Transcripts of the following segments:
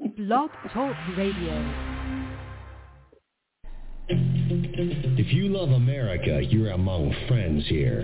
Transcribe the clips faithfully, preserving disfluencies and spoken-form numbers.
Blog Talk Radio. If you love America, you're among friends here.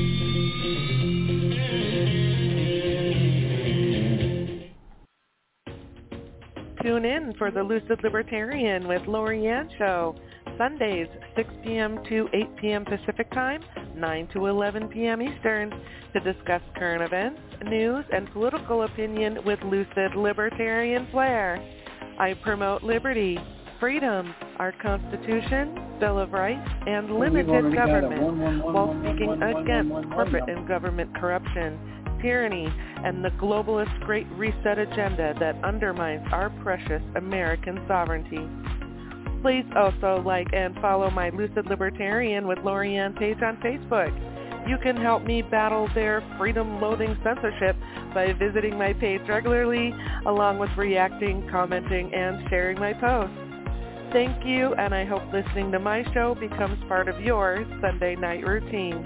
Tune in for the Lucid Libertarian with Lori-Ann Show, Sundays, six p.m. to eight p.m. Pacific Time, nine to eleven p.m. Eastern, to discuss current events, news, and political opinion with lucid libertarian flair. I promote liberty, freedom, our Constitution, Bill of Rights, and limited government, while speaking against corporate and government corruption, tyranny, and the globalist Great Reset agenda that undermines our precious American sovereignty. Please also like and follow my Lucid Libertarian with Lori-Ann page on Facebook. You can help me battle their freedom-loathing censorship by visiting my page regularly, along with reacting, commenting, and sharing my posts. Thank you, and I hope listening to my show becomes part of your Sunday night routine.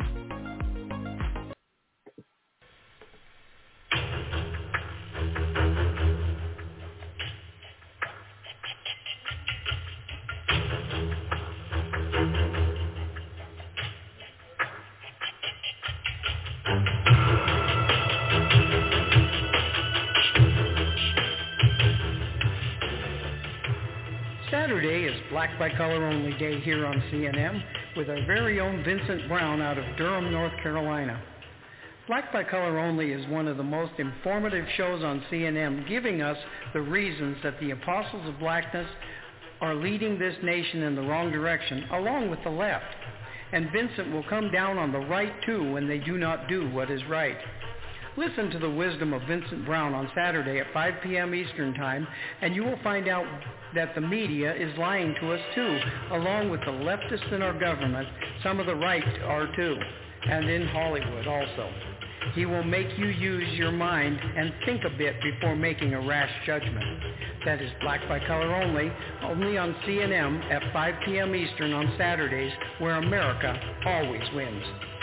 Saturday is Black by Color Only Day here on C N M with our very own Vincent Brown out of Durham, North Carolina. Black by Color Only is one of the most informative shows on C N M, giving us the reasons that the apostles of blackness are leading this nation in the wrong direction, along with the left. And Vincent will come down on the right too when they do not do what is right. Listen to the wisdom of Vincent Brown on Saturday at five p.m. Eastern Time, and you will find out that the media is lying to us too, along with the leftists in our government. Some of the right are too, and in Hollywood also. He will make you use your mind and think a bit before making a rash judgment. That is Black by Color Only, only on C N M at five p.m. Eastern on Saturdays, where America always wins.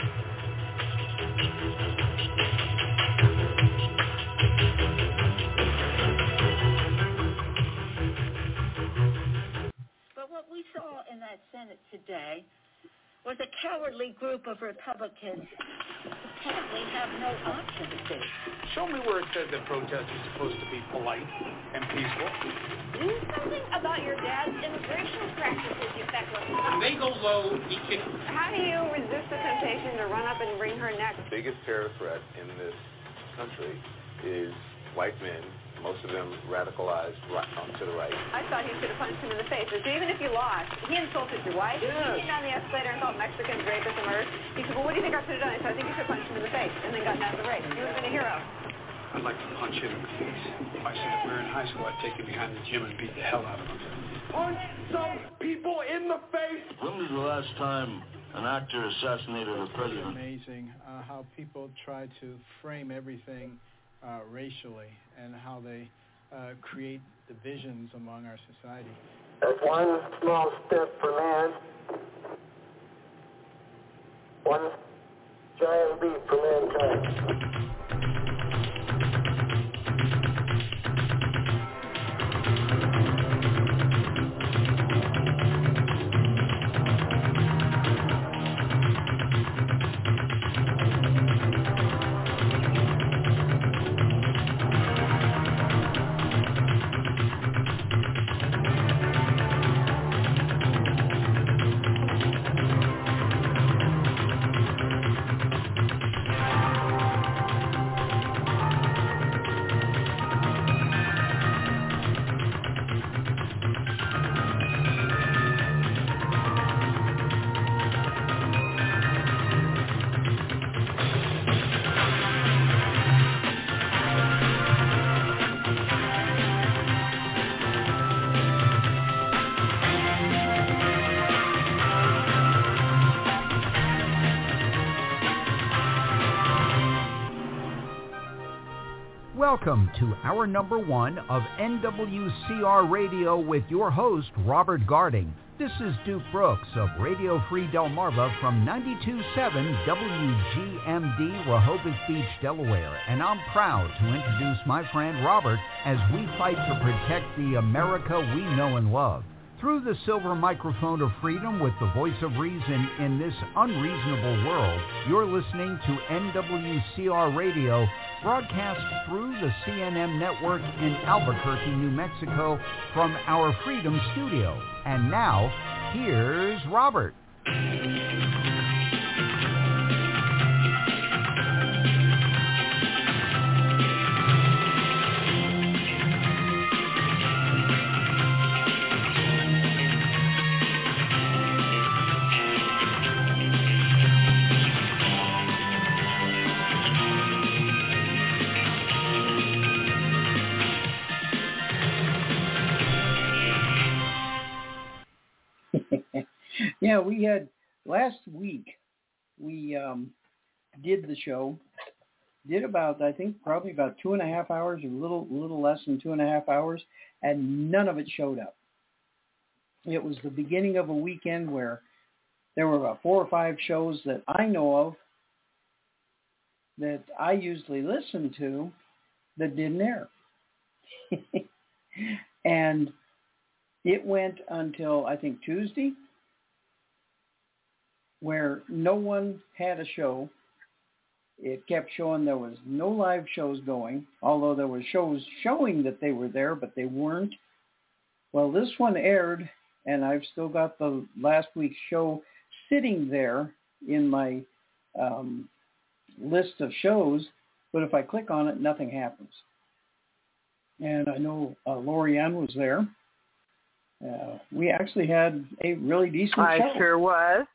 What we saw in that Senate today was a cowardly group of Republicans who apparently have no option to do. Show me where it says that protest is supposed to be polite and peaceful. Do something about your dad's immigration practices, you feckless. When they go low, he kicks. How do you resist the temptation to run up and wring her neck? The biggest terror threat in this country is white men. Most of them radicalized right, um, to the right. I thought he should have punched him in the face. So even if you lost, he insulted your wife. Yes. He came down the escalator and called Mexicans rapists and murderers. He said, well, what do you think I should have done? I said, I think you should have punched him in the face and then gotten out of the race. You would have been a hero. I'd like to punch him in the face. If I said if we were in high school, I'd take him behind the gym and beat the hell out of him. Punch some people in the face! When was the last time an actor assassinated a president? It's amazing uh, how people try to frame everything uh, racially and how they Uh, create divisions among our society. That's one small step for man, one giant leap for mankind. Welcome to hour number one of N W C R Radio with your host, Robert Garding. This is Duke Brooks of Radio Free Delmarva from ninety-two point seven W G M D, Rehoboth Beach, Delaware, and I'm proud to introduce my friend Robert as we fight to protect the America we know and love. Through the silver microphone of freedom with the voice of reason in this unreasonable world, you're listening to N W C R Radio, broadcast through the C N M network in Albuquerque, New Mexico, from our Freedom Studio. And now, here's Robert. Yeah, we had last week, we um, did the show, did about, I think, probably about two and a half hours, or a little, little less than two and a half hours, and none of it showed up. It was the beginning of a weekend where there were about four or five shows that I know of that I usually listen to that didn't air. And it went until, I think, Tuesday, where no one had a show. It kept showing there was no live shows going, although there were shows showing that they were there, but they weren't. Well, this one aired, and I've still got the last week's show sitting there in my um, list of shows, but if I click on it, nothing happens. And I know uh, Lorianne was there. Uh, we actually had a really decent I show. I sure was.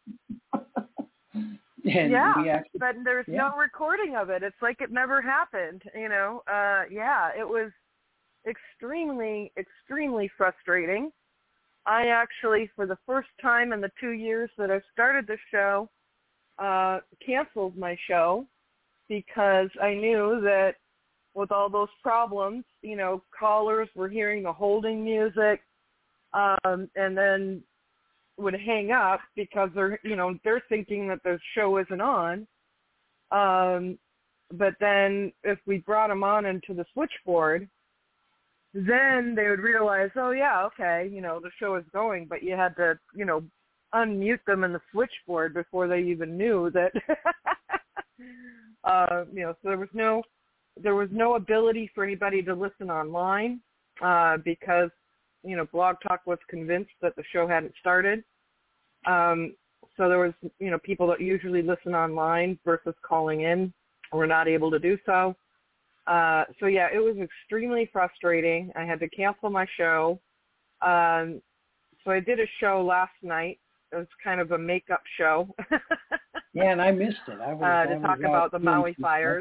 And yeah, we actually, but there's yeah. no recording of it. It's like it never happened, you know. Uh, yeah, it was extremely, extremely frustrating. I actually, for the first time in the two years that I've started the show, uh, canceled my show because I knew that with all those problems, you know, callers were hearing the holding music, um, and then would hang up because they're, you know, they're thinking that the show isn't on. Um, but then if we brought them on into the switchboard, then they would realize, oh yeah, okay, you know, the show is going, but you had to, you know, unmute them in the switchboard before they even knew that, uh, you know, so there was no, there was no ability for anybody to listen online, uh, because, you know, Blog Talk was convinced that the show hadn't started. Um, so there was, you know, people that usually listen online versus calling in were not able to do so. Uh, so, yeah, it was extremely frustrating. I had to cancel my show. Um, so I did a show last night. It was kind of a makeup show. Yeah, and I missed it. I was, uh, to I talk was about the Maui fires.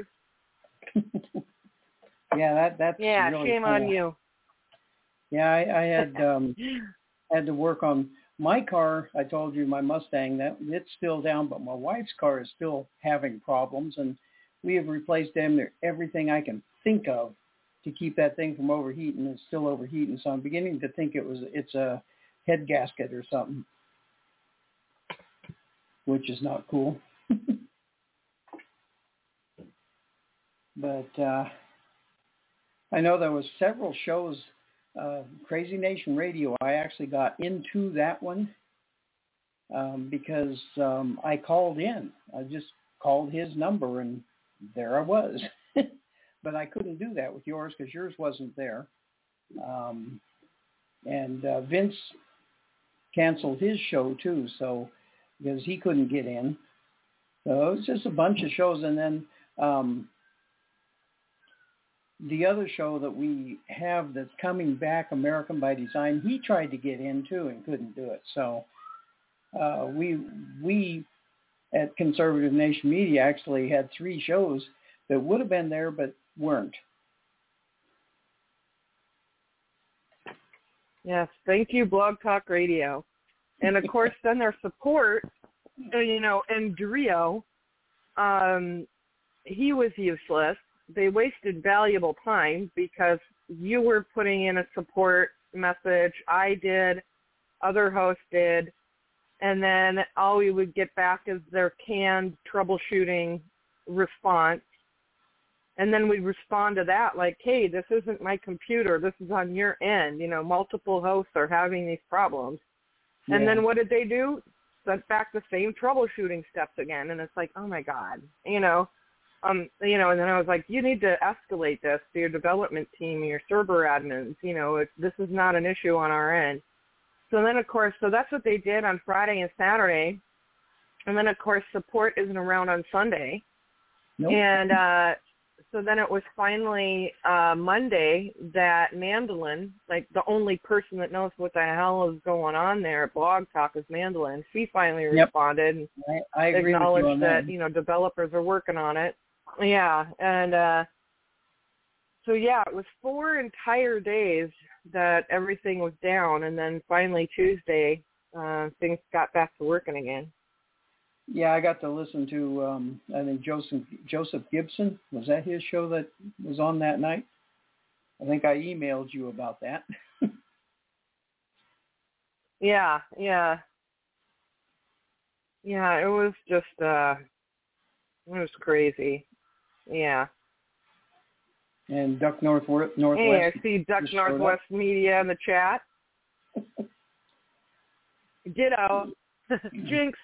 Yeah, that that's yeah, really shame cool. on you. Yeah, I, I had um, had to work on my car. I told you my Mustang, that it's still down, but my wife's car is still having problems, and we have replaced damn near everything I can think of to keep that thing from overheating. It's still overheating, so I'm beginning to think it was it's a head gasket or something, which is not cool. But uh, I know there was several shows. Uh, Crazy Nation Radio, I actually got into that one um, because um, I called in. I just called his number, and there I was. But I couldn't do that with yours because yours wasn't there. Um, and uh, Vince canceled his show, too, so because he couldn't get in. So it was just a bunch of shows. And then um, the other show that we have that's coming back, American by Design, he tried to get in too and couldn't do it. So uh, we we at Conservative Nation Media actually had three shows that would have been there but weren't. Yes, thank you, Blog Talk Radio. And of course, then their support, you know, and Drio, um, he was useless. they wasted valuable time because you were putting in a support message. I did, other hosts did, and then all we would get back is their canned troubleshooting response. And then we'd respond to that like, hey, this isn't my computer. This is on your end. You know, multiple hosts are having these problems. Yeah. And then what did they do? Sent back the same troubleshooting steps again. And it's like, oh, my God, you know. Um, you know, and then I was like, you need to escalate this to your development team, your server admins. You know, it, this is not an issue on our end. So then, of course, so that's what they did on Friday and Saturday. And then, of course, support isn't around on Sunday. Nope. And uh, so then it was finally uh, Monday that Mandolin, like the only person that knows what the hell is going on there at Blog Talk is Mandolin. She finally yep. responded and I, I agree acknowledged with you on that, that, you know, developers are working on it. Yeah, and uh, so, yeah, it was four entire days that everything was down, and then finally Tuesday, uh, things got back to working again. Yeah, I got to listen to, um, I think, Joseph, Joseph Gibson. Was that his show that was on that night? I think I emailed you about that. yeah, yeah. Yeah, it was just, uh, it was crazy. Yeah. And Duck North Northwest. Hey, I see Duck Northwest Media in the chat. Ditto. Jinx.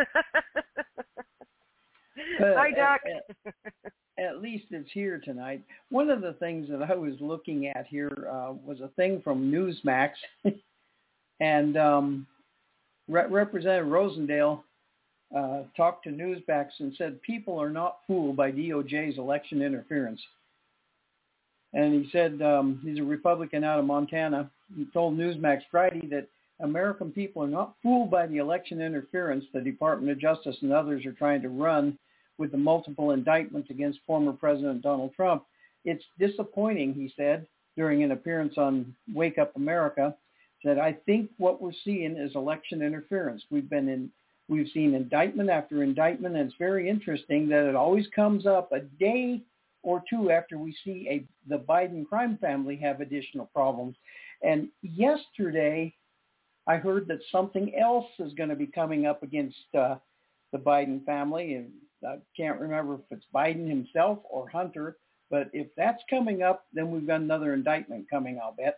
Hi, Duck. At, at, at least it's here tonight. One of the things that I was looking at here uh, was a thing from Newsmax. and um, Re- Representative Rosendale Uh, talked to Newsmax and said people are not fooled by D O J's election interference. And he said um, he's a Republican out of Montana. He told Newsmax Friday that American people are not fooled by the election interference the Department of Justice and others are trying to run with the multiple indictments against former President Donald Trump. It's disappointing, he said, during an appearance on Wake Up America, that I think what we're seeing is election interference. We've been in We've seen indictment after indictment, and it's very interesting that it always comes up a day or two after we see a the Biden crime family have additional problems. And yesterday, I heard that something else is going to be coming up against uh, the Biden family, and I can't remember if it's Biden himself or Hunter, but if that's coming up, then we've got another indictment coming, I'll bet.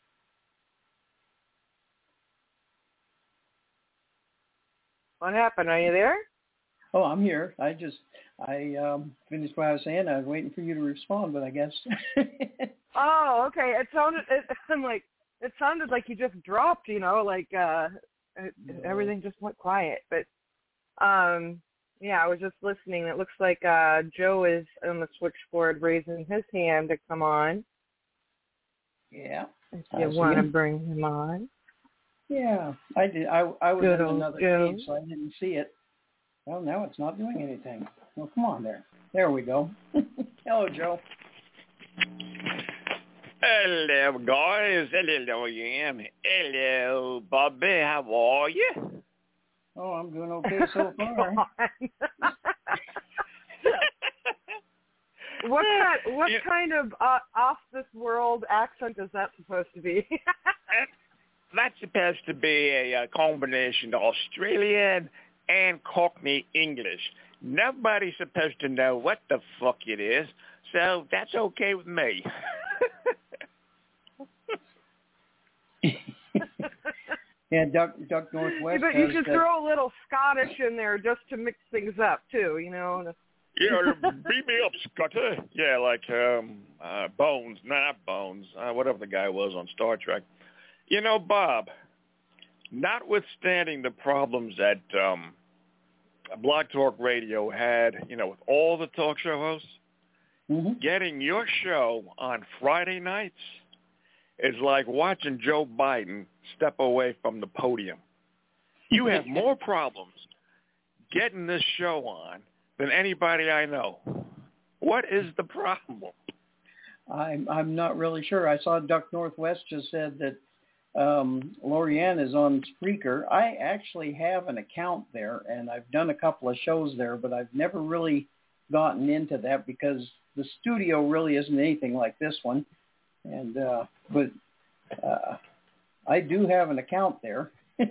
What happened? Are you there? Oh, I'm here. I just, I um, finished what I was saying. I was waiting for you to respond, but I guess. Oh, okay. It sounded, it, I'm like, it sounded like you just dropped, you know, like uh, it, everything just went quiet. But, um, yeah, I was just listening. It looks like uh, Joe is on the switchboard raising his hand to come on. Yeah. If you want to bring him on. Yeah, I did. I, I was Good in another Joe. page, so I didn't see it. Well, now it's not doing anything. Well, come on there. There we go. Hello, Joe. Hello, guys. Hello, Ian. Hello, Bobby. How are you? Oh, I'm doing okay so far. What kind, what kind of uh, off-this-world accent is that supposed to be? That's supposed to be a, a combination of Australian and Cockney English. Nobody's supposed to know what the fuck it is, so that's okay with me. Yeah, Duck, Duck Northwest. But you has, should uh, throw a little Scottish in there just to mix things up, too, you know. Yeah, beat me up, Scotty. Yeah, like um, uh, Bones, not Bones, uh, whatever the guy was on Star Trek. You know, Bob, notwithstanding the problems that um, Blog Talk Radio had, you know, with all the talk show hosts, mm-hmm. getting your show on Friday nights is like watching Joe Biden step away from the podium. You have more problems getting this show on than anybody I know. What is the problem? I'm I'm not really sure. I saw Duck Northwest just said that um, Lorianne is on Spreaker. I actually have an account there, and I've done a couple of shows there, but I've never really gotten into that because the studio really isn't anything like this one. And uh, but uh, I do have an account there.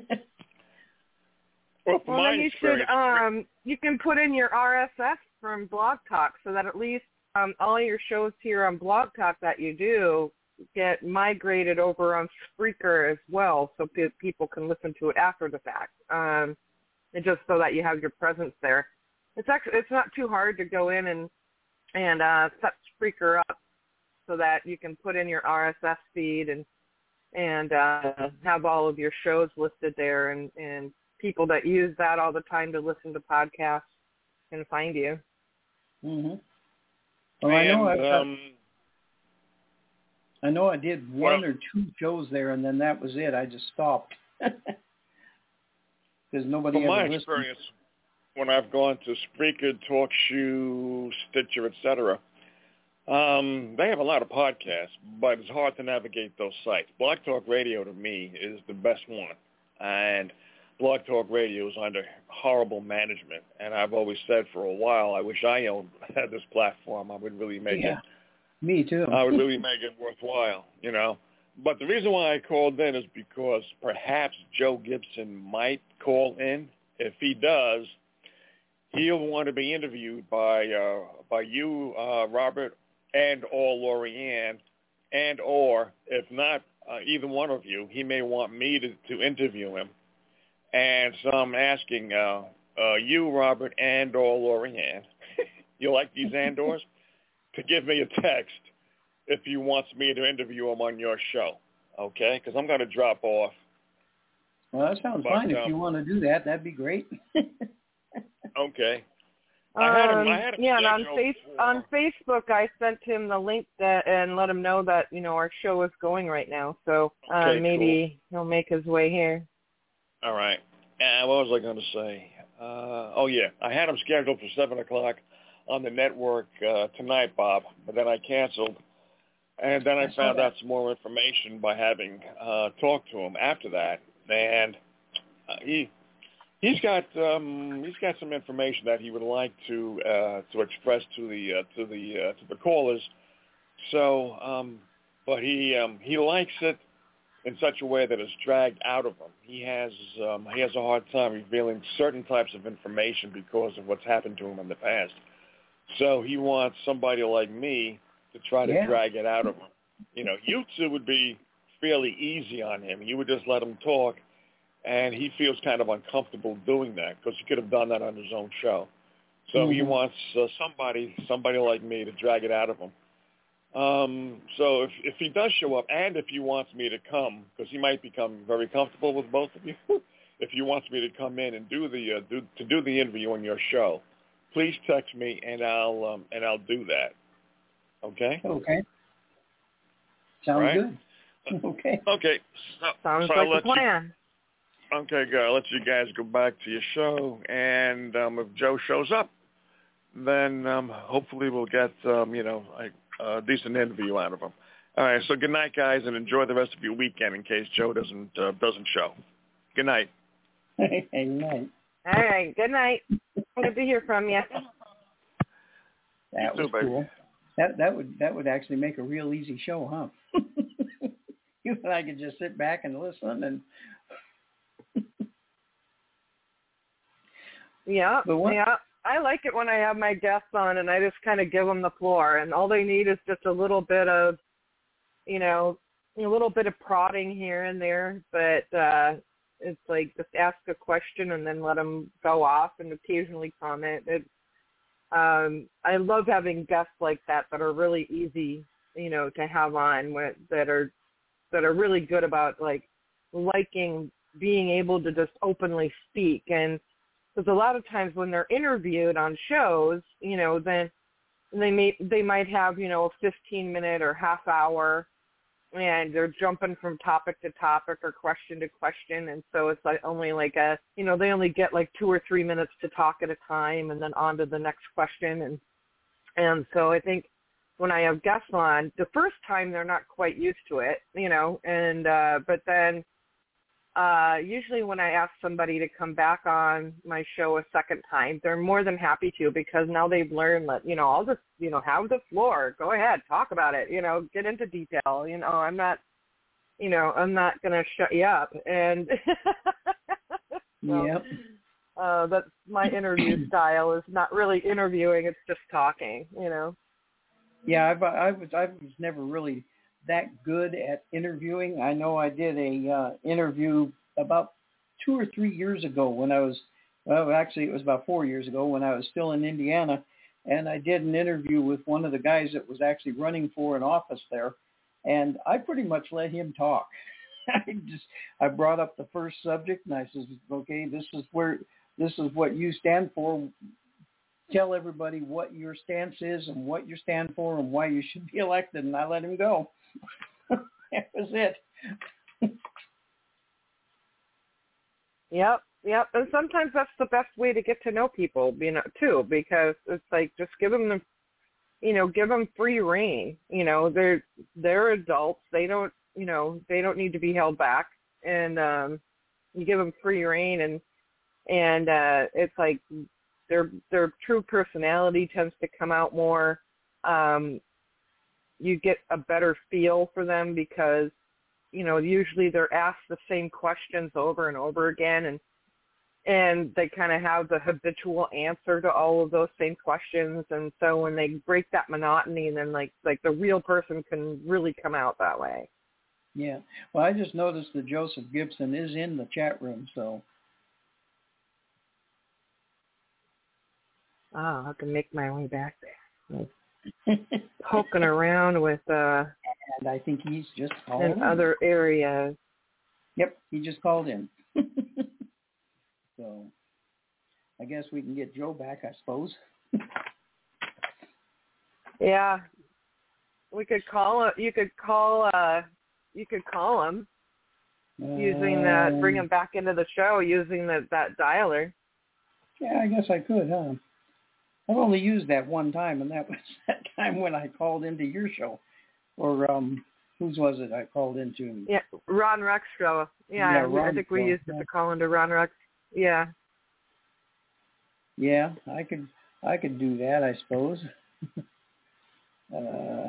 Well, well then you should um, you can put in your R S S from Blog Talk so that at least um, all your shows here on Blog Talk that you do get migrated over on Spreaker as well, so p- people can listen to it after the fact, um, and just so that you have your presence there. It's actually it's not too hard to go in and and uh, set Spreaker up so that you can put in your R S S feed and and uh, have all of your shows listed there, and, and people that use that all the time to listen to podcasts can find you. Mm-hmm. Well, and, I know I've got, um, I know I did one well, or two shows there, and then that was it. I just stopped because nobody from ever my listened. experience, when I've gone to Spreaker, TalkShoe, Stitcher, et cetera, um, they have a lot of podcasts, but it's hard to navigate those sites. Blog Talk Radio, to me, is the best one. And Blog Talk Radio is under horrible management. And I've always said for a while, I wish I owned had this platform. I would really make yeah, it. Me too. I would really make it worthwhile, you know. But the reason why I called in is because perhaps Joe Gibson might call in. If he does, he'll want to be interviewed by uh, by you, uh, Robert, and or Lorianne, and or, if not uh, either one of you, he may want me to, to interview him. And so I'm asking uh, uh, you, Robert, and or Lorianne, you like these Andors, to give me a text if he wants me to interview him on your show, okay? Because I'm going to drop off. Well, that sounds but, fine. Um, if you want to do that, that'd be great. Okay. I had him, I had him um, yeah, and on, scheduled face, for- on Facebook, I sent him the link that, and let him know that, you know, our show is going right now. So uh, Okay, maybe he'll make his way here. All right. And what was I going to say? Uh, oh, yeah. I had him scheduled for seven o'clock on the network uh, tonight, Bob, but then I canceled. And then I, I saw found that. out some more information by having uh, talked to him after that. And uh, he he's got um, he's got some information that he would like to uh, to express to the uh, to the uh, to the callers. So, um, but he um, he likes it in such a way that it's dragged out of him. He has um, he has a hard time revealing certain types of information because of what's happened to him in the past. So he wants somebody like me to try to Yeah. drag it out of him. You know, you two would be fairly easy on him. You would just let him talk, and he feels kind of uncomfortable doing that because he could have done that on his own show. So he Mhm. wants uh, somebody somebody like me to drag it out of him. Um, so if if he does show up, and if he wants me to come, because he might become very comfortable with both of you, if he wants me to come in and do the uh, do to do the interview on your show, please text me and I'll um, and I'll do that. Okay. Okay. Sounds Right? good. Okay. Okay. So, Sounds so I'll like a let you- plan. Okay, good. I'll let you guys go back to your show, and um, if Joe shows up, then um, hopefully we'll get um, you know a, a decent interview out of him. All right. So good night, guys, and enjoy the rest of your weekend in case Joe doesn't uh, doesn't show. Good night. Hey, night. All right. Good night. Good to hear from you. That You was too, baby. cool. That that would that would actually make a real easy show, huh? You and I could just sit back and listen, and Yeah, But what- yeah. I like it when I have my guests on and I just kind of give them the floor, and all they need is just a little bit of, you know, a little bit of prodding here and there, but uh, it's like just ask a question and then let them go off and occasionally comment. It, um, I love having guests like that that are really easy, you know, to have on, with, that are that are really good about like liking being able to just openly speak. And because a lot of times when they're interviewed on shows, you know, then they may they might have, you know, a fifteen minute or half hour, and they're jumping from topic to topic or question to question, and so it's like only like a, you know, they only get like two or three minutes to talk at a time, and then on to the next question, and and so I think when I have guests on, the first time they're not quite used to it, you know, and uh, but then uh, usually when I ask somebody to come back on my show a second time, they're more than happy to, because now they've learned that, you know, I'll just, you know, have the floor. Go ahead, talk about it, you know, get into detail. You know, I'm not, you know, I'm not going to shut you up. And so, yep. uh, that's my interview style, is not really interviewing. It's just talking, you know. Yeah, I've, I was I was never really that good at interviewing. I know I did a uh, interview about two or three years ago when I was, well, actually it was about four years ago when I was still in Indiana, and I did an interview with one of the guys that was actually running for an office there, and I pretty much let him talk. I just I brought up the first subject and I said, okay, this is where this is what you stand for. Tell everybody what your stance is and what you stand for and why you should be elected, and I let him go. That was it. Yep, yep. And sometimes that's the best way to get to know people, you know, too, because it's like just give them the, you know, give them free reign. You know, they're they're adults. They don't, you know, they don't need to be held back, and um, you give them free reign, and and uh, it's like their their true personality tends to come out more. Um, you get a better feel for them because, you know, usually they're asked the same questions over and over again, and and they kind of have the habitual answer to all of those same questions. And so when they break that monotony, then like like the real person can really come out that way. Yeah. Well, I just noticed that Joseph Gibson is in the chat room, so. Oh, I can make my way back there. Poking around with uh and I think he's just called in in. other areas. Yep, he just called in. So I guess we can get Joe back, I suppose. Yeah. We could call you could call uh you could call him um, using that, bring him back into the show using the, that dialer. Yeah, I guess I could, huh? I've only used that one time, and that was that time when I called into your show. Or um, whose was it I called into? Yeah, Ron Rex show. Yeah, yeah Ron I think we show. used it to call into Ron Rex. Yeah. Yeah, I could I could do that, I suppose. uh,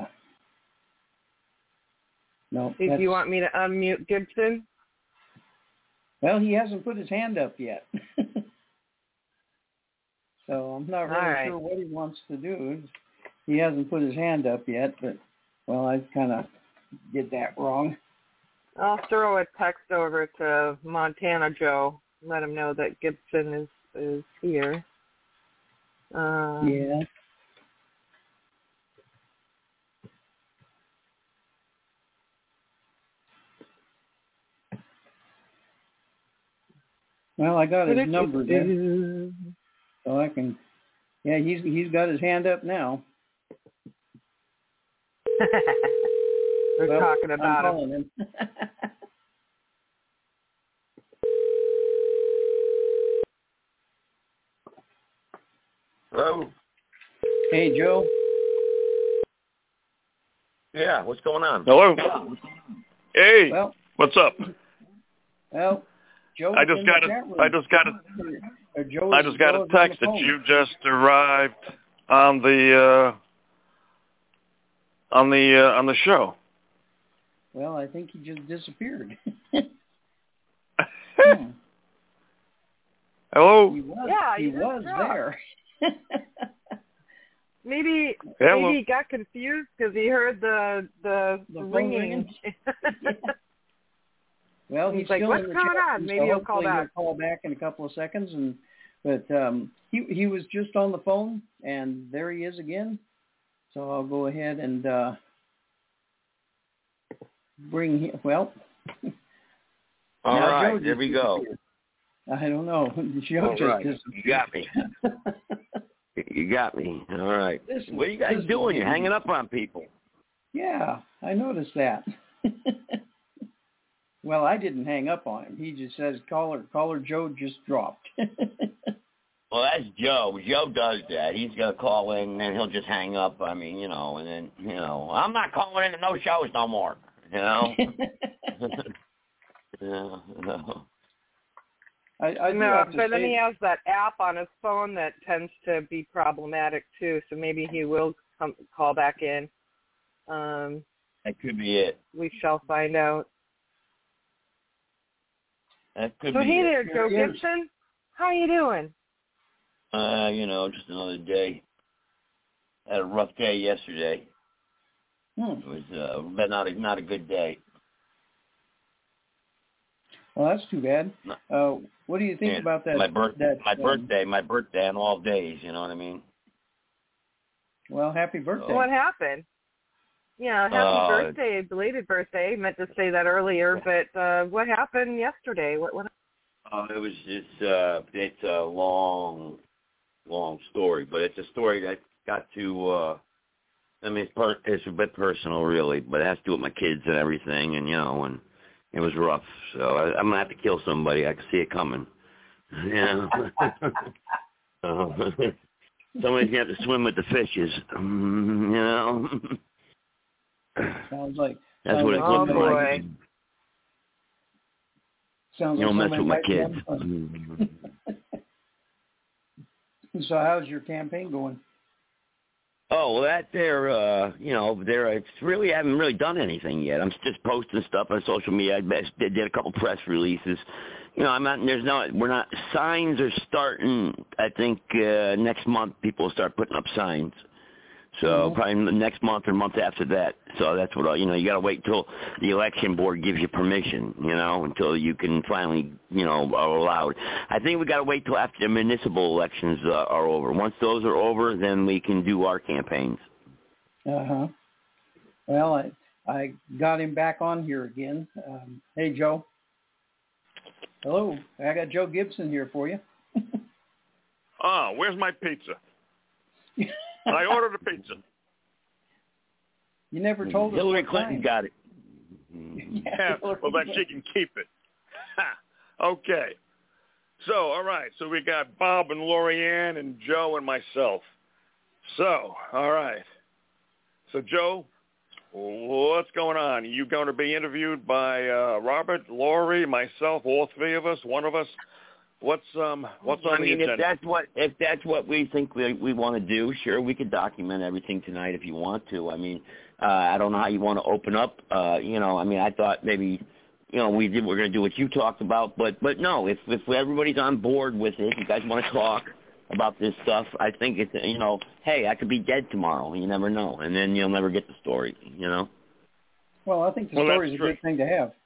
no. Do you want me to unmute Gibson? Well, he hasn't put his hand up yet. So I'm not really right. sure what he wants to do. He hasn't put his hand up yet, but, well, I kind of did that wrong. I'll throw a text over to Montana Joe, let him know that Gibson is, is here. Um, yeah. Well, I got his number there. So I can, yeah, he's he's got his hand up now. We're well, talking about I'm calling him. him. Hello. Hey, Joe. Yeah, what's going on? Hello. Hey. Well, what's up? Well, Joe. I just got a. I just got a. I just got a text that you just arrived on the uh, on the uh, on the show. Well, I think he just disappeared. hmm. Hello. He was, yeah, he was there. maybe Hello. maybe he got confused because he heard the the, the ringing. ringing. Yeah. Well, he's, he's like, still what's in the going chat, on? so Maybe he'll call back. He'll call back in a couple of seconds, and but um, he he was just on the phone, and there he is again. So I'll go ahead and uh, bring him. Well, all right, Joe there we go. I don't know. Joe all just right. disappeared. You got me. You got me. All right. This, what are you guys doing? You're hanging up on people. Yeah, I noticed that. Well, I didn't hang up on him. He just says, caller, caller Joe just dropped. Well, that's Joe. Joe does that. He's going to call in, and then he'll just hang up. I mean, you know, and then, you know, I'm not calling into no shows no more, you know. Yeah, no. I, I do no, have to but then say, he has that app on his phone that tends to be problematic too. So maybe he will come call back in. Um, that could be it. We shall find out. That could so be hey it. there, Joe Gibson. How you doing? Uh, you know, just another day. Had a rough day yesterday. Hmm. It was, uh, but not a not a good day. Well, that's too bad. Uh, what do you think And about that? My birth, that, my um, birthday, my birthday on all days. You know what I mean? Well, happy birthday. What happened? Yeah, happy Uh, birthday, belated birthday. Meant to say that earlier, but uh, what happened yesterday? What? what Uh, it was just, uh, it's a long, long story, but it's a story that got to, uh, I mean, it's, per- it's a bit personal, really, but it has to do with my kids and everything, and, you know, and it was rough. So I, I'm going to have to kill somebody. I can see it coming. You know? uh, somebody's going to have to swim with the fishes, you know? Sounds like. That's sounds what it like looks boy. like. Sounds You like don't mess somebody with my might be kids. having fun. So how's your campaign going? Oh, well, that there, uh, you know, there. I really haven't really done anything yet. I'm just posting stuff on social media. I did, did a couple press releases. You know, I'm not. There's no. We're not. Signs are starting. I think uh, next month people will start putting up signs. So Mm-hmm. probably next month or month after that. So that's what I, you know. You got to wait till the election board gives you permission. You know, until you can finally, you know, are allowed. I think we got to wait till after the municipal elections uh, are over. Once those are over, then we can do our campaigns. Uh huh. Well, I I got him back on here again. Um, hey, Joe. Hello. I got Joe Gibson here for you. Ah, where's my pizza? I ordered a pizza. You never told us. Hillary what Clinton time. got it. Yeah, well, then she can keep it. Okay. So, all right. So we got Bob and Lorianne and Joe and myself. So, all right. So, Joe, what's going on? Are you going to be interviewed by uh, Robert, Lori, myself, all three of us, one of us? What's um what's on I mean, the agenda? if that's what if that's what we think we we want to do, sure, we could document everything tonight if you want to. I mean, uh, I don't know how you want to open up. Uh, you know, I mean, I thought maybe, you know, we did we're going to do what you talked about, but but no, if if everybody's on board with it, you guys want to talk about this stuff, I think it's, you know, hey, I could be dead tomorrow. You never know, and then you'll never get the story. You know. Well, I think the Well, story is that's a good thing to have.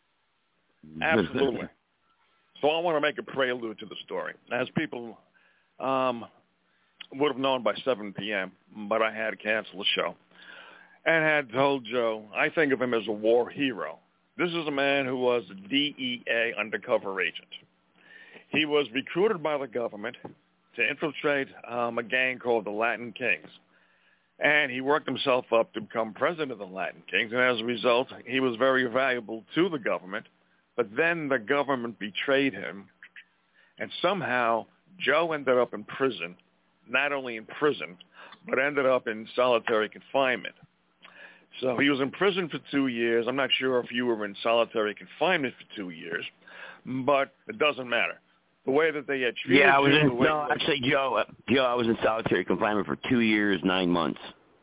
Absolutely. So I want to make a prelude to the story. As people um, would have known by seven p.m., but I had to cancel the show and had told Joe, I think of him as a war hero. This is a man who was a D E A undercover agent. He was recruited by the government to infiltrate um, a gang called the Latin Kings. And he worked himself up to become president of the Latin Kings. And as a result, he was very valuable to the government. But then the government betrayed him, and somehow Joe ended up in prison, not only in prison, but ended up in solitary confinement. So he was in prison for two years. I'm not sure if you were in solitary confinement for two years, but it doesn't matter. The way that they had treated Yeah, I was you, in, the way no, actually, Joe, uh, Joe, I was in solitary confinement for two years, nine months.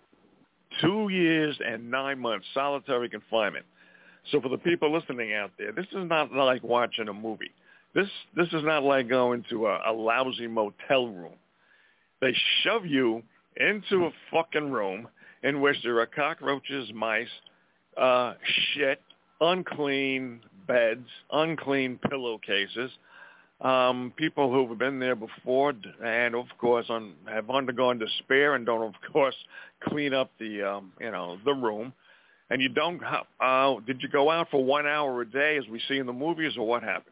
Two years and nine months solitary confinement. So for the people listening out there, this is not like watching a movie. This this is not like going to a, a lousy motel room. They shove you into a fucking room in which there are cockroaches, mice, uh, shit, unclean beds, unclean pillowcases, um, people who have been there before and, of course, un, have undergone despair and don't, of course, clean up the, um, you know, the room. And you don't, uh, did you go out for one hour a day as we see in the movies, or what happened?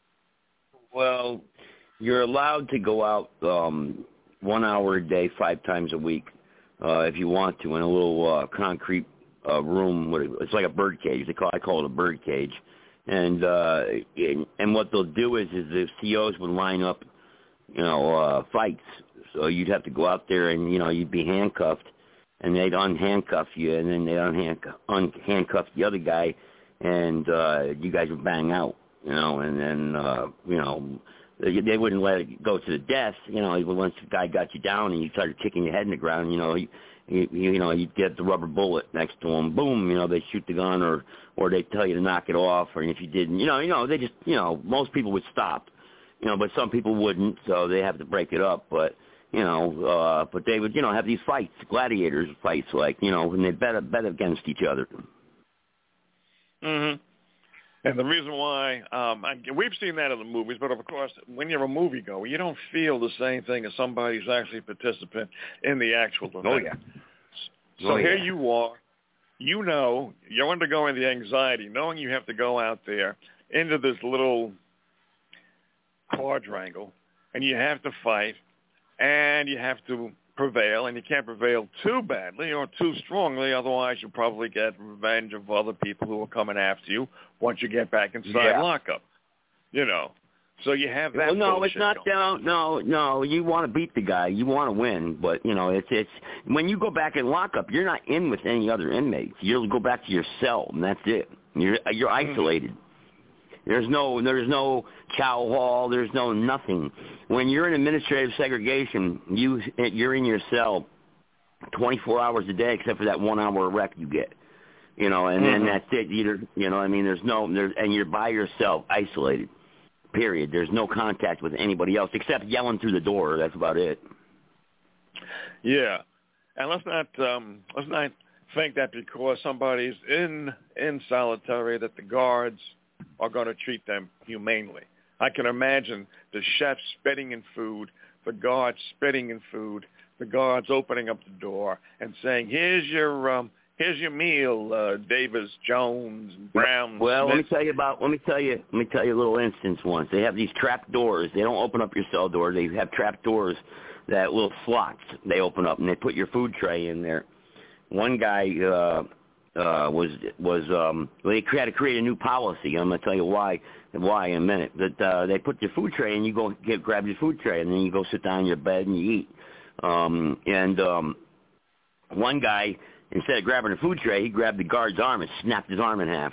Well, you're allowed to go out um, one hour a day, five times a week, uh, if you want to, in a little uh, concrete uh, room. It's like a bird cage. They call I call it a bird cage. And uh, and, and what they'll do is, is the C Os would line up, you know, uh, fights. So you'd have to go out there and, you know, you'd be handcuffed. And they'd unhandcuff you, and then they'd unhandcuff, unhandcuff the other guy, and uh, you guys would bang out. you know, and then, uh, you know, they, they wouldn't let it go to the death, you know, once the guy got you down and you started kicking your head in the ground, you know, you, you, you know, you'd get the rubber bullet next to them, boom, you know, they shoot the gun or, or they tell you to knock it off, or if you didn't, you know, you know, they just, you know, most people would stop, you know, but some people wouldn't, so they have to break it up, but, you know, uh, but they would, you know, have these fights, gladiators fights, like, you know, and they bet, bet against each other. Mm-hmm. And the reason why, um, I, we've seen that in the movies, but of course, when you're a moviegoer, you don't feel the same thing as somebody who's actually a participant in the actual event. Oh, yeah. So oh, here yeah. you are, you know, you're undergoing the anxiety, knowing you have to go out there into this little quadrangle, and you have to fight, and you have to prevail, and you can't prevail too badly or too strongly, otherwise you'll probably get revenge of other people who are coming after you once you get back inside yeah. lockup. You know, so you have that. Well, no, it's not. Going. No, no, no. You want to beat the guy. You want to win, but you know, it's it's when you go back in lockup, you're not in with any other inmates. You'll go back to your cell, and that's it. You're you're isolated. Mm-hmm. There's no there's no chow hall. There's no nothing. When you're in administrative segregation, you you're in your cell twenty-four hours a day, except for that one hour rec you get. You know, and mm-hmm. then that's it. Either you know, I mean, there's no there's and you're by yourself, isolated. Period. There's no contact with anybody else except yelling through the door. That's about it. Yeah, and let's not um, let's not think that because somebody's in in solitary that the guards are going to treat them humanely. I can imagine the chefs spitting in food, the guards spitting in food, the guards opening up the door and saying, "Here's your um, here's your meal, uh, Davis, Jones, Brown." Well, Smith. let me tell you about. Let me tell you. Let me tell you a little instance. Once they have these trap doors. They don't open up your cell door. They have trap doors, that little slots. They open up and they put your food tray in there. One guy. Uh, Uh, was was um, they had to create a new policy. I'm gonna tell you why why in a minute. But uh, they put your food tray and you go get grab your food tray and then you go sit down in your bed and you eat. Um, and um, one guy, instead of grabbing the food tray, he grabbed the guard's arm and snapped his arm in half.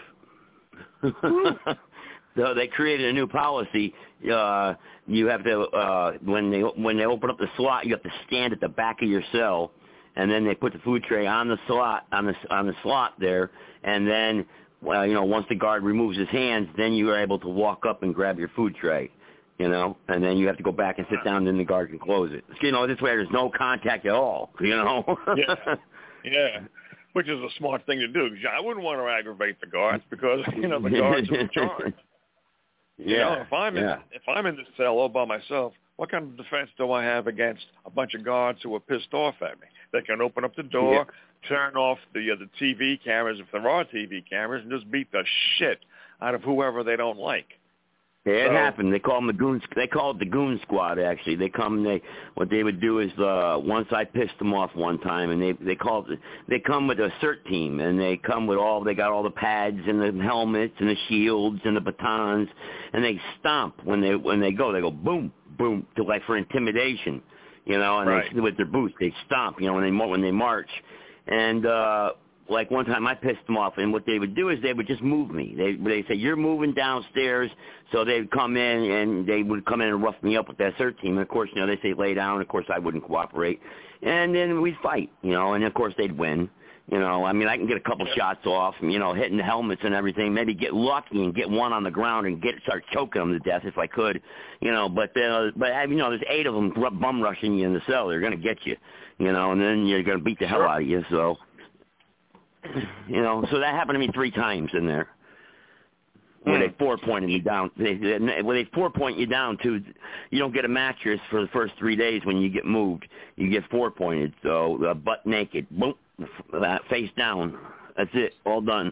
So they created a new policy. Uh, you have to uh, when they when they open up the slot, you have to stand at the back of your cell. And then they put the food tray on the slot on the on the slot there, and then, well, you know, once the guard removes his hands, then you are able to walk up and grab your food tray, you know, and then you have to go back and sit down, and then the guard can close it. You know, this way there's no contact at all, you know. yeah, yeah, which is a smart thing to do. I wouldn't want to aggravate the guards because you know the guards are in charge. Yeah, you know, if I'm yeah. in, if I'm in this cell all by myself, what kind of defense do I have against a bunch of guards who are pissed off at me? They can open up the door, yeah. turn off the uh, the T V cameras if there are T V cameras, and just beat the shit out of whoever they don't like. Yeah, it so, happened. They call them the goon. They call it the goon squad. Actually, they come. They what they would do is uh, once I pissed them off one time, and they they called. They come with a CERT team, and they come with all. They got all the pads and the helmets and the shields and the batons, and they stomp when they when they go. They go boom boom to like for intimidation. You know, and right. they, with their boots, they stomp. You know, when they when they march, and uh, like one time I pissed them off, and what they would do is they would just move me. They they say you're moving downstairs, so they'd come in and they would come in and rough me up with that CERT team. And of course, you know, they say lay down. Of course, I wouldn't cooperate, and then we'd fight. You know, and of course they'd win. You know, I mean, I can get a couple shots off, you know, hitting the helmets and everything. Maybe get lucky and get one on the ground and get start choking them to death if I could, you know. But uh, but you know, there's eight of them bum rushing you in the cell. They're gonna get you, you know, and then you're gonna beat the hell out of you. So, you know, so that happened to me three times in there. Where they four pointed you down, they, they, where they four point you down to, you don't get a mattress for the first three days when you get moved. You get four pointed, so uh, butt naked, boom, uh, face down. That's it, all done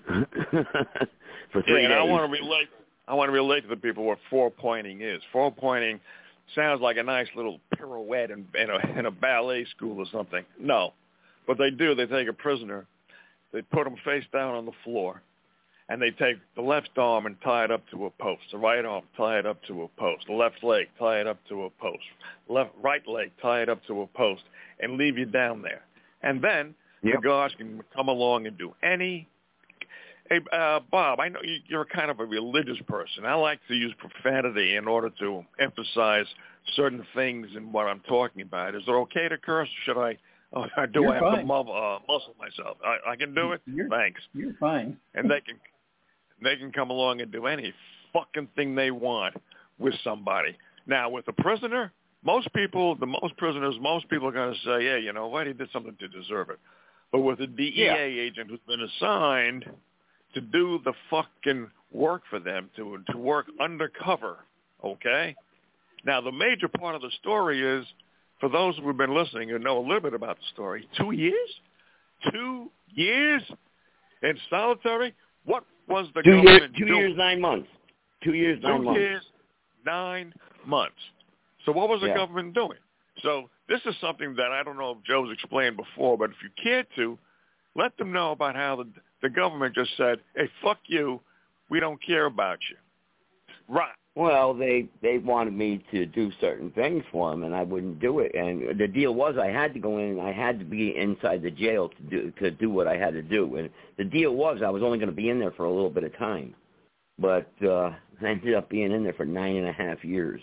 for three yeah, days. And I want to relate. I want to relate to the people what four pointing is. Four pointing sounds like a nice little pirouette in, in, a, in a ballet school or something. No, what they do, they take a prisoner, they put him face down on the floor. And they take the left arm and tie it up to a post. The right arm, tie it up to a post. The left leg, tie it up to a post. Left, right leg, tie it up to a post, and leave you down there. And then yep. the guards can come along and do any Hey, uh, Bob, I know you- you're kind of a religious person. I like to use profanity in order to emphasize certain things in what I'm talking about. Is it okay to curse? Should I? Oh, do You're I have fine. to muzzle, uh, muscle myself? I, I can do it. You're, Thanks. You're fine. And they can they can come along and do any fucking thing they want with somebody. Now, with a prisoner, most people, the most prisoners, most people are going to say, yeah, you know what, he did something to deserve it. But with a D E A Yeah. agent who's been assigned to do the fucking work for them, to to work undercover, okay? Now, the major part of the story is, for those who have been listening and know a little bit about the story, two years? Two years in solitary? What was the Two years, government two doing? years, nine months. Two years, nine Two months. years, nine months. So what was the Yeah. government doing? So this is something that I don't know if Joe's explained before, but if you care to, let them know about how the, the government just said, hey, fuck you, we don't care about you. Right. Well, they they wanted me to do certain things for them, and I wouldn't do it. And the deal was, I had to go in, and I had to be inside the jail to do to do what I had to do. And the deal was, I was only going to be in there for a little bit of time, but uh, I ended up being in there for nine and a half years.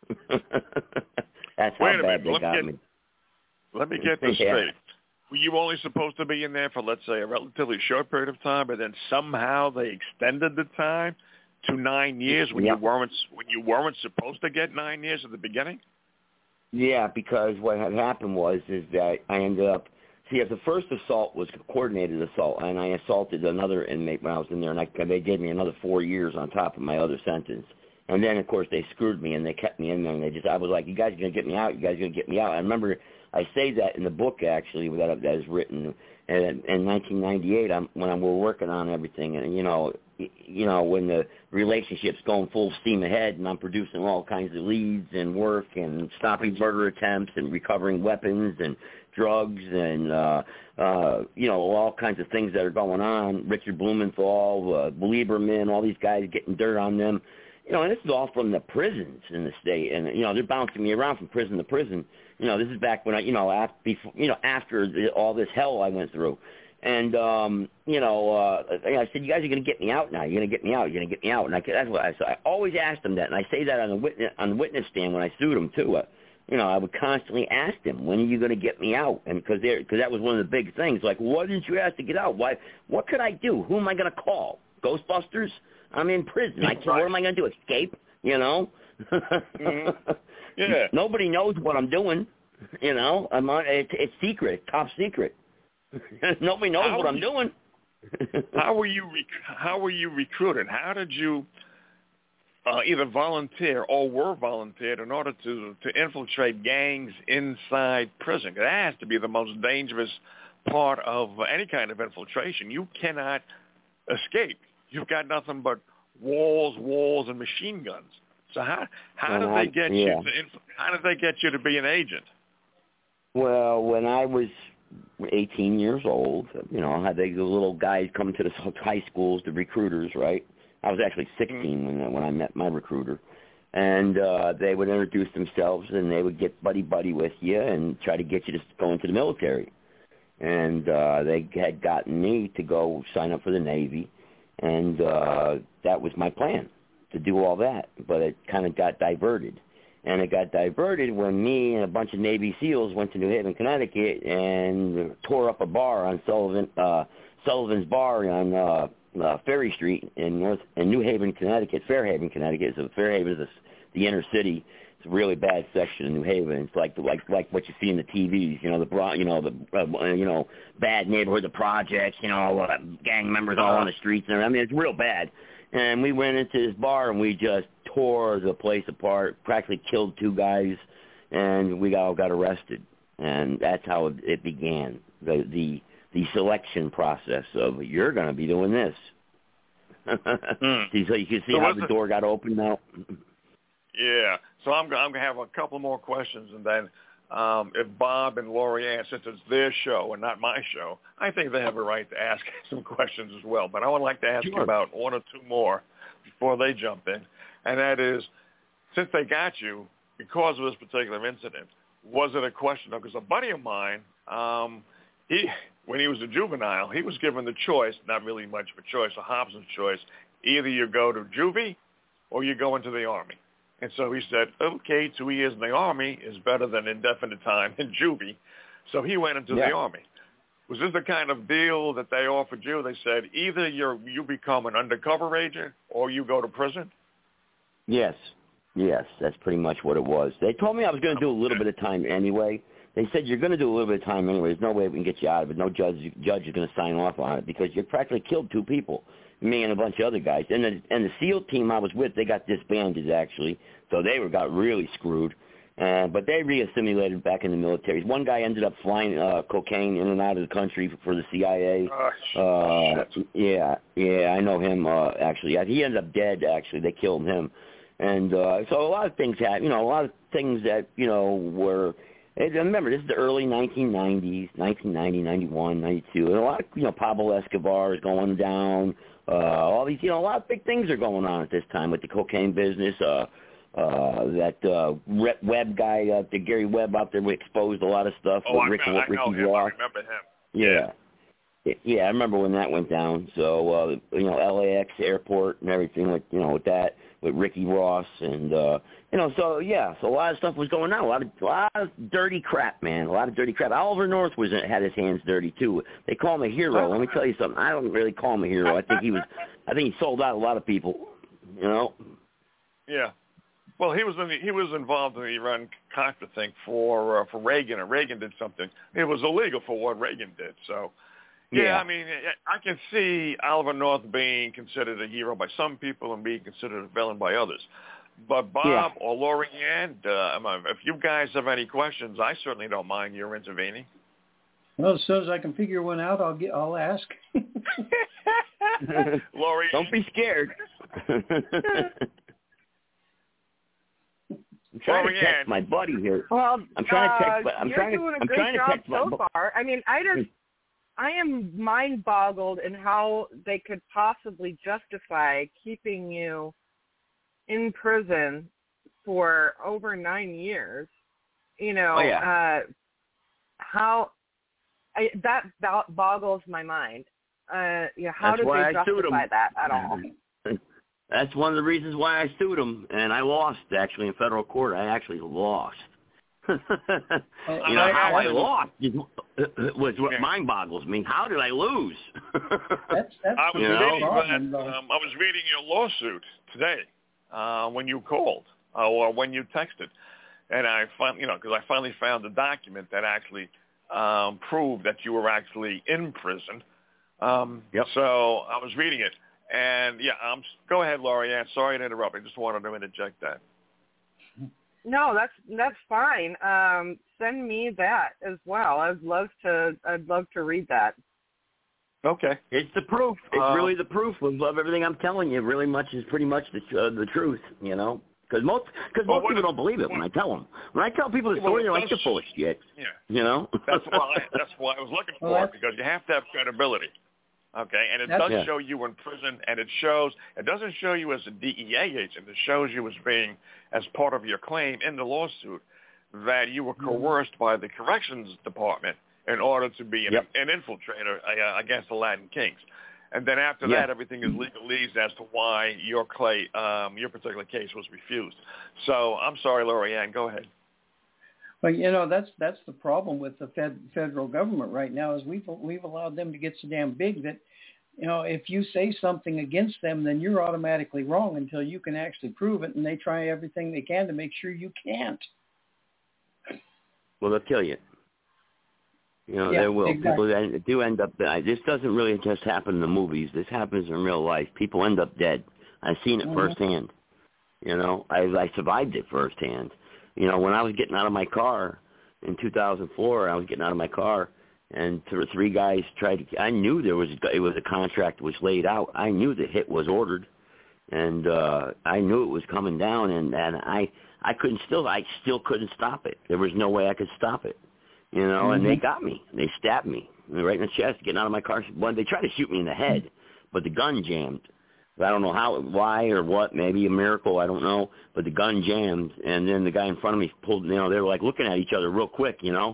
That's how Wait a bad minute. they Let got me get, me. Let me get this Yeah. straight. Were you only supposed to be in there for, let's say, a relatively short period of time, but then somehow they extended the time to nine years when Yep. you weren't when you weren't supposed to get nine years at the beginning? Yeah, because what had happened was is that I ended up see if the first assault was a coordinated assault, and I assaulted another inmate when I was in there, and I, they gave me another four years on top of my other sentence. And then of course they screwed me and they kept me in there, and they just I was like, you guys are gonna get me out, you guys are gonna get me out. I remember I say that in the book actually that that is written in, in nineteen ninety-eight. I'm, when I, we're working on everything, and you know, you know when the relationship's going full steam ahead, and I'm producing all kinds of leads and work and stopping murder attempts and recovering weapons and drugs and uh, uh, you know all kinds of things that are going on. Richard Blumenthal, uh, Lieberman, all these guys getting dirt on them. You know, and this is all from the prisons in the state, and you know they're bouncing me around from prison to prison. You know, this is back when I, you know, after before, you know, after the, all this hell I went through, and um, you know, uh, I said, you guys are going to get me out now. You're going to get me out. You're going to get me out. And I, that's what I said. I always asked them that, and I say that on the witness on the witness stand when I sued them too. Uh, you know, I would constantly ask them, when are you going to get me out? And because they, because that was one of the big things. Like, why didn't you ask to get out? Why? What could I do? Who am I going to call? Ghostbusters? I'm in prison. I can't, what am I going to do? Escape? You know? Mm-hmm. Yeah. Nobody knows what I'm doing. You know, I'm on. It's, it's secret, top secret. Nobody knows How what I'm you, doing. how were you? Rec- how were you recruited? How did you uh, either volunteer or were volunteered in order to to infiltrate gangs inside prison? 'Cause that has to be the most dangerous part of any kind of infiltration. You cannot escape. You've got nothing but walls, walls, and machine guns. So how how Well, did they I- get yeah. you to inf- how did they get you to be an agent? Well, when I was eighteen years old, you know, had the little guys come to the high schools, the recruiters, right? I was actually sixteen when I, when I met my recruiter, and uh, they would introduce themselves, and they would get buddy buddy with you and try to get you to go into the military. And uh, they had gotten me to go sign up for the Navy, and uh, that was my plan, to do all that. But it kind of got diverted. And it got diverted when me and a bunch of Navy SEALs went to New Haven, Connecticut, and tore up a bar on Sullivan, uh, Sullivan's Bar on uh, uh, Ferry Street in North in New Haven, Connecticut. Fairhaven, Connecticut. So Fairhaven is the, the inner city. It's a really bad section of New Haven. It's like like like what you see in the T Vs. You know the bro, you know the uh, you know bad neighborhood, the projects. You know uh, gang members all on the streets. And I mean it's real bad. And we went into this bar and we just tore the place apart, practically killed two guys, and we all got arrested. And that's how it, it began, the, the the selection process of, you're going to be doing this. mm. So you can see So how was the it- door got opened now. Yeah. So I'm, I'm going to have a couple more questions, and then um, if Bob and Lori Ann, since it's their show and not my show, I think they have a right to ask some questions as well. But I would like to ask Sure. you about one or two more before they jump in, and that is, since they got you, because of this particular incident, was it a question? Because a buddy of mine, um, he when he was a juvenile, he was given the choice, not really much of a choice, a Hobson's choice, either you go to juvie or you go into the Army. And so he said, okay, two years in the Army is better than indefinite time in juvie. So he went into yeah. the Army. Was this the kind of deal that they offered you? They said, either you're, you become an undercover agent or you go to prison? Yes. Yes, that's pretty much what it was. They told me I was going to do a little bit of time anyway. They said, you're going to do a little bit of time anyway. There's no way we can get you out of it. No judge, judge is going to sign off on it because you practically killed two people, me and a bunch of other guys. And the, and the SEAL team I was with, they got disbanded, actually, so they were got really screwed. Uh, but they reassimilated back in the military. One guy ended up flying uh, cocaine in and out of the country for the C I A. Oh, uh, yeah, yeah, I know him, uh, actually. He ended up dead, actually. They killed him. And uh, so a lot of things happened, you know, a lot of things that, you know, were, and remember, this is the early nineteen nineties, nineteen ninety, ninety-one, ninety-two, and a lot of, you know, Pablo Escobar is going down, uh, all these, you know, a lot of big things are going on at this time with the cocaine business, uh, uh, that uh, Webb guy, uh, the Gary Webb out there exposed a lot of stuff. Oh, with I, Rick, remember, I know Ricky him, Ross. I remember him. Yeah. yeah. Yeah, I remember when that went down. So, uh, you know, L A X airport and everything, with, you know, with that, with Ricky Ross. And, uh, you know, so, yeah, so a lot of stuff was going on. A lot of, a lot of dirty crap, man. A lot of dirty crap. Oliver North was had his hands dirty, too. They call him a hero. Let me tell you something. I don't really call him a hero. I think he was, I think he sold out a lot of people, you know. Yeah. Well, he was in the, he was involved in the Iran-Contra thing for uh, for Reagan, and Reagan did something. It was illegal for what Reagan did. So, yeah, yeah. I mean, I can see Oliver North being considered a hero by some people and being considered a villain by others. But Bob yeah. or Lori Ann, uh, if you guys have any questions, I certainly don't mind your intervening. Well, as soon as I can figure one out, I'll get. I'll ask. Lori, don't be scared. I'm trying Lori to text Ann. my buddy here. Well, I'm trying to text. uh, I'm you're trying doing to. a I'm great trying to job text so my. far. I mean, I just, I am mind boggled in how they could possibly justify keeping you in prison for over nine years. You know, oh, yeah. uh, how I, that boggles my mind. Uh, yeah, how That's did why they I sued justify him. that at all? That's one of the reasons why I sued him, and I lost, actually, in federal court. I actually lost. you know, how I lost was what yeah. mind boggles me. How did I lose? that's, that's I was you reading know? that, um, I was reading your lawsuit today uh, when you called uh, or when you texted, and I finally, you know, because I finally found a document that actually um, proved that you were actually in prison. Um, yep. So I was reading it. And, yeah, um, go ahead, Lori Ann. Sorry to interrupt. I just wanted to interject that. No, that's that's fine. Um, send me that as well. I'd love to. I'd love to read that. Okay. It's the proof. It's uh, really the proof of everything I'm telling you. Really much is pretty much the uh, the truth, you know. Because most, cause well, most people don't believe it when I tell them. When I tell people the story, well, they're like, "You're full of shit." Yeah. You know. that's why. That's why I was looking for well, it, because you have to have credibility. Okay, and it That's, does yeah. show you in prison, and it shows, it doesn't show you as a D E A agent. It shows you as being, as part of your claim in the lawsuit, that you were coerced by the corrections department in order to be an, yep. an infiltrator uh, against the Latin Kings. And then after yeah. that, everything is legalese as to why your clay, um, your particular case was refused. So I'm sorry, Lori Ann, go ahead. Well, you know, that's that's the problem with the fed, federal government right now is we've we've allowed them to get so damn big that, you know, if you say something against them, then you're automatically wrong until you can actually prove it, and they try everything they can to make sure you can't. Well, they'll kill you. You know, yeah, they will. Exactly. People do end up. This doesn't really just happen in the movies. This happens in real life. People end up dead. I've seen it mm-hmm. firsthand. You know, I I survived it firsthand. You know, when I was getting out of my car in two thousand four, I was getting out of my car, and three guys tried to. I knew there was it was a contract was laid out. I knew the hit was ordered, and uh, I knew it was coming down, and, and I I couldn't still I still couldn't stop it. There was no way I could stop it. You know, mm-hmm. and they got me. They stabbed me right in the chest. Getting out of my car, well, they tried to shoot me in the head, but the gun jammed. I don't know how, why or what, maybe a miracle, I don't know, but the gun jammed, and then the guy in front of me pulled, you know, they were like looking at each other real quick, you know,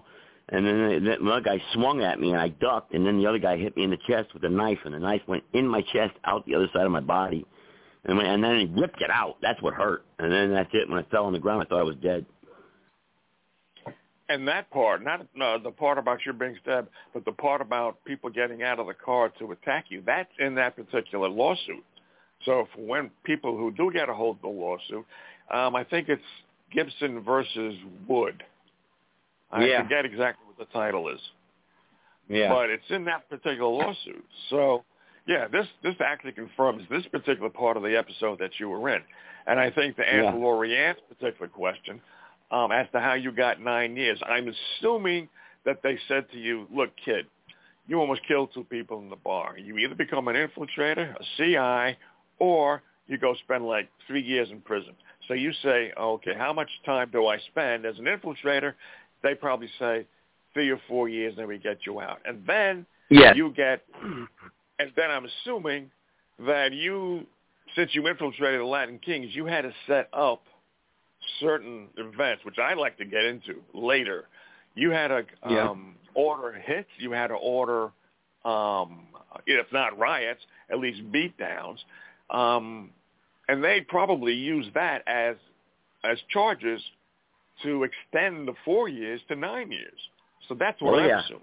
And then the, the other guy swung at me, and I ducked, and then the other guy hit me in the chest with a knife, and the knife went in my chest, out the other side of my body. And, when, and then he ripped it out. That's what hurt. And then that's it. When I fell on the ground, I thought I was dead. And that part, not no, the part about you being stabbed, but the part about people getting out of the car to attack you, that's in that particular lawsuit. So for when people who do get a hold of the lawsuit, um, I think it's Gibson versus Wood. I yeah. forget exactly what the title is. Yeah. But it's in that particular lawsuit. So, yeah, this, this actually confirms this particular part of the episode that you were in. And I think to answer yeah. Lori Ann's particular question, um, as to how you got nine years, I'm assuming that they said to you, look, kid, you almost killed two people in the bar. You either become an infiltrator, a C I, or you go spend like three years in prison. So you say, okay, how much time do I spend as an infiltrator? They probably say three or four years, and then we get you out. And then yes. you get, and then I'm assuming that you, since you infiltrated the Latin Kings, you had to set up certain events, which I'd like to get into later. You had to yeah. um, order hits. You had to order, um, if not riots, at least beatdowns. Um, and they probably use that as as charges to extend the four years to nine years. So that's what oh, I'm yeah. assuming.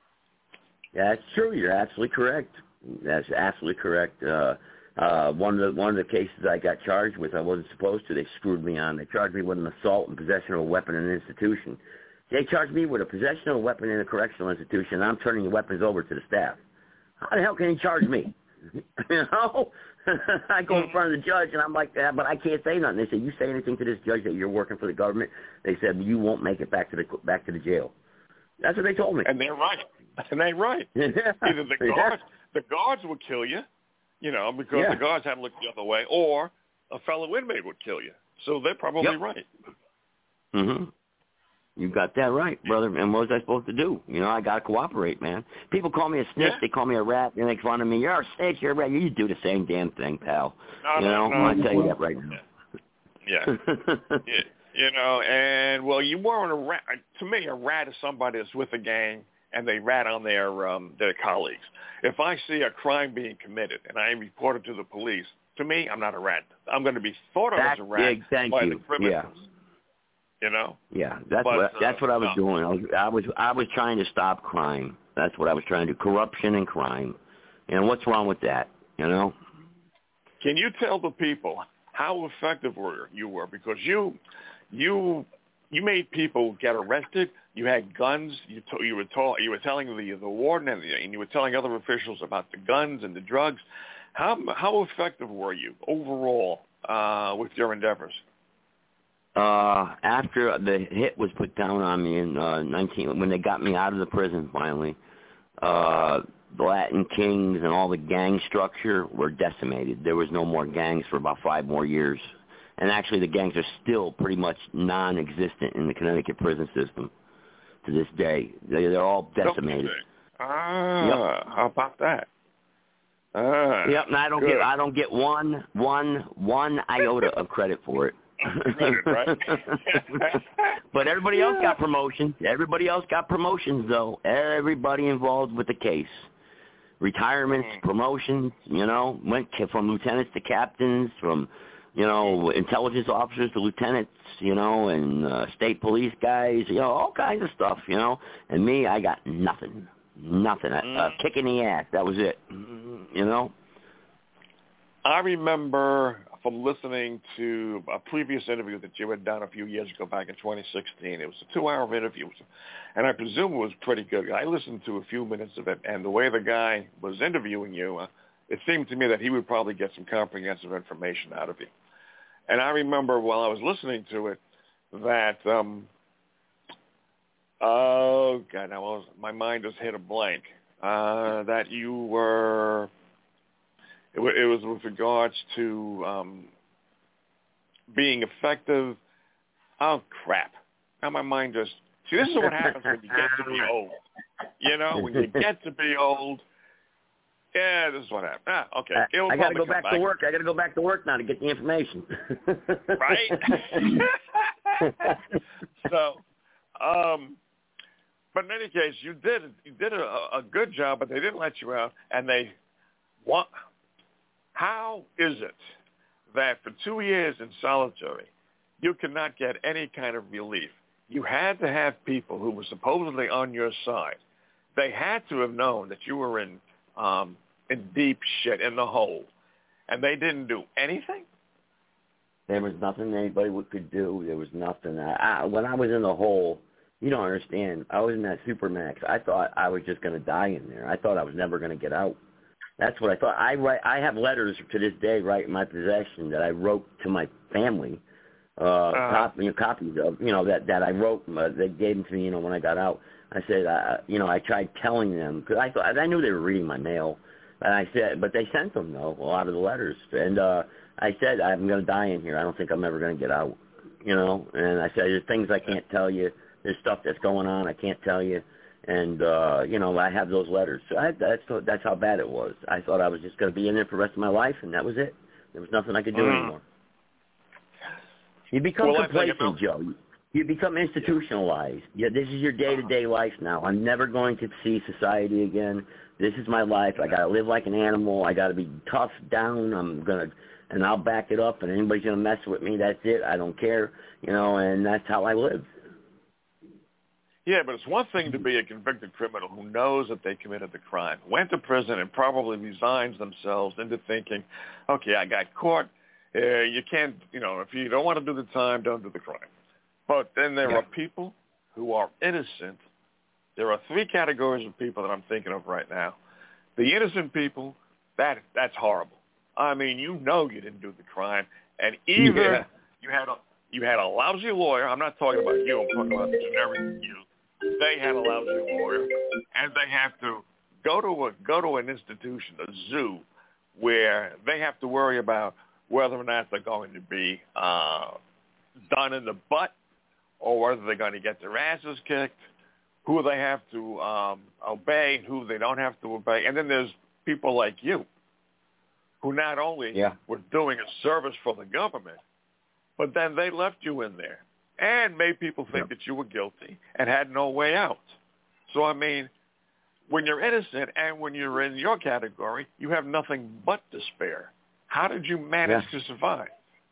Yeah, that's true. You're absolutely correct. That's absolutely correct. Uh, uh, one of the one of the cases I got charged with, I wasn't supposed to. They screwed me on. They charged me with an assault and possession of a weapon in an institution. They charged me with a possession of a weapon in a correctional institution, and I'm turning the weapons over to the staff. How the hell can he charge me? You know? I go in front of the judge, and I'm like, yeah, but I can't say nothing. They said, you say anything to this judge that you're working for the government, they said, you won't make it back to the back to the jail. That's what they told me. And they're right. And they're right. Either the guards, the guards would kill you, you know, because yeah. the guards had to look the other way, or a fellow inmate would kill you. So they're probably yep. right. Mm-hmm. You got that right, brother. And what was I supposed to do? You know, I got to cooperate, man. People call me a snitch. Yeah. They call me a rat. They make fun of me. You're a snitch. You're a rat. You do the same damn thing, pal. No, you no, know, no, I tell no. you that right now. Yeah. yeah. You know, and, well, you weren't a rat. To me, a rat is somebody that's with a gang, and they rat on their um, their colleagues. If I see a crime being committed and I report it to the police, to me, I'm not a rat. I'm going to be thought of that, as a rat yeah, thank by you. the criminals. Yeah. You know? Yeah, that's but, what uh, that's what I was no. doing. I was I was I was trying to stop crime. That's what I was trying to do. Corruption and crime. And what's wrong with that? You know? Can you tell the people how effective were you were? Because you you you made people get arrested. You had guns. You to, you were told, you were telling the the warden and, the, and you were telling other officials about the guns and the drugs. How how effective were you overall uh, with your endeavors? Uh, after the hit was put down on me in uh, nineteen, when they got me out of the prison finally, uh, the Latin Kings and all the gang structure were decimated. There was no more gangs for about five more years. And actually the gangs are still pretty much non-existent in the Connecticut prison system to this day. They, they're all decimated. Ah, yep. How about that? Ah, yep, and I don't good. get I don't get one one one iota of credit for it. Credit, right? But everybody else got promotions. Everybody else got promotions, though. Everybody involved with the case. Retirements, mm. promotions, you know, went from lieutenants to captains, from, you know, intelligence officers to lieutenants, you know, and uh, state police guys, you know, all kinds of stuff, you know. And me, I got nothing. Nothing. Mm. A, a kick in the ass. That was it, you know. I remember from listening to a previous interview that you had done a few years ago back in twenty sixteen. It was a two-hour interview, and I presume it was pretty good. I listened to a few minutes of it, and the way the guy was interviewing you, uh, it seemed to me that he would probably get some comprehensive information out of you. And I remember while I was listening to it that, um, oh, God, now was, my mind just hit a blank, uh, that you were... It, w- it was with regards to um, being effective. Oh, crap. Now my mind just... See, this is what happens when you get to be old. You know, when you get to be old, yeah, this is what happens. Ah, okay. I, I got to go back, back to work. I got to go back to work now to get the information. Right? So, um, But in any case, you did you did a, a good job, but they didn't let you out, and they want. How is it that for two years in solitary, you could not get any kind of relief? You had to have people who were supposedly on your side. They had to have known that you were in um, in deep shit, in the hole, and they didn't do anything? There was nothing anybody could do. There was nothing. I, I, when I was in the hole, you don't understand. I was in that Supermax. I thought I was just going to die in there. I thought I was never going to get out. That's what I thought. I write. I have letters to this day right in my possession that I wrote to my family, uh, uh, cop, you know, copies of, you know, that, that I wrote. Uh, they gave them to me, you know, when I got out. I said, uh, you know, I tried telling them, because I thought, I knew they were reading my mail. And I said, but they sent them, though, a lot of the letters. And uh, I said, I'm going to die in here. I don't think I'm ever going to get out, you know. And I said, there's things I can't tell you. There's stuff that's going on I can't tell you. And, uh, you know, I have those letters. So I, that's that's how bad it was. I thought I was just going to be in there for the rest of my life, and that was it. There was nothing I could do mm. anymore. You become well, complacent, Joe. You become institutionalized. Yeah, this is your day-to-day life now. I'm never going to see society again. This is my life. I got to live like an animal. I got to be tough down. I'm going to, and I'll back it up, and anybody's going to mess with me, that's it. I don't care, you know, and that's how I live. Yeah, but it's one thing to be a convicted criminal who knows that they committed the crime, went to prison, and probably resigns themselves into thinking, okay, I got caught. Uh, you can't, you know, if you don't want to do the time, don't do the crime. But then there yeah. are people who are innocent. There are three categories of people that I'm thinking of right now. The innocent people, that that's horrible. I mean, you know you didn't do the crime, and either yeah. you had a you had a lousy lawyer. I'm not talking about you. I'm talking about the generic you. They had a lousy lawyer, and they have to go to a go to an institution, a zoo, where they have to worry about whether or not they're going to be uh, done in the butt, or whether they're going to get their asses kicked, who they have to um, obey, and who they don't have to obey. And then there's people like you, who not only yeah. were doing a service for the government, but then they left you in there and made people think yeah. that you were guilty and had no way out. So, I mean, when you're innocent and when you're in your category, you have nothing but despair. How did you manage yeah. to survive?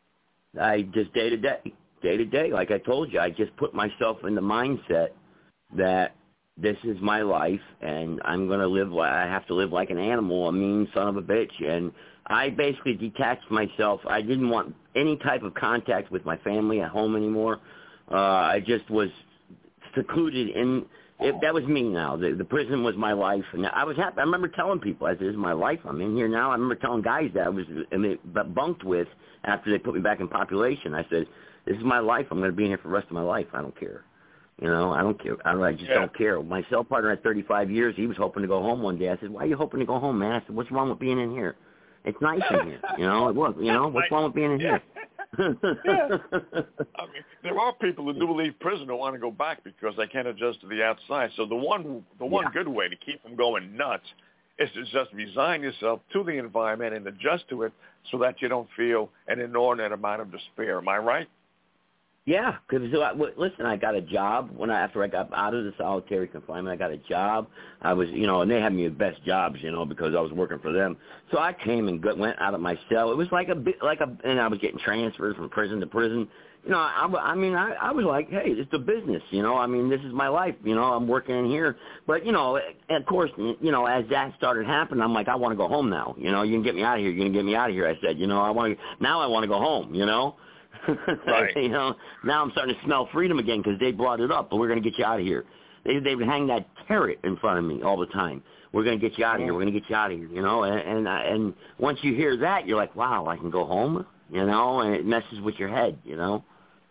I just day to day, day to day. Like I told you, I just put myself in the mindset that this is my life and I'm going to live, I have to live like an animal, a mean son of a bitch. And I basically detached myself. I didn't want any type of contact with my family at home anymore. Uh, I just was secluded in, it, that was me now. The, the prison was my life. And I was happy. I remember telling people, I said, this is my life. I'm in here now. I remember telling guys that I was I mean, bunked with after they put me back in population. I said, this is my life. I'm going to be in here for the rest of my life. I don't care. You know, I don't care. I, don't, I just yeah. don't care. My cell partner had thirty-five years. He was hoping to go home one day. I said, why are you hoping to go home, man? I said, what's wrong with being in here? It's nice in here. You know, it was. You know, what's wrong with being in here? yeah. I mean, there are people who do leave prison who want to go back because they can't adjust to the outside. So the one, the one yeah. good way to keep them going nuts is to just resign yourself to the environment and adjust to it so that you don't feel an inordinate amount of despair. Am I right? Yeah, because listen, I got a job when I after I got out of the solitary confinement. I got a job. I was, you know, and they had me the best jobs, you know, because I was working for them. So I came and got, went out of my cell. It was like a bit, like a, and I was getting transferred from prison to prison. You know, I, I mean, I, I was like, hey, it's a business, you know. I mean, this is my life, you know. I'm working in here, but you know, of course, you know, as that started happening, I'm like, I want to go home now. You know, you can get me out of here. You can get me out of here. I said, you know, I want to now. I want to go home. You know. Right. You know, now I'm starting to smell freedom again because they brought it up, but we're going to get you out of here. They they would hang that carrot in front of me all the time. We're going to get you out of here. We're going to get you out of here. You know, and and, and once you hear that, you're like, wow, I can go home. You know, and it messes with your head. You know,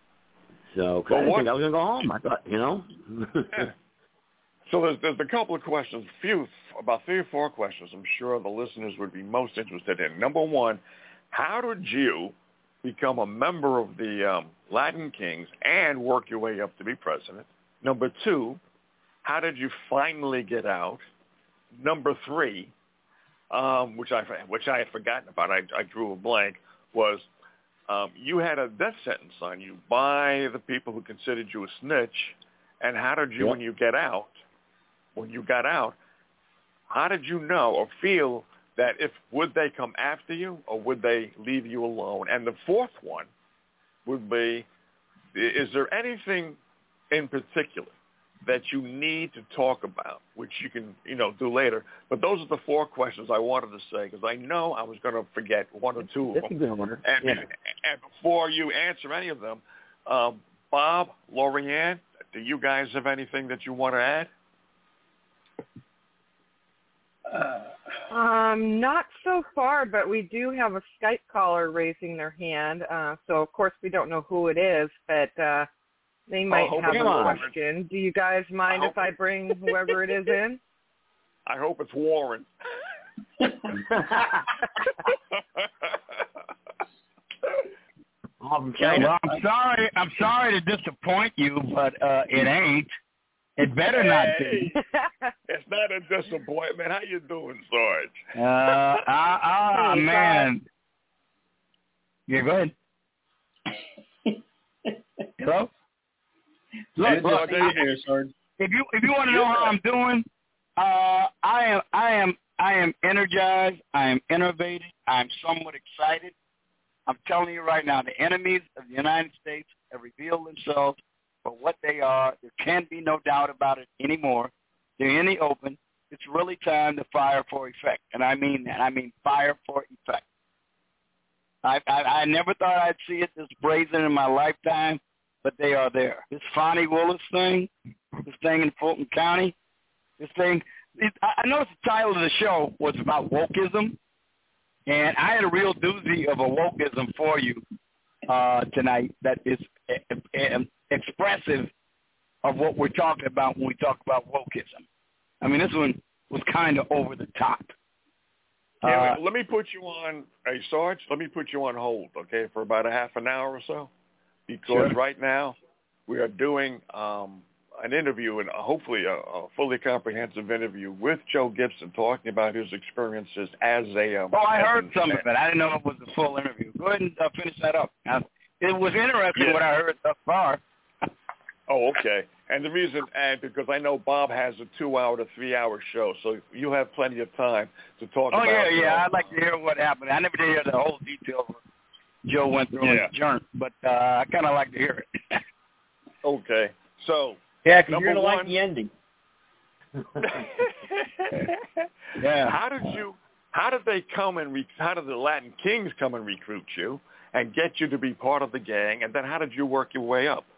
so cause I didn't think I was going to go home. I thought, you know. Yeah. So there's there's a couple of questions, few about three or four questions. I'm sure the listeners would be most interested in. Number one, how did you become a member of the um, Latin Kings and work your way up to be president? Number two, how did you finally get out? Number three, um, which I which I had forgotten about, I, I drew a blank, was um, you had a death sentence on you by the people who considered you a snitch, And how did you, Yep. when you get out, when you got out, how did you know or feel that if would they come after you or would they leave you alone? And the fourth one would be, is there anything in particular that you need to talk about, which you can, you know, do later? But those are the four questions I wanted to say because I know I was going to forget one or two of That's them. a good one. And, Yeah. and before you answer any of them, um, Bob, Lorianne, do you guys have anything that you want to add? Uh, Um, not so far, but we do have a Skype caller raising their hand. Uh, so of course we don't know who it is, but uh, they might Oh, have come a on. question. Do you guys mind I if I bring whoever it is in? I hope it's Warren. Um, well, I'm sorry. I'm sorry to disappoint you, but uh, it ain't. It better not be. It's not a disappointment. How you doing, Sarge? Uh, ah, ah, man. Yeah, go ahead. Hello. Look, Hey, look. Sarge, I- there, Sarge. If you if you want to know how I'm doing, uh, I am I am I am energized. I am innovative. I am somewhat excited. I'm telling you right now, the enemies of the United States have revealed themselves for what they are. There can be no doubt about it anymore. They're in the open. It's really time to fire for effect, and I mean that. I mean fire for effect. I I, I never thought I'd see it this brazen in my lifetime, but they are there. This Fonnie Willis thing, this thing in Fulton County, this thing. It, I noticed the title of the show was about wokeism, and I had a real doozy of a wokeism for you uh, tonight that is uh, uh, expressive of what we're talking about when we talk about wokeism. I mean, this one was kind of over the top. Yeah, Uh, let me put you on, hey, Sarge, let me put you on hold, okay, for about a half an hour or so, because Sure. right now we are doing um, an interview, and hopefully a, a fully comprehensive interview with Joe Gibson, talking about his experiences as a... Um, oh, I as heard an- some of it. I didn't know it was a full interview. Go ahead and uh, finish that up. Uh, it was interesting Yeah. what I heard thus far. Oh, okay. And the reason, and because I know Bob has a two-hour to three-hour show, so you have plenty of time to talk Oh, about. yeah, you yeah. know, I'd like to hear what happened. I never did hear the whole details Joe went through Yeah. in the journey, but uh, I kind of like to hear it. Okay. So, Yeah, because number you're going to like one- the ending. Yeah. How did you? How did they come and re- how did the Latin Kings come and recruit you and get you to be part of the gang? And then how did you work your way up?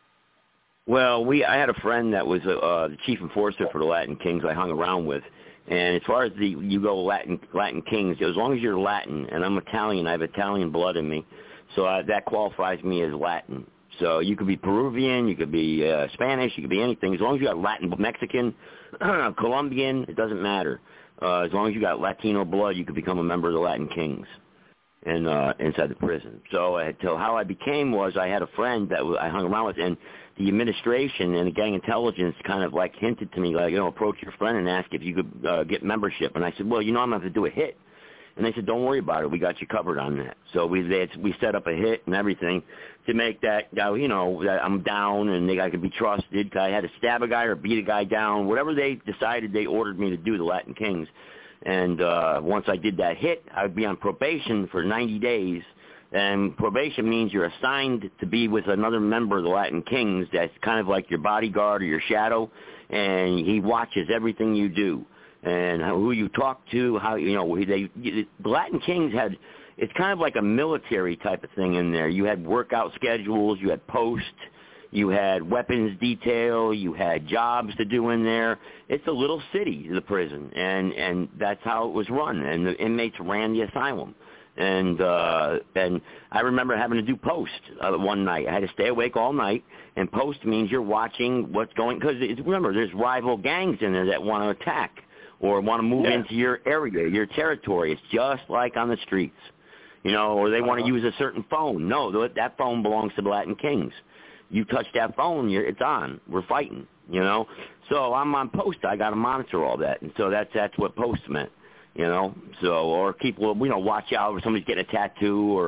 Well, we I had a friend that was uh, the chief enforcer for the Latin Kings I hung around with. And as far as the you go Latin Latin Kings, as long as you're Latin, and I'm Italian, I have Italian blood in me, so uh, that qualifies me as Latin. So you could be Peruvian, you could be uh, Spanish, you could be anything. As long as you got Latin, Mexican, Colombian, it doesn't matter. Uh, as long as you got Latino blood, you could become a member of the Latin Kings and uh, inside the prison. So, uh, so how I became was I had a friend that I hung around with, and the administration and the gang intelligence kind of like hinted to me, like, you know, approach your friend and ask if you could uh, get membership. And I said, well, you know, I'm going to have to do a hit. And they said, don't worry about it. We got you covered on that. So we they, we set up a hit and everything to make that, uh, you know, that I'm down and they I could be trusted. I had to stab a guy or beat a guy down. Whatever they decided, they ordered me to do, the Latin Kings. And uh, once I did that hit, I would be on probation for ninety days. And probation means you're assigned to be with another member of the Latin Kings that's kind of like your bodyguard or your shadow, and he watches everything you do and who you talk to, how, you know, they, the Latin Kings had, it's kind of like a military type of thing in there. You had workout schedules, you had post, you had weapons detail, you had jobs to do in there. It's a little city, the prison, and, and that's how it was run, and the inmates ran the asylum. And uh, and I remember having to do post uh, one night. I had to stay awake all night, and post means you're watching what's going, because remember, there's rival gangs in there that want to attack or want to move Yeah. into your area, your territory. It's just like on the streets, you know, or they want to Uh-huh. use a certain phone. No, th- that phone belongs to the Latin Kings. You touch that phone, you're, it's on. We're fighting, you know. So I'm on post. I got to monitor all that, and so that's that's what post meant. You know, so or keep, you know, watch out if somebody's getting a tattoo or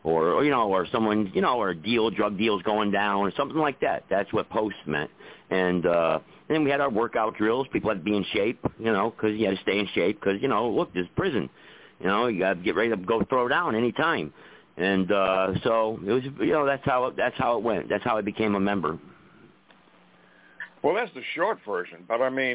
or, or you know, or someone, you know, or a deal, drug deal's going down, or something like that. That's what post meant. And uh, then we had our workout drills. People had to be in shape, you know, because you had to stay in shape. Because you know, look, there's prison. You know, you got to get ready to go throw down any time. And uh, so it was, you know, that's how it, that's how it went. That's how I became a member. Well, that's the short version. But I mean,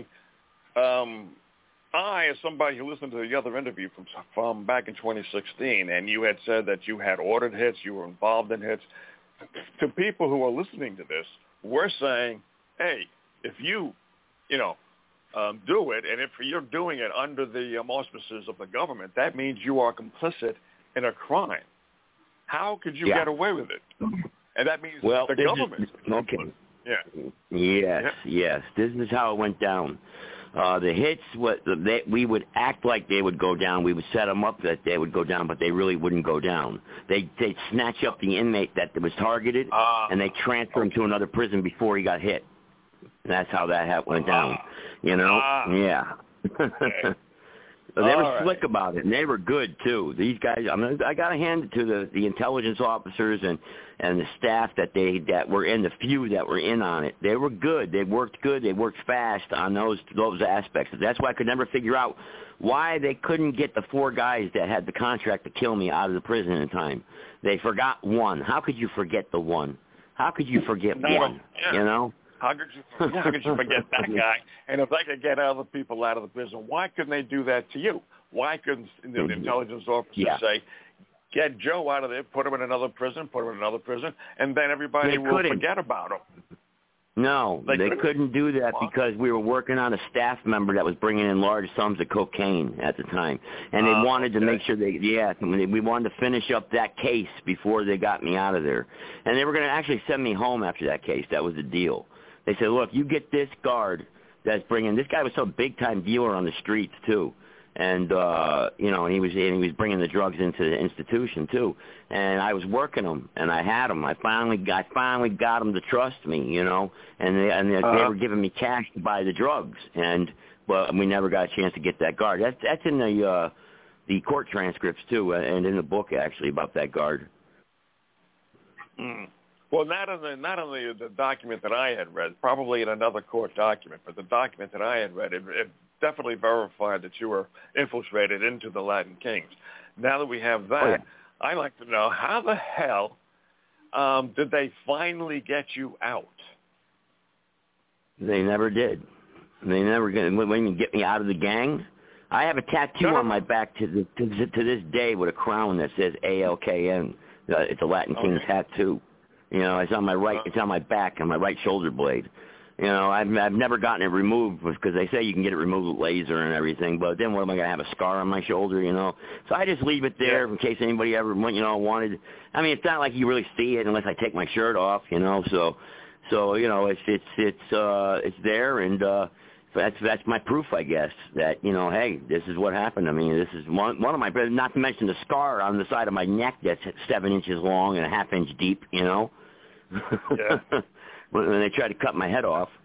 um, I, as somebody who listened to the other interview from from back in twenty sixteen, and you had said that you had ordered hits, you were involved in hits. To people who are listening to this, we're saying, hey, if you, you know, um, do it, and if you're doing it under the um, auspices of the government, that means you are complicit in a crime. How could you yeah. get away with it? And that means well, the government. Is, okay. Yeah. Yes, yeah. yes. This is how it went down. Uh, the hits, what they, we would act like they would go down. We would set them up that they would go down, but they really wouldn't go down. They they'd snatch up the inmate that was targeted, uh, and they transfer okay. him to another prison before he got hit. And that's how that went down. Uh, you know? Uh, yeah. Okay. So they All were slick right. about it, and they were good too. These guys, I mean, I got to hand it to the, the intelligence officers and, and the staff that they that were in, the few that were in on it. They were good. They worked good. They worked fast on those those aspects. That's why I could never figure out why they couldn't get the four guys that had the contract to kill me out of the prison in time. They forgot one. How could you forget the one? How could you forget no, one? Yeah. You know. How could you? How could you forget that guy? And if they could get other people out of the prison, why couldn't they do that to you? Why couldn't the intelligence officers yeah. say, "Get Joe out of there, put him in another prison, put him in another prison," and then everybody they will couldn't. forget about him? No, they, they couldn't. couldn't do that what? because we were working on a staff member that was bringing in large sums of cocaine at the time, and they uh, wanted okay. to make sure they, yeah, we wanted to finish up that case before they got me out of there, and they were going to actually send me home after that case. That was the deal. They said, look, you get this guard that's bringing, this guy was some big-time dealer on the streets, too. And, uh, you know, and he was and he was bringing the drugs into the institution, too. And I was working them, and I had them. I finally got, finally got them to trust me, you know. And they, and they, uh-huh. they were giving me cash to buy the drugs. And, but we never got a chance to get that guard. That's, that's in the, uh, the court transcripts, too, and in the book, actually, about that guard. Mm. Well, not in the not in the, the document that I had read, probably in another court document, but the document that I had read, it, it definitely verified that you were infiltrated into the Latin Kings. Now that we have that, oh, yeah. I'd like to know, how the hell um, did they finally get you out? They never did. They never get, when you get me out of the gang. I have a tattoo no. on my back to, the, to to this day with a crown that says A L K N. Uh, it's a Latin King okay. tattoo. You know, it's on my right, it's on my back, on my right shoulder blade. You know, I've I've never gotten it removed because they say you can get it removed with laser and everything. But then what am I gonna have, a scar on my shoulder? You know, so I just leave it there yeah. in case anybody ever, you know, wanted. I mean, it's not like you really see it unless I take my shirt off. You know, so so you know, it's it's it's uh it's there, and uh that's that's my proof, I guess, that, you know, hey, this is what happened. I mean, this is one one of my, not to mention the scar on the side of my neck that's seven inches long and a half inch deep. You know, yeah. when they tried to cut my head off.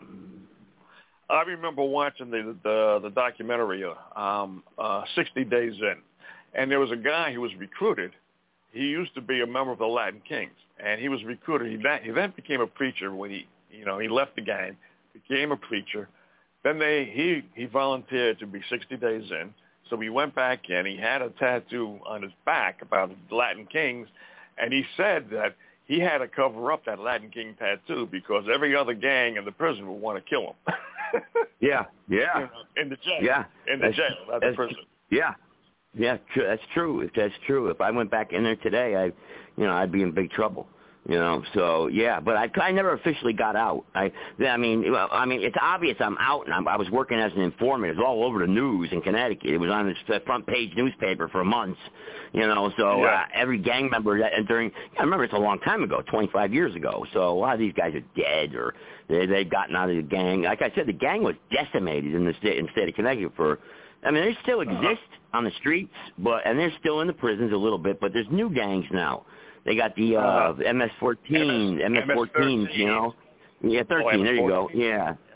I remember watching the the, the documentary, um, uh, sixty days in, and there was a guy who was recruited. He used to be a member of the Latin Kings, and he was recruited. He then, he then became a preacher when he, you know, he left the gang, became a preacher. Then they he he volunteered to be sixty days in, so he went back in. He had a tattoo on his back about the Latin Kings, and he said that he had to cover up that Latin King tattoo because every other gang in the prison would want to kill him. yeah, yeah. You know, in the jail. Yeah. In the that's, jail, not the prison. Yeah. Yeah, tr- that's true. That's true. If I went back in there today, I, you know, I'd be in big trouble. You know, so yeah, but I, I never officially got out. I, I mean, I mean, it's obvious I'm out, and I'm, I was working as an informant. It was all over the news in Connecticut. It was on the front page newspaper for months. You know, so yeah. uh, every gang member that and during, I remember it's a long time ago, twenty-five years ago. So a lot of these guys are dead, or they they've gotten out of the gang. Like I said, the gang was decimated in the state in the state of Connecticut for. I mean, they still exist uh-huh. on the streets, but and they're still in the prisons a little bit. But there's new gangs now. They got the uh, uh, M S fourteen, M S fourteens, you know. Yeah, thirteen, oh, there you go. Yeah.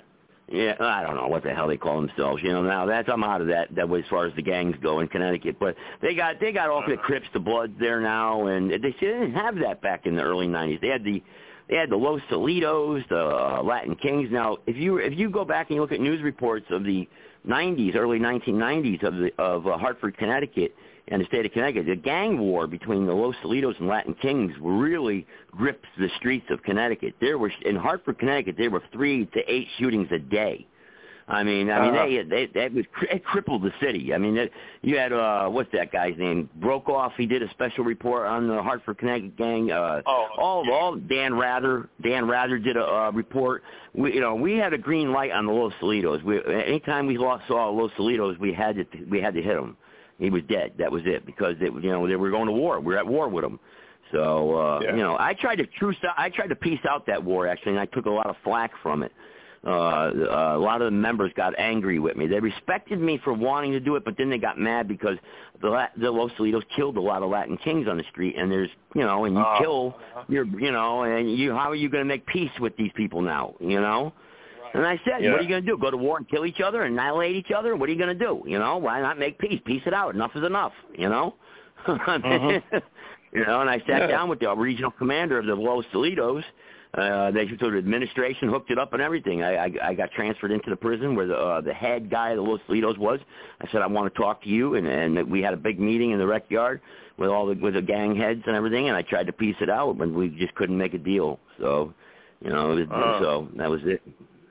Yeah, I don't know what the hell they call themselves. You know, now that's I'm out of that. That way, as far as the gangs go in Connecticut, but they got they got all the Crips, the Bloods there now, and they didn't have that back in the early nineties. They had the they had the Los Solitos, the uh, Latin Kings. Now, if you if you go back and you look at news reports of the nineties, early nineteen nineties of the of uh, Hartford, Connecticut, and the state of Connecticut, the gang war between the Los Solitos and Latin Kings really gripped the streets of Connecticut. There were in Hartford, Connecticut, there were three to eight shootings a day. I mean, I mean, uh-huh. they, they, they was, it crippled the city. I mean, it, you had uh, what's that guy's name? Brokoff. He did a special report on the Hartford, Connecticut gang. Uh, oh, all, yeah. all Dan Rather. Dan Rather did a uh, report. We, you know, we had a green light on the Los Solitos. We, anytime we lost, saw Los Solitos, we had to we had to hit them. He was dead. That was it, because they, you know, they were going to war. We were at war with them. So uh, yeah. you know, I tried to truce out, I tried to piece out that war actually, and I took a lot of flack from it. Uh, uh, a lot of the members got angry with me. They respected me for wanting to do it, but then they got mad because the La- the Los Solitos killed a lot of Latin Kings on the street, and there's you know, and you oh. kill, you're you know, and you how are you going to make peace with these people now? You know. And I said, yeah. what are you going to do? Go to war and kill each other, annihilate each other? What are you going to do? You know, why not make peace? Peace it out. Enough is enough, you know? uh-huh. You know, and I sat yeah. down with the regional commander of the Los Solitos. Uh, they so the administration hooked it up and everything. I, I, I got transferred into the prison where the uh, the head guy of the Los Solitos was. I said, I want to talk to you, and, and we had a big meeting in the rec yard with all the with the gang heads and everything, and I tried to piece it out, but we just couldn't make a deal. So, you know, it was, uh. so that was it.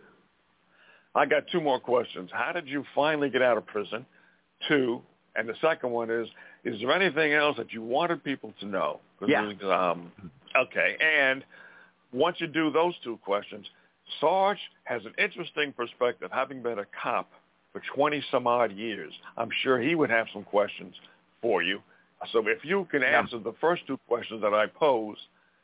I got two more questions. How did you finally get out of prison? Two, and the second one is, is there anything else that you wanted people to know? Yeah. Um, okay, and once you do those two questions, Sarge has an interesting perspective, having been a cop for twenty-some-odd years. I'm sure he would have some questions for you. So if you can answer yeah. the first two questions that I posed,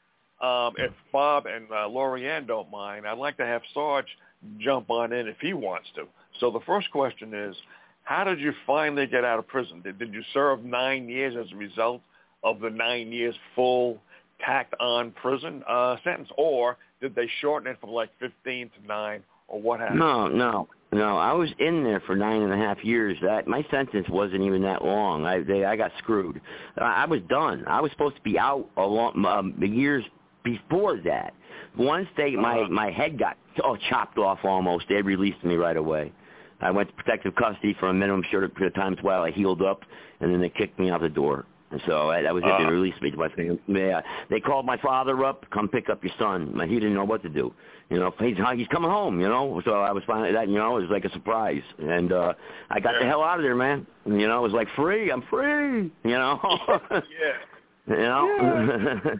um, if Bob and uh, Lorianne don't mind, I'd like to have Sarge jump on in if he wants to. So the first question is, how did you finally get out of prison? Did, did you serve nine years as a result of the nine years full tacked-on prison uh, sentence, or did they shorten it from like fifteen to nine, or what happened? No, no, no. I was in there for nine and a half years. That my sentence wasn't even that long. I they, I got screwed. I, I was done. I was supposed to be out a long, um, the years before that. Once they my my head got oh, chopped off almost, they released me right away. I went to protective custody for a minimum short period of time while I healed up, and then they kicked me out the door. And so I, that was it. They released me to my family. Yeah, they called my father up, come pick up your son. He didn't know what to do. You know, he's he's coming home. You know, so I was finally that. You know, it was like a surprise, and uh, I got yeah. the hell out of there, man. You know, it was like free. I'm free. You know. yeah. You know. Yeah.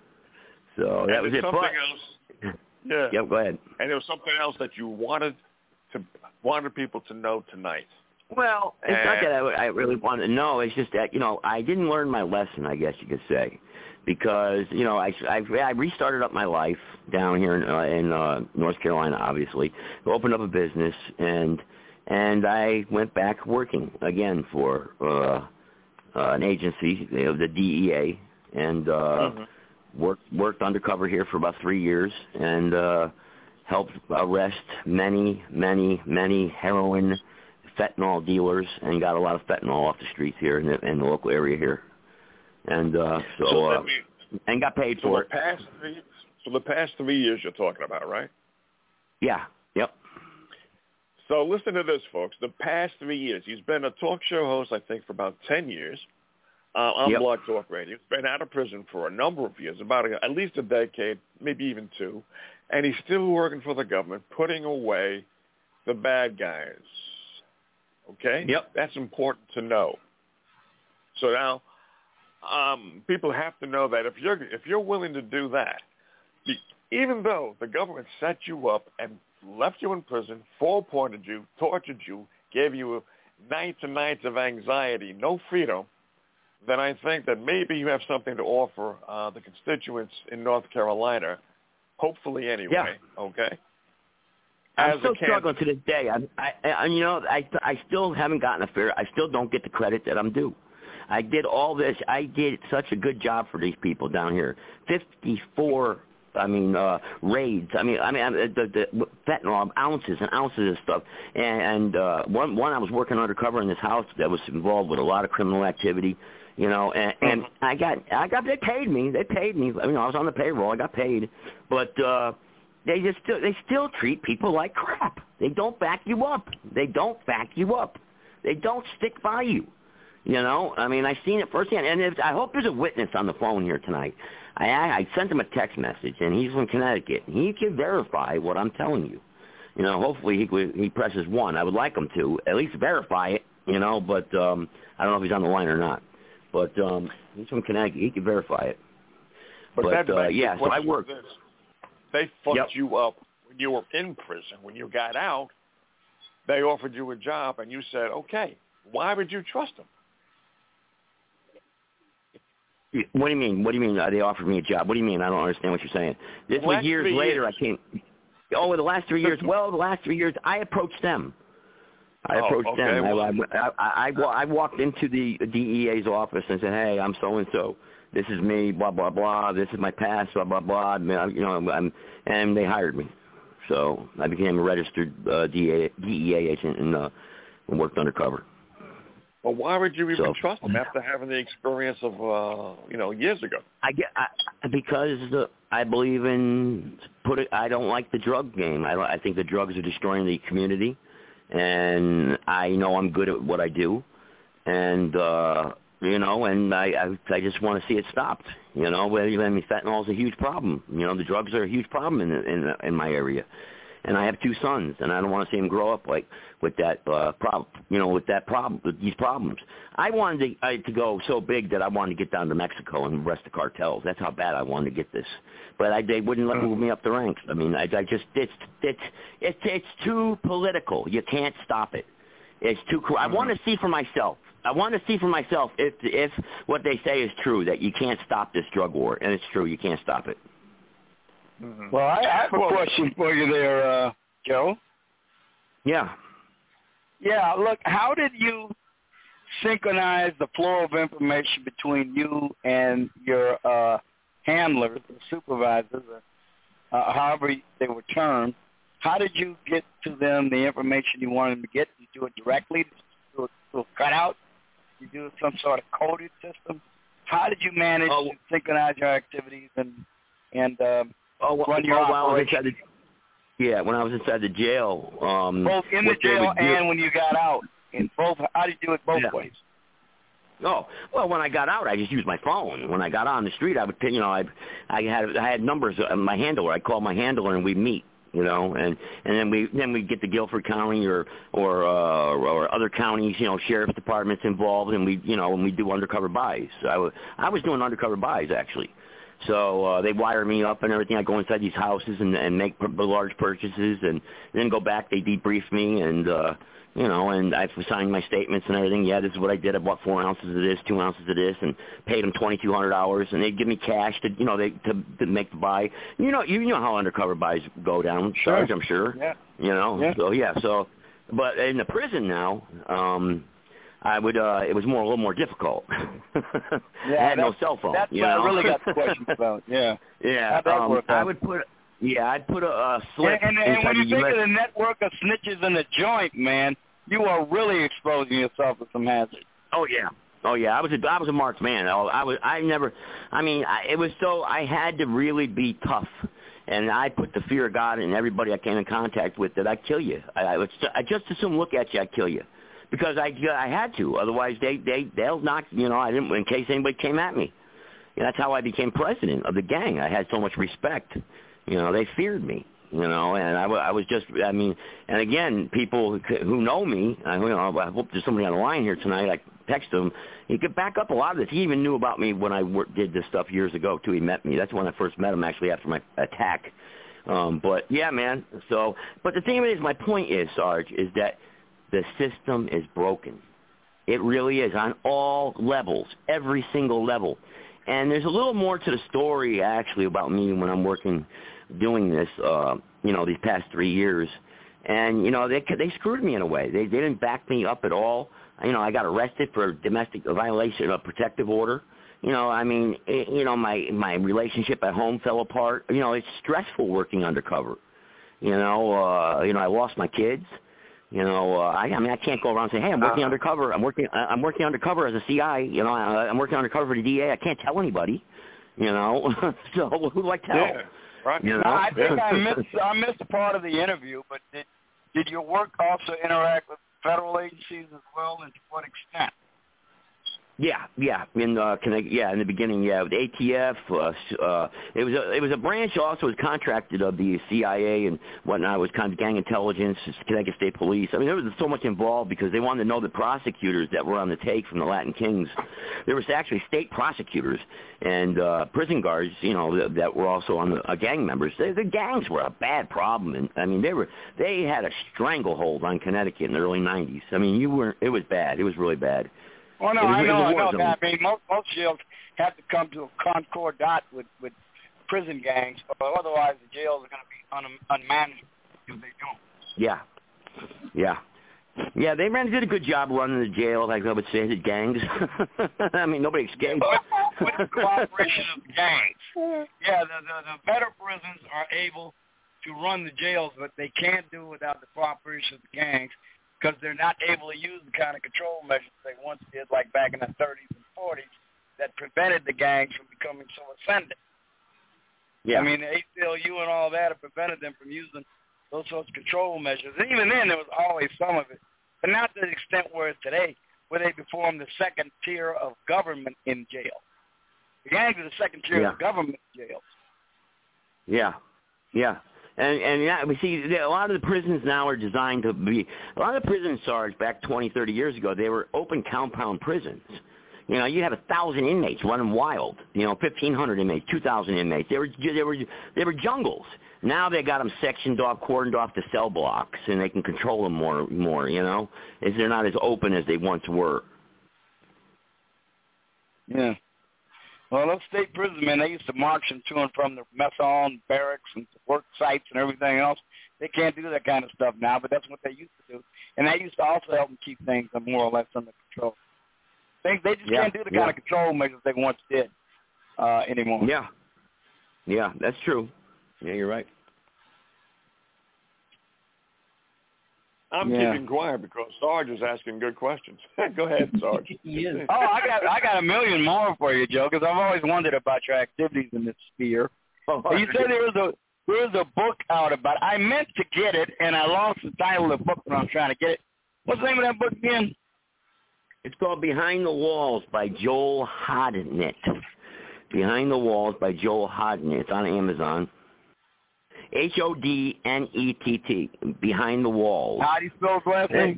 So that and was it. Something but, else. Yeah. Yep. Go ahead. And there was something else that you wanted to wanted people to know tonight. Well, it's and, not that I, I really wanted to know. It's just that, you know, I didn't learn my lesson, I guess you could say, because, you know, I, I, I restarted up my life down here in, uh, in uh, North Carolina, obviously, opened up a business, and and I went back working again for uh, uh, an agency, you know, the D E A, and uh, mm-hmm. worked worked undercover here for about three years, and uh, helped arrest many, many, many heroin fentanyl dealers, and got a lot of fentanyl off the streets here in the, in the local area here, and uh, so, so uh, me, and got paid so for the it. Past three, so the past three years you're talking about, right? Yeah. Yep. So listen to this, folks. The past three years, he's been a talk show host, I think, for about ten years uh, on yep. Blog Talk Radio. He's been out of prison for a number of years, about a, at least a decade, maybe even two, and he's still working for the government, putting away the bad guys. Okay? Yep. That's important to know. So now, um, people have to know that if you're if you're willing to do that, even though the government set you up and left you in prison, four-pointed you, tortured you, gave you nights and nights of anxiety, no freedom, then I think that maybe you have something to offer uh, the constituents in North Carolina, hopefully anyway, yeah. okay? I'm still struggling to this day. I, I, you know, I, I still haven't gotten a fair. I still don't get the credit that I'm due. I did all this. I did such a good job for these people down here. Fifty-four I mean, uh, raids. I mean, I mean, the, the fentanyl ounces and ounces of stuff. And, and uh, one, one, I was working undercover in this house that was involved with a lot of criminal activity. You know, and, and I got, I got, they paid me. They paid me. I mean, I was on the payroll. I got paid, but uh, they just, still, they still treat people like crap. They don't back you up. They don't back you up. They don't stick by you. You know, I mean, I've seen it firsthand, and if, I hope there's a witness on the phone here tonight. I, I sent him a text message, and he's from Connecticut. He can verify what I'm telling you. You know, hopefully he he presses one. I would like him to at least verify it. You know, but um, I don't know if he's on the line or not. But um, he's from Connecticut. He can verify it. But, but that uh, yeah, so I worked. This. They fucked yep. you up when you were in prison. When you got out, they offered you a job, and you said, okay. Why would you trust them? What do you mean? What do you mean uh, they offered me a job? What do you mean? I don't understand what you're saying. This was years later. Years. I came. Oh, the last three years. Well, the last three years, I approached them. I oh, approached okay. them. Well, I, I, I, I walked into the D E A's office and said, "Hey, I'm so and so. This is me. Blah blah blah. This is my past. Blah blah blah." You know, I'm, and they hired me. So I became a registered uh, D E A agent and, uh, and worked undercover. Well, why would you even so, trust them after having the experience of, uh, you know, years ago? I get I, because the, I believe in put it. I don't like the drug game. I, I think the drugs are destroying the community, and I know I'm good at what I do, and uh, you know, and I I, I just want to see it stopped. You know, I mean, fentanyl is a huge problem. You know, the drugs are a huge problem in in in my area. And I have two sons, and I don't want to see them grow up like with that uh, problem. You know, with that problem, with these problems. I wanted to, I, to go so big that I wanted to get down to Mexico and arrest the cartels. That's how bad I wanted to get this. But I, they wouldn't let move me up the ranks. I mean, I, I just it's it's it's it's too political. You can't stop it. It's too. I want to see for myself. I want to see for myself if if what they say is true, that you can't stop this drug war, and it's true. You can't stop it. Mm-hmm. Well, I, I have a question for you there, uh, Joe. Yeah. Yeah, look, how did you synchronize the flow of information between you and your uh, handlers, or supervisors, or, uh, however they were termed? How did you get to them the information you wanted them to get? Did you do it directly through a cutout? Did you do some sort of coded system? How did you manage oh. to synchronize your activities and and um, Oh, well, run your well, I was operation? inside the, yeah, when I was inside the jail. Um, both in the jail and when you got out. In both, how did you do it both yeah. ways? Oh, well, when I got out, I just used my phone. When I got on the street, I would, you know, I, I had, I had numbers. Uh, my handler, I'd call my handler, and we'd meet. You know, and and then we then we get to Guilford County or or uh, or other counties, you know, sheriff's departments involved, and we, you know, and we do undercover buys. I was I was doing undercover buys actually. So uh, they wire me up and everything. I go inside these houses and, and make p- large purchases, and then go back. They debrief me, and uh, you know, and I've signed my statements and everything. Yeah, this is what I did. I bought four ounces of this, two ounces of this, and paid them twenty two hundred dollars. And they give me cash to, you know, they to, to make the buy. You know, you know how undercover buys go down. Sure. Charge, I'm sure. Yeah. You know. Yeah. So yeah. So, but in the prison now. um I would. Uh, it was more a little more difficult. Yeah, I had no cell phone. That's you what know? I really got the questions about. Yeah. Yeah. How'd that um, work out? I would put. Yeah, I'd put a, a slip. And, and, and when you the think U S of the network of snitches in the joint, man, you are really exposing yourself to some hazards. Oh yeah. Oh yeah. I was a I was a marked man. I, I was. I never. I mean, I, it was so. I had to really be tough. And I put the fear of God in everybody I came in contact with that I'd kill you. I, I, would, I just assume look at you, I'd kill you. Because I, I had to, otherwise they they they'll knock. You know, I didn't in case anybody came at me. And that's how I became president of the gang. I had so much respect. You know, they feared me. You know, and I, I was just. I mean, and again, people who know me. I, you know, I hope there's somebody on the line here tonight. I text him. He could back up a lot of this. He even knew about me when I worked, did this stuff years ago too. He met me. That's when I first met him, actually, after my attack. Um, but yeah, man. So, but the thing is, my point is, Sarge, is that the system is broken. It really is on all levels, every single level. And there's a little more to the story, actually, about me when I'm working, doing this, uh, you know, these past three years. And, you know, they they screwed me in a way. They, they didn't back me up at all. You know, I got arrested for domestic violation of protective order. You know, I mean, it, you know, my my relationship at home fell apart. You know, it's stressful working undercover. You know, uh, you know, I lost my kids. You know, uh, I, I mean, I can't go around saying, "Hey, I'm working uh, undercover. I'm working. I'm working undercover as a C I. You know, I, I'm working undercover for the D A. I can't tell anybody. You know, so who do I tell? Yeah, right. You know? No, I think I missed I missed part of the interview, but did did your work also interact with federal agencies as well, and to what extent? Yeah, yeah, in uh, Connecticut, yeah, in the beginning, yeah, with A T F, uh, uh, it was a it was a branch also was contracted of the C I A and whatnot. It was kind of gang intelligence, Connecticut State Police. I mean, there was so much involved because they wanted to know the prosecutors that were on the take from the Latin Kings. There was actually state prosecutors and uh, prison guards, you know, that, that were also on the uh, gang members. They, the gangs were a bad problem, and I mean, they were they had a stranglehold on Connecticut in the early nineties. I mean, you were it was bad. It was really bad. Well, no, I know, I know that. I mean, most, most jails have to come to a concordat with, with prison gangs, or otherwise the jails are going to be un, unmanageable if they don't. Yeah, yeah. Yeah, they ran did a good job running the jail, like I would say, the gangs. I mean, nobody escaped. With, with the cooperation of the gangs. Yeah, the, the, the better prisons are able to run the jails, but they can't do it without the cooperation of the gangs, because they're not able to use the kind of control measures they once did, like back in the thirties and forties, that prevented the gangs from becoming so ascendant. Yeah. I mean, the A C L U and all that have prevented them from using those sorts of control measures. And even then, there was always some of it, but not to the extent where it's today, where they form the second tier of government in jail. The gangs are the second tier yeah. of government in jails. Yeah, yeah. And, and yeah, we see a lot of the prisons now are designed to be, a lot of the prisons, Sarge, back twenty, thirty years ago, they were open compound prisons. You know, you have a thousand inmates running wild. You know, fifteen hundred inmates, two thousand inmates. They were, they were, they were jungles. Now they got them sectioned off, cordoned off to cell blocks, and they can control them more, more. You know, as they're not as open as they once were. Yeah. Well, those state prisons, man, they used to march them to and from the Messon barracks and work sites and everything else. They can't do that kind of stuff now, but that's what they used to do. And that used to also help them keep things more or less under control. They, they just yeah, can't do the yeah. kind of control measures they once did uh, anymore. Yeah. Yeah, that's true. Yeah, you're right. I'm yeah. keeping quiet because Sarge is asking good questions. Go ahead, Sarge. Yes. Oh, I got I got a million more for you, Joe, because I've always wondered about your activities in this sphere. Oh, you said there was a there was a book out about it. I meant to get it, and I lost the title of the book when I was trying to get it. What's the name of that book again? It's called Behind the Walls by Joel Hodnett. Behind the Walls by Joel Hodnett. It's on Amazon. H O D N E T T, Behind the Walls. How do you spell his last name?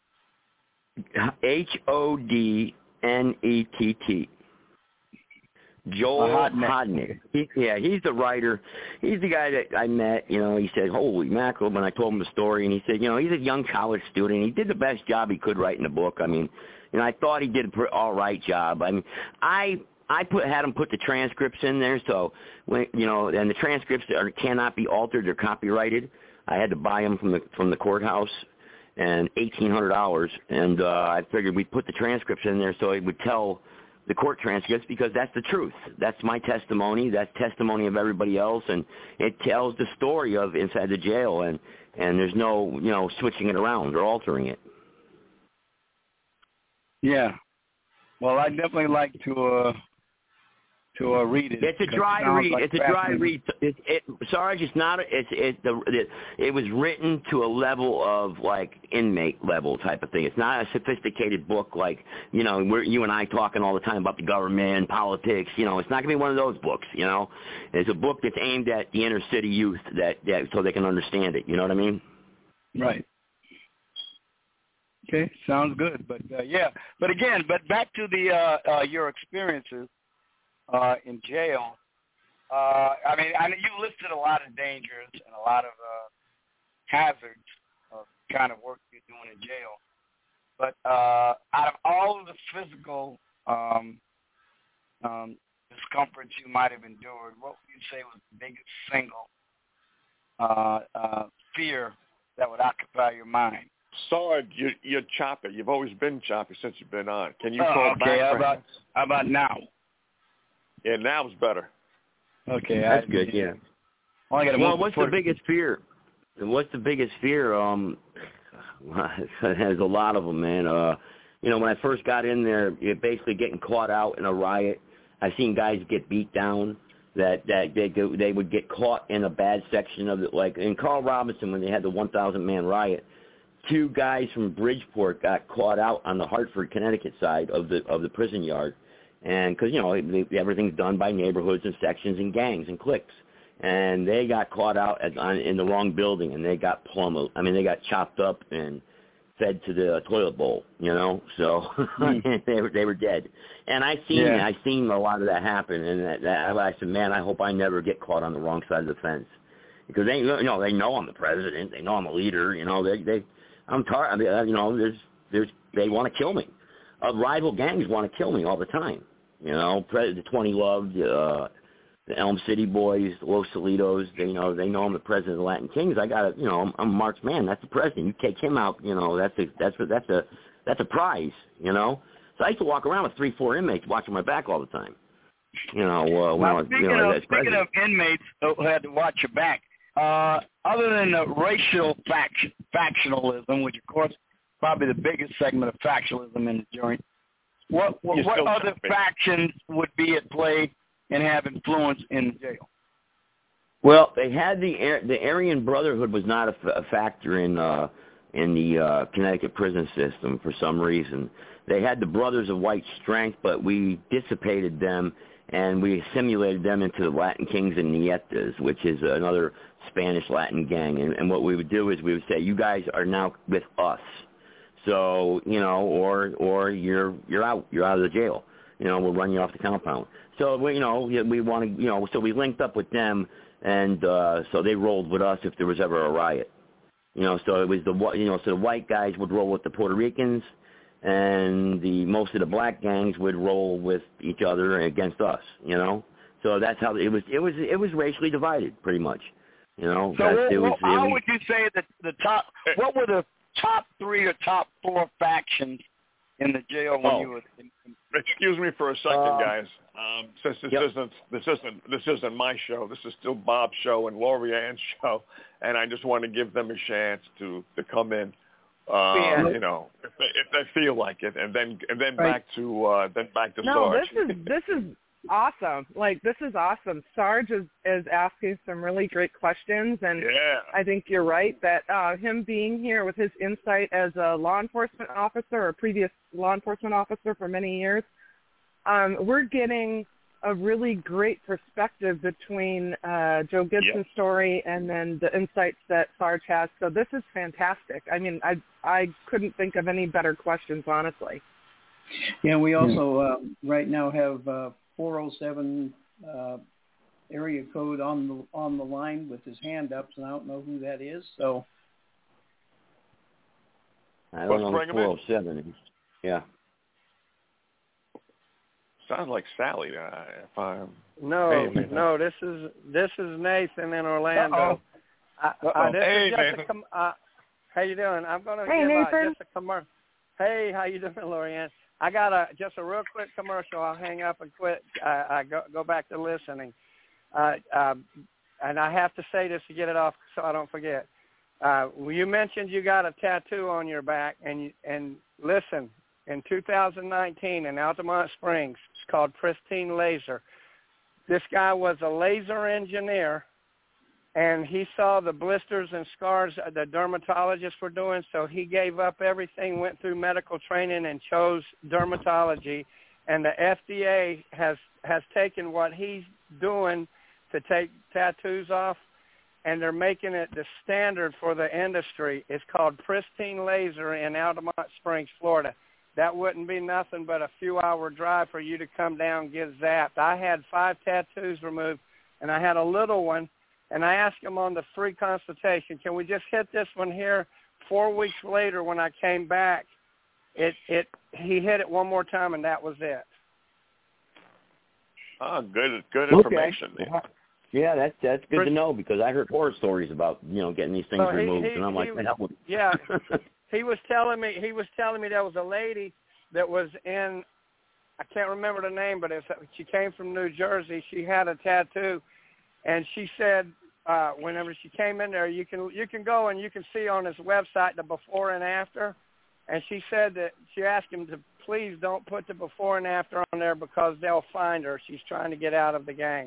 H O D N E T T. Joel uh, Hodnett. He, yeah, he's the writer. He's the guy that I met. You know, he said, holy mackerel, when I told him the story. And he said, you know, he's a young college student. He did the best job he could writing the book. I mean, you know, I thought he did an all right job. I mean, I... I put had him put the transcripts in there, so when you know, and the transcripts are, cannot be altered; they're copyrighted. I had to buy them from the from the courthouse, and eighteen hundred dollars. And uh, I figured we'd put the transcripts in there so it would tell the court transcripts because that's the truth. That's my testimony. That's testimony of everybody else, and it tells the story of inside the jail. And and there's no you know switching it around or altering it. Yeah. Well, I'd definitely like to. Uh... to uh, read it. It's a dry it read. Like it's a dry read. It, it, Sarge, it's not. A, it's it. The it, it was written to a level of like inmate level type of thing. It's not a sophisticated book like you know we're you and I talking all the time about the government, politics. You know, it's not gonna be one of those books. You know, it's a book that's aimed at the inner city youth that, that so they can understand it. You know what I mean? Right. Okay, sounds good. But uh, yeah, but again, but back to the uh, uh, your experiences. Uh, in jail, uh, I mean, I mean, you listed a lot of dangers and a lot of uh, hazards of the kind of work you're doing in jail. But uh, out of all of the physical um, um, discomforts you might have endured, what would you say was the biggest single uh, uh, fear that would occupy your mind? Sarge, you're, you're choppy. You've always been choppy since you've been on. Can you oh, call okay. back? How about, how about now? Yeah, now it's better. Okay, that's I, good. Yeah. Well, I got well what's the biggest fear? What's the biggest fear? Um, there's a lot of them, man. Uh, you know, when I first got in there, you're basically getting caught out in a riot. I've seen guys get beat down. That that they they would get caught in a bad section of it, like in Carl Robinson when they had the one thousand man riot. Two guys from Bridgeport got caught out on the Hartford, Connecticut side of the of the prison yard, and because you know they, everything's done by neighborhoods and sections and gangs and cliques, and they got caught out at, on, in the wrong building, and they got plumb. I mean, they got chopped up and fed to the toilet bowl, you know. So mm. they were they were dead. And I seen yeah. I seen a lot of that happen, and that, that, I said, man, I hope I never get caught on the wrong side of the fence, because they you know they know I'm the president, they know I'm a leader, you know they they I'm tar- I mean, you know there's there's they want to kill me. Uh, rival gangs want to kill me all the time, you know. The twenty Loved, uh, the Elm City Boys, the Los Solitos, they you know they know I'm the president of the Latin Kings. I got to you know I'm, I'm a marked man. That's the president. You take him out, you know that's a that's a, that's a that's a prize, you know. So I used to walk around with three, four inmates watching my back all the time. You know, uh, when now, I was, speaking, you know, of, as speaking of inmates who had to watch your back, uh, other than the racial fact, factionalism, which of course probably the biggest segment of factionalism in the joint, what what, what other jumping. factions would be at play and have influence in the jail? Well, they had the the Aryan Brotherhood was not a, a factor in uh, in the uh, Connecticut prison system for some reason. They had the Brothers of White Strength, but we dissipated them and we assimilated them into the Latin Kings and Nietas, which is another Spanish Latin gang. And, and what we would do is we would say, you guys are now with us. So, you know, or or you're you're out. You're out of the jail. You know, we'll run you off the compound. So, we, you know, we want to, you know, so we linked up with them, and uh, so they rolled with us if there was ever a riot. You know, so it was the, you know, so the white guys would roll with the Puerto Ricans, and the most of the black gangs would roll with each other against us, you know. So that's how it was. It was it was racially divided, pretty much, you know. So what, it was, it how was, would you say that the top? What were the top three or top four factions in the jail when oh. you were? In, in, Excuse me for a second, uh, guys. Um, since this yep. isn't this isn't this isn't my show, this is still Bob's show and Lorianne's show, and I just want to give them a chance to to come in. Uh, yeah. You know, if they, if they feel like it, and then and then right. back to uh, then back to no, Sarge. this is this is awesome. Like this is awesome. Sarge is, is asking some really great questions, and yeah. I think you're right that uh, him being here with his insight as a law enforcement officer or previous law enforcement officer for many years, um, we're getting a really great perspective between uh, Joe Gibson's yeah. story and then the insights that Sarge has. So this is fantastic. I mean, I I couldn't think of any better questions, honestly. Yeah, we also uh, right now have uh, four oh seven uh, area code on the on the line with his hand up, and I don't know who that is. So I don't know who four oh seven is. Yeah. Sounds like Sally. Uh, if I'm no, hey, no, this is this is Nathan in Orlando. I, I, this hey, is just Nathan. A com- uh, how you doing? I'm going to hey, give Nathan. uh, just a commercial. Hey, how you doing, Lorianne? I got a just a real quick commercial. I'll hang up and quit. I, I go go back to listening. Uh, um, and I have to say this to get it off so I don't forget. Uh, you mentioned you got a tattoo on your back, and you, and listen. In two thousand nineteen in Altamont Springs, it's called Pristine Laser. This guy was a laser engineer, and he saw the blisters and scars the dermatologists were doing, so he gave up everything, went through medical training, and chose dermatology. And the F D A has, has taken what he's doing to take tattoos off, and they're making it the standard for the industry. It's called Pristine Laser in Altamont Springs, Florida. That wouldn't be nothing but a few-hour drive for you to come down and get zapped. I had five tattoos removed, and I had a little one, and I asked him on the free consultation, can we just hit this one here? Four weeks later when I came back, it it he hit it one more time, and that was it. Oh, good good Okay. information. Yeah, that's that's good to know, because I heard horror stories about, you know, getting these things So he- removed, he- and I'm like, he- the hell would... Yeah. He was telling me he was telling me there was a lady that was in I can't remember the name, but it's, she came from New Jersey. She had a tattoo, and she said uh, whenever she came in there, you can you can go and you can see on his website the before and after. And she said that she asked him to please don't put the before and after on there because they'll find her. She's trying to get out of the gang.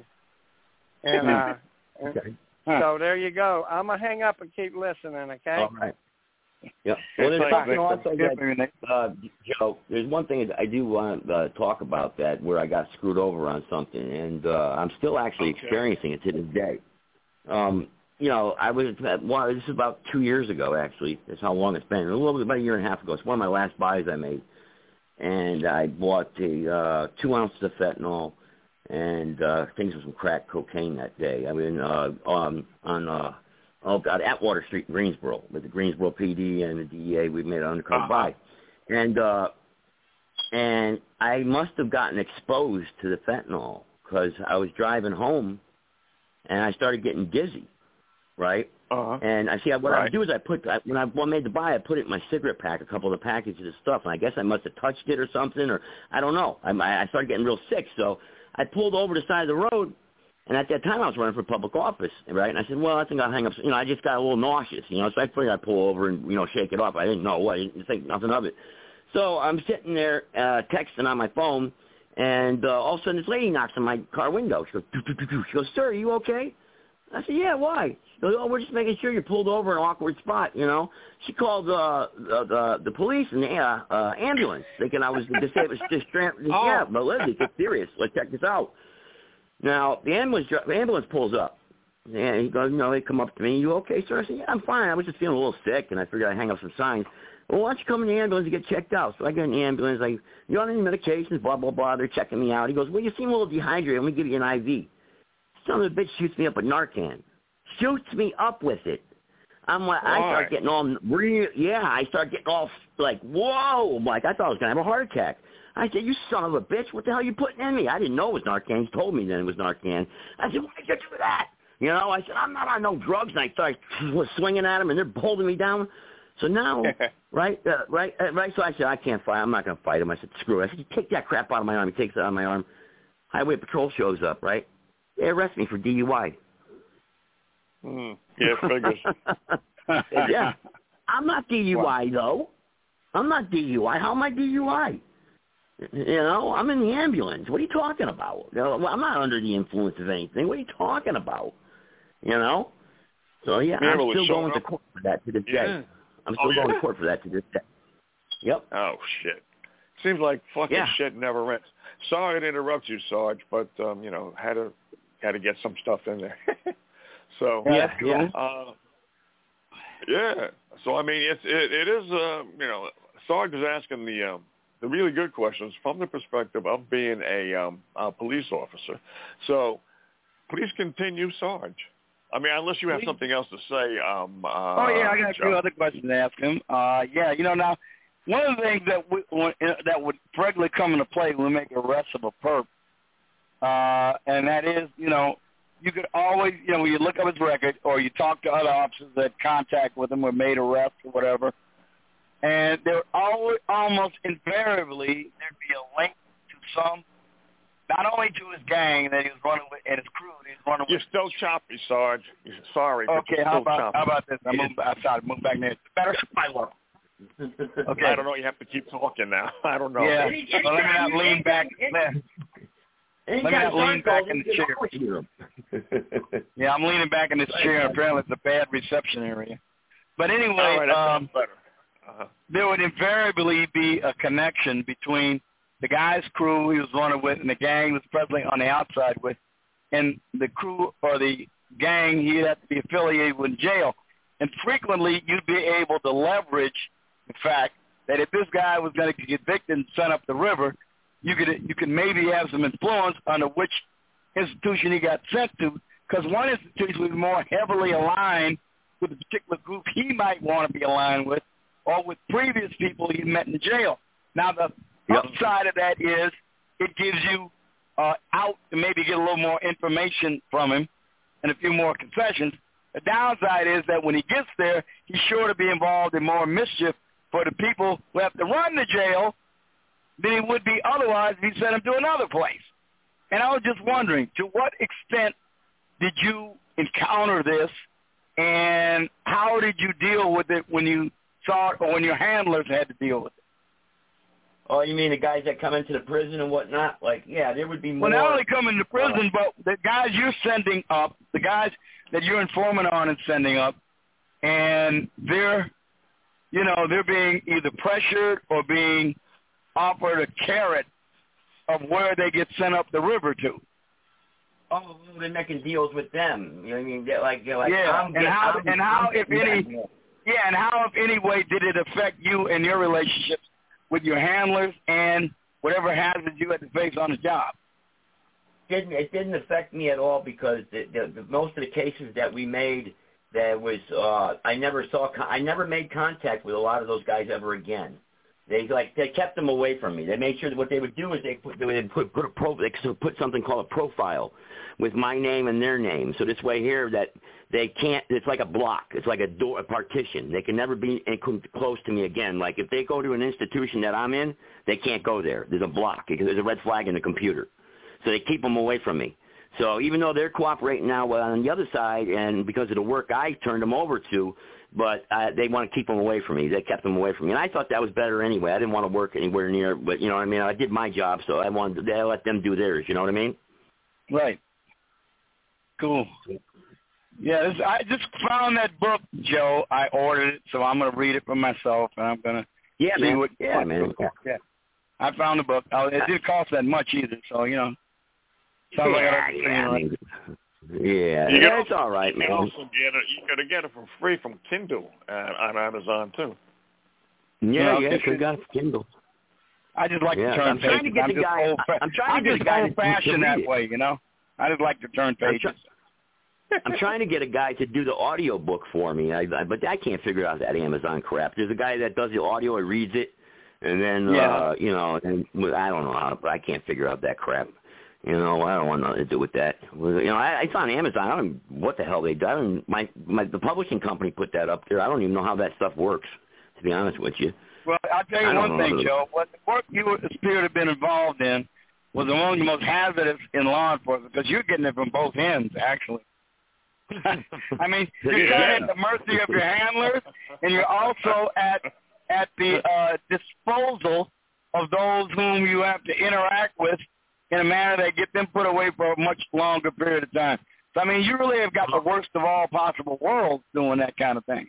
And uh, Okay. so there you go. I'm gonna hang up and keep listening. Okay. All right. Yeah. Well, there's something also Thanks. that, uh, Joe, there's one thing that I do want to uh, talk about that where I got screwed over on something, and uh, I'm still actually Okay. experiencing it to this day. Um, you know, I was at one, this is about two years ago, actually. That's how long it's been. A little bit, about a year and a half ago. It's one of my last buys I made. And I bought a, uh, two ounces of fentanyl and uh, things with some crack cocaine that day. I mean, uh, on, on uh, oh God, Atwater Street in Greensboro, with the Greensboro P D and the D E A. We made an undercover Uh-huh. buy. And, uh, and I must have gotten exposed to the fentanyl because I was driving home and I started getting dizzy, right? Uh-huh. And I see what I Right. would do is I put I, when I when I made the buy, I put it in my cigarette pack, a couple of the packages of stuff, and I guess I must have touched it or something, or I don't know. I, I started getting real sick, so I pulled over the side of the road, and at that time I was running for public office, right? And I said, well, I think I'll hang up. You know, I just got a little nauseous, you know, so I figured I'd pull over and you know shake it off. I didn't know what, I didn't think nothing of it. So I'm sitting there uh, texting on my phone, and uh, all of a sudden this lady knocks on my car window. She goes, doo, doo, doo, doo. She goes, sir, are you okay? I said, yeah, why? She goes, oh, we're just making sure you're pulled over in an awkward spot, you know. She called uh, the, the the police and the uh, uh, ambulance, thinking I was disabled. Just, oh. Yeah, but listen, get serious. Let's check this out. Now, the ambulance, the ambulance pulls up. And he goes, no, they come up to me. You okay, sir? I said, yeah, I'm fine. I was just feeling a little sick, and I figured I'd hang up some signs. Well, why don't you come in the ambulance and get checked out? So I get in the ambulance. I, you on any medications, blah, blah, blah. They're checking me out. He goes, well, you seem a little dehydrated. Let me give you an I V. Son of a bitch shoots me up with Narcan. Shoots me up with it. I'm like, I start getting all real. Yeah, I start getting all like, whoa. Like, I thought I was going to have a heart attack. I said, you son of a bitch, what the hell are you putting in me? I didn't know it was Narcan. He told me then it was Narcan. I said, why did you do that? You know, I said, I'm not on no drugs. And I started swinging at him, and they're holding me down. So now, right, uh, right, uh, right. So I said, I can't fight. I'm not going to fight him. I said, screw it. I said, take that crap out of my arm. He takes it out of my arm. Highway Patrol shows up, right? They arrest me for D U I. Mm, yeah, figures. Yeah. I'm not D U I, though. I'm not D U I. How am I D U I? You know, I'm in the ambulance. What are you talking about? You know, I'm not under the influence of anything. What are you talking about? You know? So, yeah, Yeah, I'm well, still it's going showing to court for that to this Yeah. day. I'm still Oh, yeah? going to court for that to this day. Yep. Oh, shit. Seems like fucking Yeah. shit never ends. Sorry to interrupt you, Sarge, but, um, you know, had to had to get some stuff in there. So, Yeah, yeah. Uh, yeah. So, I mean, it's, it, it is, uh, you know, Sarge is asking the um, the really good questions from the perspective of being a, um, a police officer. So, please continue, Sarge. I mean, unless you have Please. something else to say. Um, uh, Oh, yeah, I got a few Joe. other questions to ask him. Uh, yeah, you know, now, one of the things that we, when, that would regularly come into play when we make arrests of a perp, uh, and that is, you know, you could always, you know, when you look up his record or you talk to other officers that had contact with him or made arrests or whatever, and there always, almost invariably, there'd be a link to some, not only to his gang that he was running with and his crew that he was running You're with. still choppy, Sarge. Sorry, but Okay, you're how still about, choppy. how about this? I move outside, move back there. Better? My lord. Okay. I don't know. You have to keep talking now. I don't know. Yeah. So let me not lean back. Let, let me not lean back in the chair. Yeah, I'm leaning back in this chair. Apparently, it's a bad reception area. But anyway, All right, that um, sounds better. Uh-huh. there would invariably be a connection between the guy's crew he was running with and the gang he was presently on the outside with, and the crew or the gang he'd have to be affiliated with in jail. And frequently, you'd be able to leverage the fact that if this guy was going to get convicted and sent up the river, you could you could maybe have some influence under which institution he got sent to, because one institution was more heavily aligned with a particular group he might want to be aligned with, or with previous people he met in jail. Now, the Yep. upside of that is it gives you uh, out to maybe get a little more information from him and a few more confessions. The downside is that when he gets there, he's sure to be involved in more mischief for the people who have to run the jail than he would be otherwise if he sent him to another place. And I was just wondering, to what extent did you encounter this, and how did you deal with it when you saw it or when your handlers had to deal with it? Oh, you mean the guys that come into the prison and whatnot? Like, yeah, there would be more. Well, not only come into prison, but the guys you're sending up, the guys that you're informing on and sending up, and they're, you know, they're being either pressured or being offered a carrot of where they get sent up the river to. Oh, they're making deals with them. You know what I mean? They're like, they're like, yeah, I'm and getting, how, I'm, and how, I'm if any, yeah, and how, if any way, did it affect you and your relationships with your handlers and whatever hazards you had to face on the job? It didn't, it didn't affect me at all because the, the, the, most of the cases that we made, there was uh, I never saw, I never made contact with a lot of those guys ever again. They like they kept them away from me. They made sure that what they would do is they put they would put put a pro they put something called a profile with my name and their name. So this way here that they can't. It's like a block. It's like a door, a partition. They can never be close to me again. Like if they go to an institution that I'm in, they can't go there. There's a block because there's a red flag in the computer. So they keep them away from me. So even though they're cooperating now on the other side, and because of the work I turned them over to. But uh, they want to keep them away from me. They kept them away from me. And I thought that was better anyway. I didn't want to work anywhere near, but, you know what I mean? I did my job, so I wanted to let them do theirs. You know what I mean? Right. Cool. Yeah, this, I just found that book, Joe. I ordered it, so I'm going to read it for myself, and I'm going to yeah, see man. what yeah, man. Yeah. yeah. I found the book. Oh, it didn't cost that much either, so, you know. Sounds yeah, like I yeah, I mean, yeah, you yeah, it's all right, man. Also get it, you got to get it for free from Kindle uh, on Amazon too. Yeah, you know, yeah, you got Kindle. I just like yeah, to turn I'm pages. trying to get I'm the just guy. old fa- I'm trying I'm to get just the guy old-fashioned to that read way, you know. I just like to turn pages. I'm, try- I'm trying to get a guy to do the audio book for me, I, I, but I can't figure out that Amazon crap. There's a guy that does the audio and reads it, and then yeah. uh, you know, and I don't know how. I can't figure out that crap. You know, I don't want nothing to do with that. You know, I, it's on Amazon. I don't know what the hell they do. I don't, my, my, the publishing company put that up there. I don't even know how that stuff works, to be honest with you. Well, I'll tell you one thing, Joe. What the work you and Spirit have been involved in was among the most hazardous in law enforcement because you're getting it from both ends, actually. I mean, you're kind of at the mercy of your handlers, and you're also at at the uh, disposal of those whom you have to interact with in a manner that get them put away for a much longer period of time. So, I mean, you really have got the worst of all possible worlds doing that kind of thing.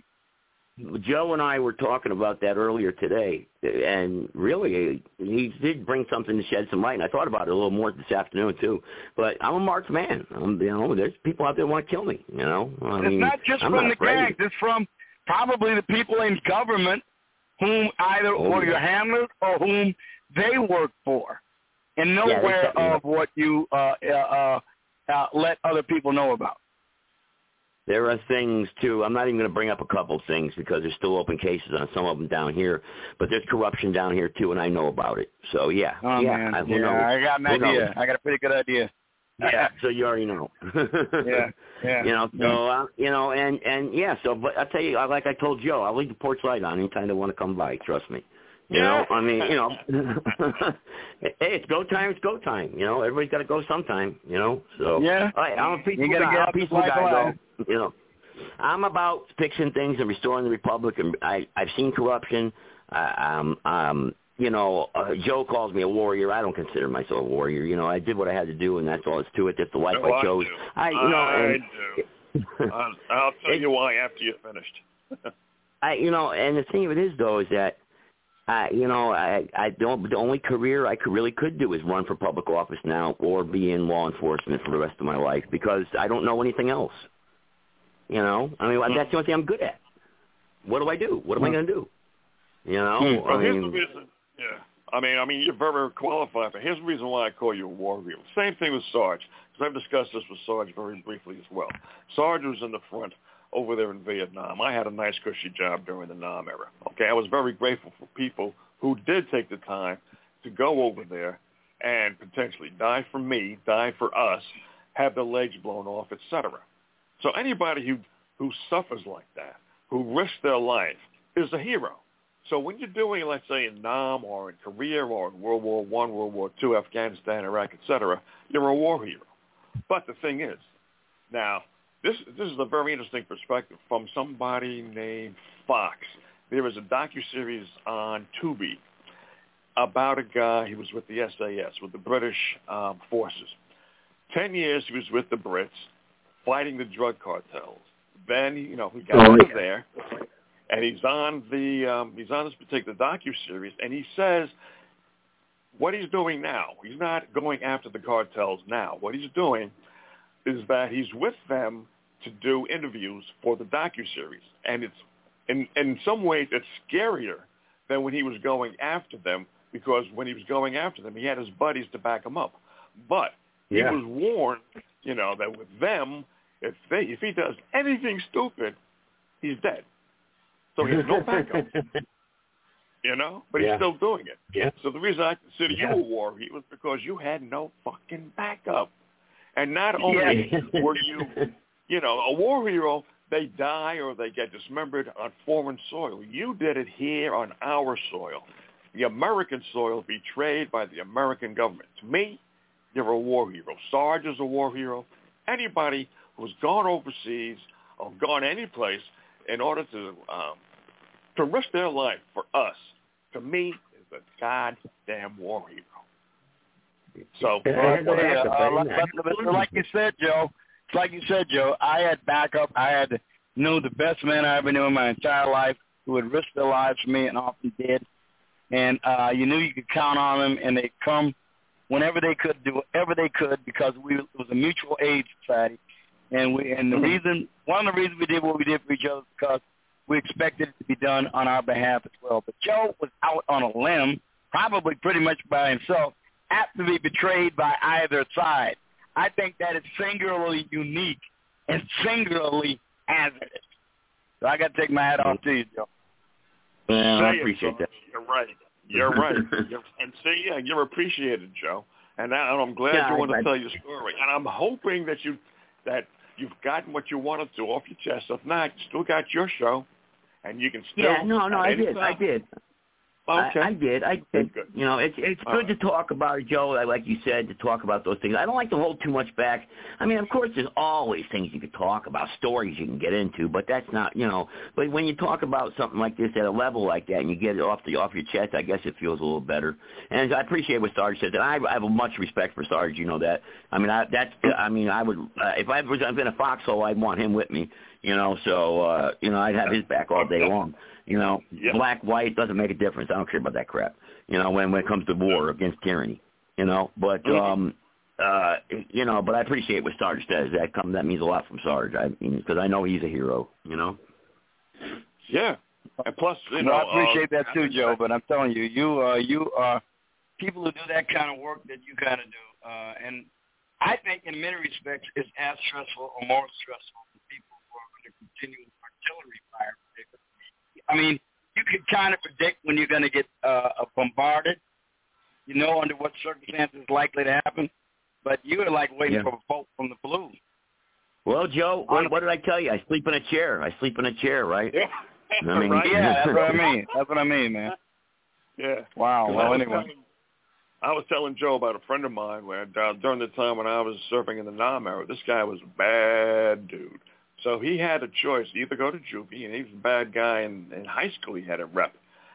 Joe and I were talking about that earlier today, and really, he did bring something to shed some light, and I thought about it a little more this afternoon, too. But I'm a marked man. I'm, you know, there's people out there who want to kill me, you know. I it's mean, not just I'm from not the afraid. gangs. It's from probably the people in government whom either Oh, were yeah. your handlers or whom they work for. And Yeah, they nowhere set me of up. what you uh, uh, uh, let other people know about. There are things, too. I'm not even going to bring up a couple things because there's still open cases on some of them down here. But there's corruption down here, too, and I know about it. So, yeah. Oh, yeah, man. I, who Yeah, knows? I got an Who idea. knows? I got a pretty good idea. Yeah, so you already know. Yeah, yeah. You know, yeah. so, uh, you know, and, and, yeah, so, but I'll tell you, like I told Joe, I'll leave the porch light on anytime they want to come by, trust me. You know, I mean, you know, hey, it's go time, it's go time. You know, everybody's got to go sometime, you know. So, yeah. all right, I'm a peaceful You gotta guy. get I'm a out the peaceful life guy, alive. though. You know, I'm about fixing things and restoring the republic, and I, I've seen corruption. Uh, um, um, you know, uh, Joe calls me a warrior. I don't consider myself a warrior. You know, I did what I had to do, and that's all it's to it. That's the life No, I chose. I, I, you know, I and, do. I'll, I'll tell you why after you're finished. I, you know, and the thing of it is, though, is that, I, you know, I, I don't. The only career I could really could do is run for public office now, or be in law enforcement for the rest of my life, because I don't know anything else. You know, I mean, that's the only thing I'm good at. What do I do? What am I going to do? You know, Well, I here's mean, the reason. Yeah, I mean, I mean, you're very qualified. But here's the reason why I call you a warrior. Same thing with Sarge, because I've discussed this with Sarge very briefly as well. Sarge was in the front over there in Vietnam. I had a nice cushy job during the Nam era. Okay, I was very grateful for people who did take the time to go over there and potentially die for me, die for us, have their legs blown off, et cetera. So anybody who who suffers like that, who risks their life, is a hero. So when you're doing, let's say, in Nam or in Korea or in World War One, World War Two, Afghanistan, Iraq, et cetera, you're a war hero. But the thing is, now, this this is a very interesting perspective from somebody named Fox. There was a docuseries on Tubi about a guy, he was with the S A S, with the British um, forces. Ten years he was with the Brits, fighting the drug cartels. Then, you know, he got Oh, out of yeah. there, and he's on the um, he's on this particular docuseries, and he says what he's doing now. He's not going after the cartels now. What he's doing is that he's with them to do interviews for the docuseries, and it's in in some ways it's scarier than when he was going after them, because when he was going after them, he had his buddies to back him up. But Yeah. he was warned, you know, that with them, if they if he does anything stupid, he's dead. So he has no backup. You know, but he's Yeah. still doing it. Yeah. So the reason I consider Yeah. you a war hero was because you had no fucking backup. And not only Yeah. were you, you know, a war hero, they die or they get dismembered on foreign soil. You did it here on our soil. The American soil betrayed by the American government. To me, you're a war hero. Sarge is a war hero. Anybody who's gone overseas or gone any place in order to um, to risk their life for us, to me, is a goddamn war hero. So, Well, I tell you, uh, like, like, like you said, Joe, it's like you said, Joe, I had backup. I had knew the best man I ever knew in my entire life who would risk their lives for me and often did. And uh, you knew you could count on them, and they'd come whenever they could, do whatever they could, because we it was a mutual aid society. And we and the reason, one of the reasons we did what we did for each other is because we expected it to be done on our behalf as well. But Joe was out on a limb, probably pretty much by himself, apt to be betrayed by either side. I think that is singularly unique and singularly hazardous. So I got to take my hat off to you, Joe. Yeah, I Say it, appreciate Sarge. that. You're right. You're right. You're, and see, yeah, you're appreciated, Joe. And, I, and I'm glad Yeah, you want I- to tell your story. And I'm hoping that you that you've gotten what you wanted to off your chest. If not, you still got your show, and you can still. Yeah, no, no, at I any did, I time- did. Okay. I, I did. I did. Good. You know, it's it's All good to talk about it, Joe. Like you said, to talk about those things. I don't like to hold too much back. I mean, of course, there's always things you could talk about, stories you can get into, but that's not, you know. But when you talk about something like this at a level like that, and you get it off the off your chest, I guess it feels a little better. And I appreciate what Sarge said. And I, I have much respect for Sarge. You know that. I mean, I, that's. I mean, I would uh, if I was in a foxhole, I'd want him with me. You know, so uh, you know, I'd have his back all day long. You know, Yeah. black, white, doesn't make a difference. I don't care about that crap. You know, when when it comes to war against tyranny. You know, but um, uh, you know, but I appreciate what Sarge says. That come that means a lot from Sarge. I mean, because I know he's a hero. You know. Yeah. And plus, you Well, know, I appreciate uh, that too, Joe. But I'm telling you, you uh, you are people who do that kind of work that you kind of do, uh, and I think in many respects it's as stressful or more stressful than people who are under continual artillery fire. I mean, you can kind of predict when you're going to get uh, bombarded. You know under what circumstances it's likely to happen, but you're like waiting Yeah. for a bolt from the blue. Well, Joe, what, what did I tell you? I sleep in a chair. I sleep in a chair, right? Yeah. I mean, Right. Yeah, that's what I mean. That's what I mean, man. Yeah. Wow. I Well, was anyway. telling- I was telling Joe about a friend of mine where uh, during the time when I was surfing in the Nam era, this guy was a bad dude. So he had a choice, either go to juvie, and he was a bad guy in, in high school. He had a rep.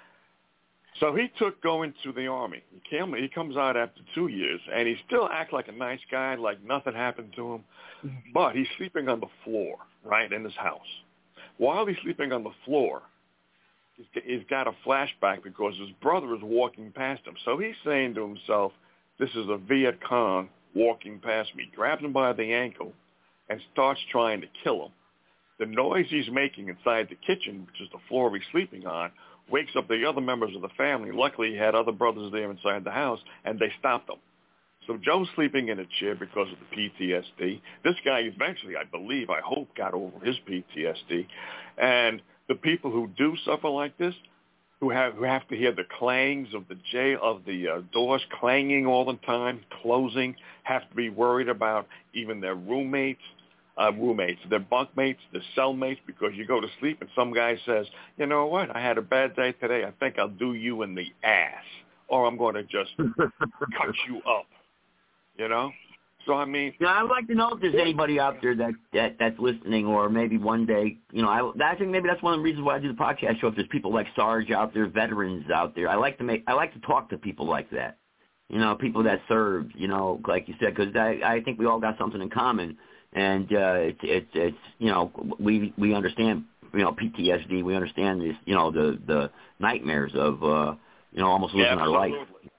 So he took going to the Army. He came. He comes out after two years, and he still acts like a nice guy, like nothing happened to him. But he's sleeping on the floor, right, in his house. While he's sleeping on the floor, he's, he's got a flashback because his brother is walking past him. So he's saying to himself, this is a Viet Cong walking past me. Grabs him by the ankle and starts trying to kill him. The noise he's making inside the kitchen, which is the floor he's sleeping on, wakes up the other members of the family. Luckily, he had other brothers there inside the house, and they stopped him. So Joe's sleeping in a chair because of the P T S D. This guy eventually, I believe, I hope, got over his P T S D. And the people who do suffer like this, who have who have to hear the clangs of the jail of the uh, doors clanging all the time, closing, have to be worried about even their roommates uh, roommates. They're bunkmates, they're cellmates, because you go to sleep and some guy says, you know what, I had a bad day today. I think I'll do you in the ass, or I'm going to just cut you up, you know? So, I mean... Yeah, I'd like to know if there's anybody out there that, that that's listening, or maybe one day, you know, I, I think maybe that's one of the reasons why I do the podcast show. If there's people like Sarge out there, veterans out there, I like to make, I like to talk to people like that. You know, people that served, you know, like you said, because I, I think we all got something in common. And uh, it's, it's, it's, you know, we we understand, you know, P T S D. We understand this, you know, the, the nightmares of, uh, you know, almost losing yeah, our life.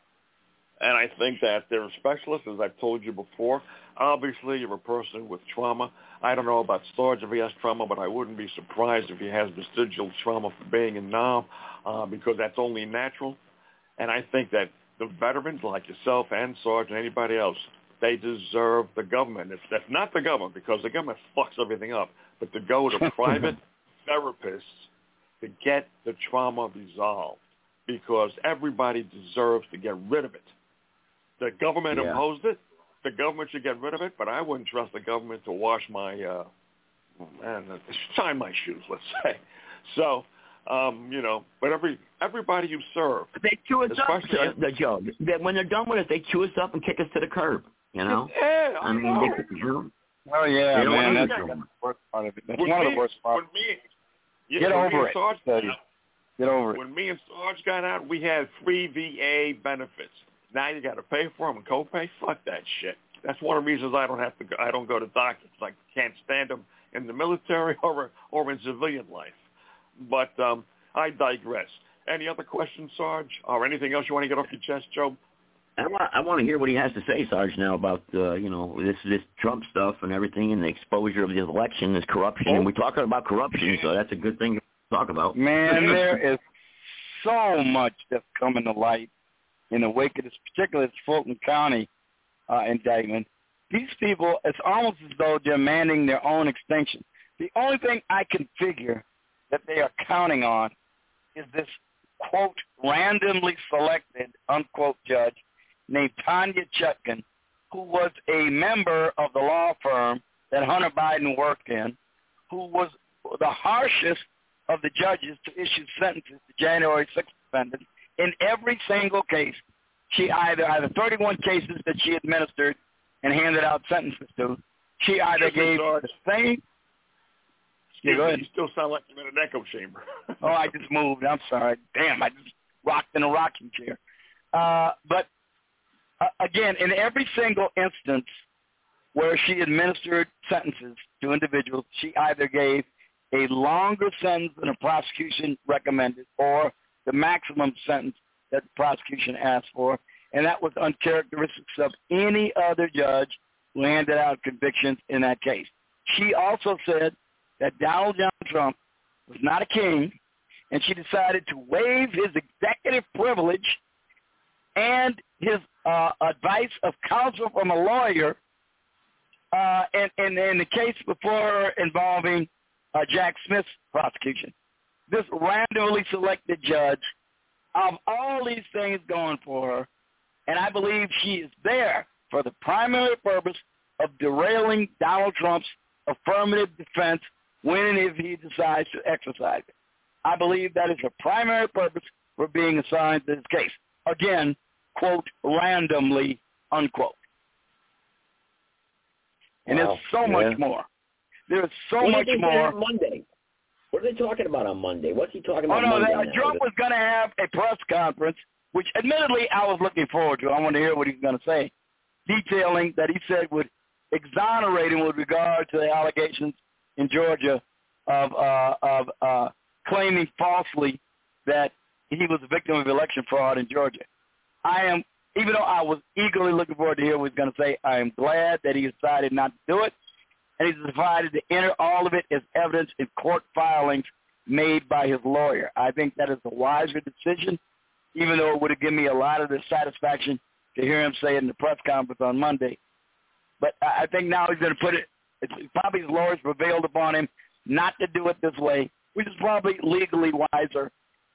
And I think that they're specialists, as I've told you before. Obviously, you're a person with trauma. I don't know about Sarge if he has trauma, but I wouldn't be surprised if he has vestigial trauma for being in Nam, uh, because that's only natural. And I think that the veterans like yourself and Sarge and anybody else, they deserve the government. It's, it's not the government, because the government fucks everything up, but to go to private therapists to get the trauma resolved, because everybody deserves to get rid of it. The government yeah. imposed it. The government should get rid of it, but I wouldn't trust the government to wash my, uh, man, shine my shoes, let's say. So, um, you know, but every everybody you serve. They chew us up, I, the Joe. That when they're done with us, they chew us up and kick us to the curb. You know? Yeah, I, I mean, know. they, you know, Oh yeah, they man, that's, that's the worst part of it. That's when one me, of the worst parts. When me, yeah, Get when over me it. Sarge, Get over it. When me and Sarge got out, we had free V A benefits. Now you got to pay for them and copay. Fuck that shit. That's one of the reasons I don't have to. Go, I don't go to doctors. I can't stand them in the military or or in civilian life. But um, I digress. Any other questions, Sarge, or anything else you want to get off your chest, Joe? I want, I want to hear what he has to say, Sarge, now about uh, you know this this Trump stuff and everything, and the exposure of the election, this corruption. Oh. And we're talking about corruption, so that's a good thing to talk about. Man, there is so much that's coming to light in the wake of this, particularly this Fulton County uh, indictment. These people, it's almost as though they're demanding their own extinction. The only thing I can figure that they are counting on is this, quote, randomly selected, unquote, judge named Tanya Chutkan, who was a member of the law firm that Hunter Biden worked in, who was the harshest of the judges to issue sentences to January sixth defendants. In every single case, she either, either thirty-one cases that she administered and handed out sentences to, she either gave the same. Yeah, go ahead. You still sound like you're in an echo chamber. Oh, I just moved. I'm sorry. Damn, I just rocked in a rocking chair. Uh, but, uh, again, in every single instance where she administered sentences to individuals, she either gave a longer sentence than the prosecution recommended or the maximum sentence that the prosecution asked for, and that was uncharacteristic of any other judge who handed out convictions in that case. She also said that Donald John Trump was not a king, and she decided to waive his executive privilege and his uh, advice of counsel from a lawyer uh, in, in, in the case before her involving uh, Jack Smith's prosecution. This randomly selected judge, of all these things going for her, and I believe she is there for the primary purpose of derailing Donald Trump's affirmative defense when and if he decides to exercise it. I believe that is her primary purpose for being assigned to this case. Again, quote, randomly, unquote. And Wow. there's so yeah. much more. There's so what much are they more. On Monday? What are they talking about on Monday? What's he talking Oh, about no, Monday? that, now? Trump was going to have a press conference, which admittedly I was looking forward to. I wanted to hear what he was going to say, detailing that he said would exonerate him with regard to the allegations in Georgia of uh, of uh, claiming falsely that he was a victim of election fraud in Georgia. I am, even though I was eagerly looking forward to hear what he's going to say, I am glad that he decided not to do it, and he's decided to enter all of it as evidence in court filings made by his lawyer. I think that is a wiser decision, even though it would have given me a lot of the satisfaction to hear him say it in the press conference on Monday. But I think now he's going to put it, it's probably his lawyers prevailed upon him not to do it this way, which is probably legally wiser.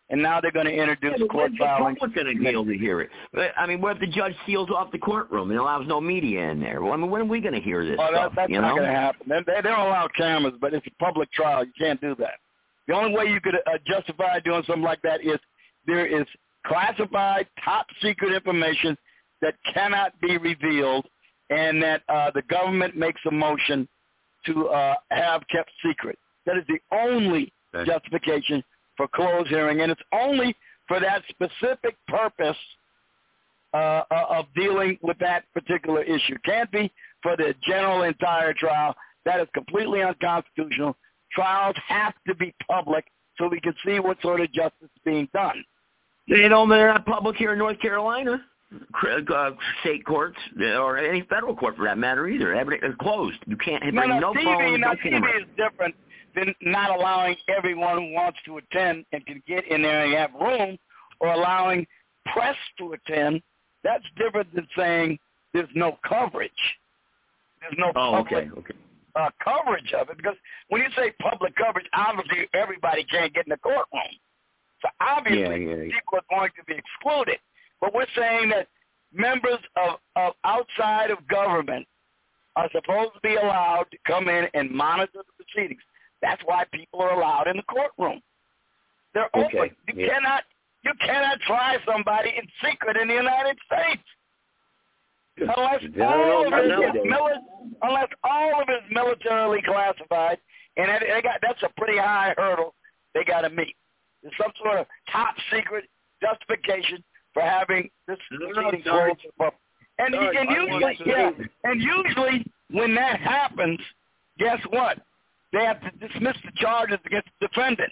and now they're going to introduce yeah, court the filings. Public going to be able to hear it. But, I mean, what if the judge seals off the courtroom and allows no media in there? Well, I mean, when are we going to hear this oh, stuff? That, that's you not know? going to happen. They, they don't allow cameras, but it's a public trial. You can't do that. The only way you could uh, justify doing something like that is there is classified, top-secret information that cannot be revealed, and that uh, the government makes a motion to uh, have kept secret. That is the only okay. justification for closed hearing, and it's only for that specific purpose uh, of dealing with that particular issue. Can't be for the general entire trial. That is completely unconstitutional. Trials have to be public so we can see what sort of justice is being done. They don't, they're not public here in North Carolina. Uh, state courts or any federal court for that matter either. Everything is closed. You can't no, bring no, no T V, phones, no no T V camera. is different than not allowing everyone who wants to attend and can get in there and have room, or allowing press to attend. That's different than saying there's no coverage. There's no oh, public okay, okay. Uh, coverage of it, because when you say public coverage, obviously everybody can't get in the courtroom. So obviously yeah, yeah, yeah. people are going to be excluded. But we're saying that members of, of outside of government are supposed to be allowed to come in and monitor the proceedings. That's why people are allowed in the courtroom. They're okay. open. You yeah. cannot you cannot try somebody in secret in the United States. Unless all, of it is mili- unless all of it is militarily classified, and it, they got, that's a pretty high hurdle they got to meet. There's some sort of top secret justification for having this proceeding closed. And, Sorry, and usually, yeah, and usually when that happens, guess what? They have to dismiss the charges against the defendant.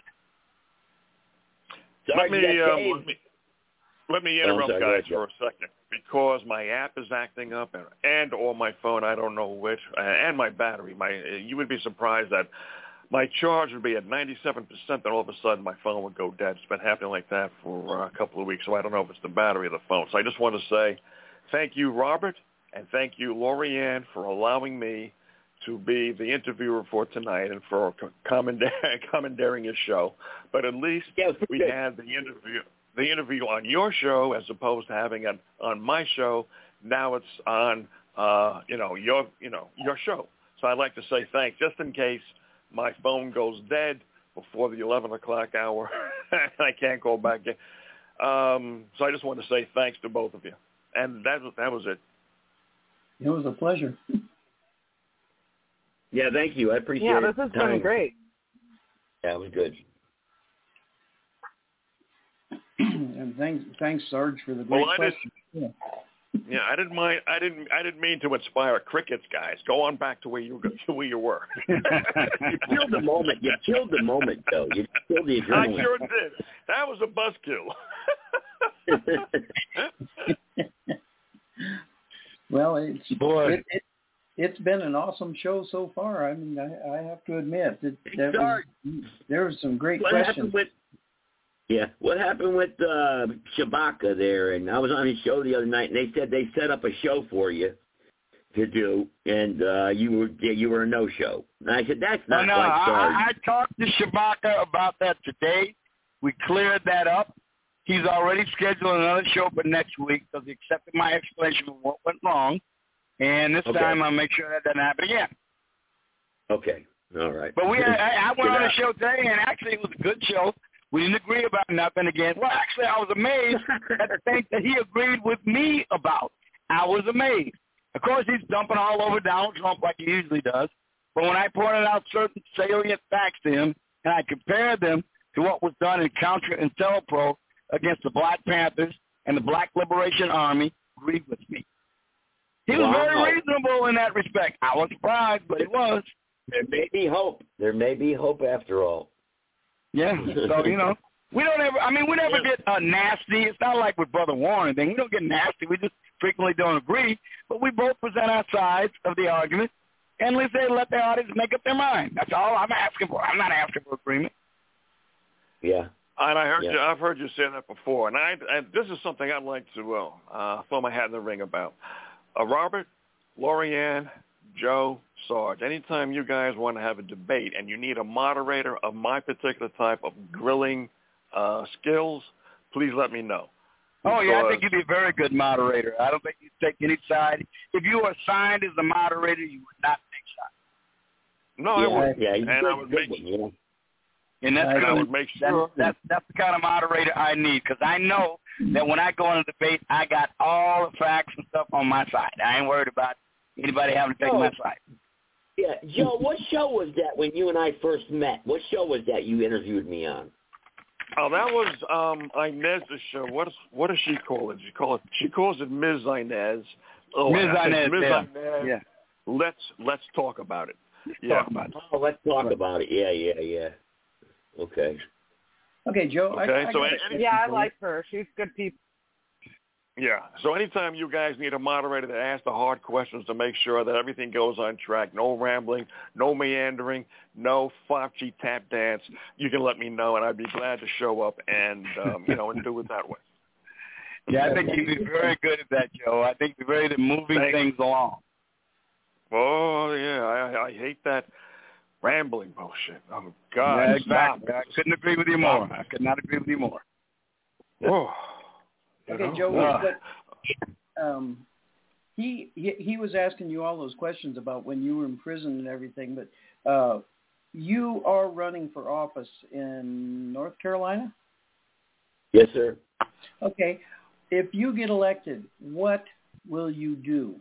Let me, um, let me let me interrupt, oh, sorry, guys, for a second, because my app is acting up, and, and or my phone, I don't know which, uh, and my battery. My you would be surprised that my charge would be at ninety-seven percent, then all of a sudden my phone would go dead. It's been happening like that for uh, a couple of weeks, so I don't know if it's the battery of the phone. So I just want to say thank you, Robert, and thank you, Lorianne, for allowing me to be the interviewer for tonight and for commandar- commandeering your show. But at least yeah, we good. had the interview the interview on your show as opposed to having it on my show. Now it's on uh, you know your you know your show. So I'd like to say thanks, just in case my phone goes dead before the eleven o'clock hour and I can't go back in. Um, so I just want to say thanks to both of you. And that that was it. It was a pleasure. Yeah, thank you. I appreciate yeah, it. Yeah, this has been Thanks. great. Yeah, it was good. And thanks, thanks, Sarge, for the great well, I question. Didn't, yeah. yeah, I didn't mind. I didn't. I didn't mean to inspire crickets, guys. Go on back to where you to where you were. You killed the moment. You killed the moment, though. You killed the adrenaline. I sure did. That was a buzzkill. Well, it's Boy. It, it, it's been an awesome show so far. I mean, I, I have to admit that, that was, there was some great what questions. Happened with, yeah, what happened with uh, Shabaka there? And I was on his show the other night, and they said they set up a show for you to do, and uh, you were you were a no-show. And I said that's not no, no, like Sarge. I, I talked to Shabaka about that today. We cleared that up. He's already scheduled another show for next week because he accepted my explanation of what went wrong. And this okay. time I'll make sure that doesn't happen again. Okay. All right. But we, I, I went on a show today, and actually it was a good show. We didn't agree about nothing again. Well, actually, I was amazed at the things that he agreed with me about. I was amazed. Of course, he's dumping all over Donald Trump like he usually does. But when I pointed out certain salient facts to him, and I compared them to what was done in Contra and Telpro against the Black Panthers and the Black Liberation Army, agreed with me. He was wow. very reasonable in that respect. I was surprised, but he was. There may be hope. There may be hope after all. Yeah. So, you know, we don't ever, I mean, we never get uh, nasty. It's not like with Brother Warren thing. We don't get nasty. We just frequently don't agree. But we both present our sides of the argument, and let's say let the audience make up their mind. That's all I'm asking for. I'm not asking for agreement. Yeah. And I heard yeah. you. I've heard you say that before, and I. And this is something I'd like to uh, uh, throw my hat in the ring about. Uh, Robert, Lorianne, Joe, Sarge. Anytime you guys want to have a debate and you need a moderator of my particular type of grilling uh, skills, please let me know. Oh, yeah, I Because- think you'd be a very good moderator. I don't think you'd take any side. If you were assigned as a moderator, you would not take sides. No, yeah, I would. Yeah, and good, I would make one, you know. And that's and good. I would make sure. That's, that's, that's the kind of moderator I need, because I know that when I go on a debate, I got all the facts and stuff on my side. I ain't worried about anybody having to take Oh. my side. Yeah, Joe, what show was that when you and I first met? What show was that you interviewed me on? Oh, that was um, Inez's show. What is what does she call it? She call it. She calls it Miz Inez. Oh, Miz I said, Inez, Miz yeah. Inez. Yeah. Let's let's talk about it. Yeah. Talk about it. Oh, let's talk about it. Yeah, yeah, yeah. Okay. Okay, Joe. Okay, I, I so got a any- question Yeah, I for you. like her. She's good people. Yeah. So anytime you guys need a moderator to ask the hard questions to make sure that everything goes on track, no rambling, no meandering, no Fauci tap dance, you can let me know, and I'd be glad to show up and um, you know and do it that way. Yeah, I think you'd be very good at that, Joe. I think you're very good at moving Thank things along. Oh yeah, I, I hate that rambling bullshit. Oh God, Yeah, stop. exactly. I couldn't agree with you more. I could not agree with you more. Oh. Okay, You Joe. know? But, um, he, he he was asking you all those questions about when you were in prison and everything, but uh, you are running for office in North Carolina? Yes, sir. Okay. If you get elected, what will you do?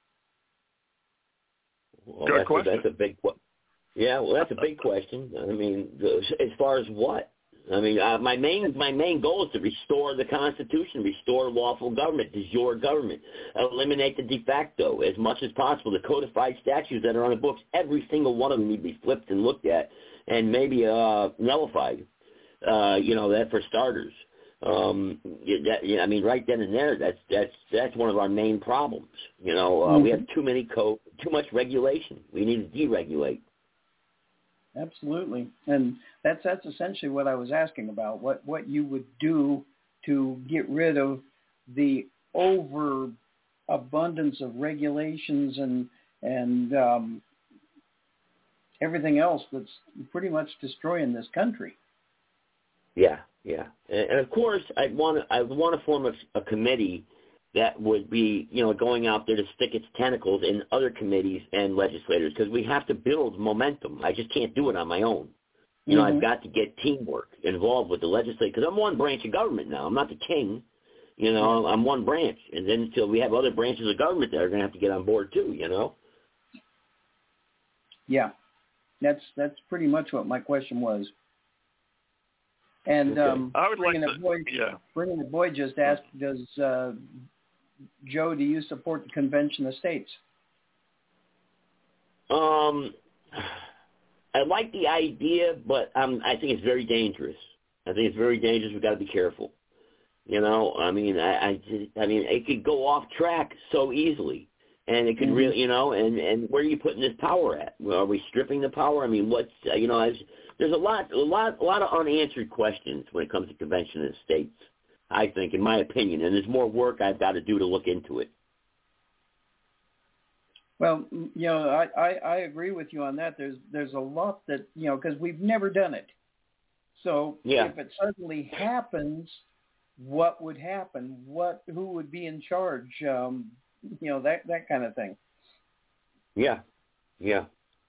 Well, Good that's question. A, that's a big question. Yeah, well, that's a big question. I mean, as far as what? I mean, uh, my main my main goal is to restore the Constitution, restore lawful government, de jure government, eliminate the de facto as much as possible. The codified statutes that are on the books, every single one of them need to be flipped and looked at, and maybe uh, nullified. Uh, you know, that for starters. Um, that, you know, I mean, right then and there, that's that's that's one of our main problems. You know, uh, mm-hmm. we have too many code, too much regulation. We need to deregulate. Absolutely, and that's that's essentially what I was asking about. What what you would do to get rid of the overabundance of regulations and and um, everything else that's pretty much destroying this country. Yeah, yeah, and, and of course, I'd want to I would want to form a, a committee that would be, you know, going out there to stick its tentacles in other committees and legislators, because we have to build momentum. I just can't do it on my own. You know, mm-hmm. I've got to get teamwork involved with the legislature, because I'm one branch of government now. I'm not the king. You know, I'm one branch. And then until we have other branches of government that are going to have to get on board too, you know? Yeah, that's that's pretty much what my question was. And okay. um, I would like Bringing to, Boy, yeah. Bringing the Boy just asked, does uh, Joe, do you support the Convention of States? Um, I like the idea, but um, I think it's very dangerous. I think it's very dangerous. We've got to be careful. You know, I mean, I, I, just, I mean, it could go off track so easily, and it could mm-hmm. really, you know, and and where are you putting this power at? Are we stripping the power? I mean, what's, you know, as, there's a lot, a lot, a lot of unanswered questions when it comes to Convention of the States, I think, in my opinion, and there's more work I've got to do to look into it. Well, you know, I, I, I agree with you on that. There's there's a lot that, you know, because we've never done it. So yeah. if it suddenly happens, what would happen? What who would be in charge? Um, you know, that that kind of thing. Yeah, yeah.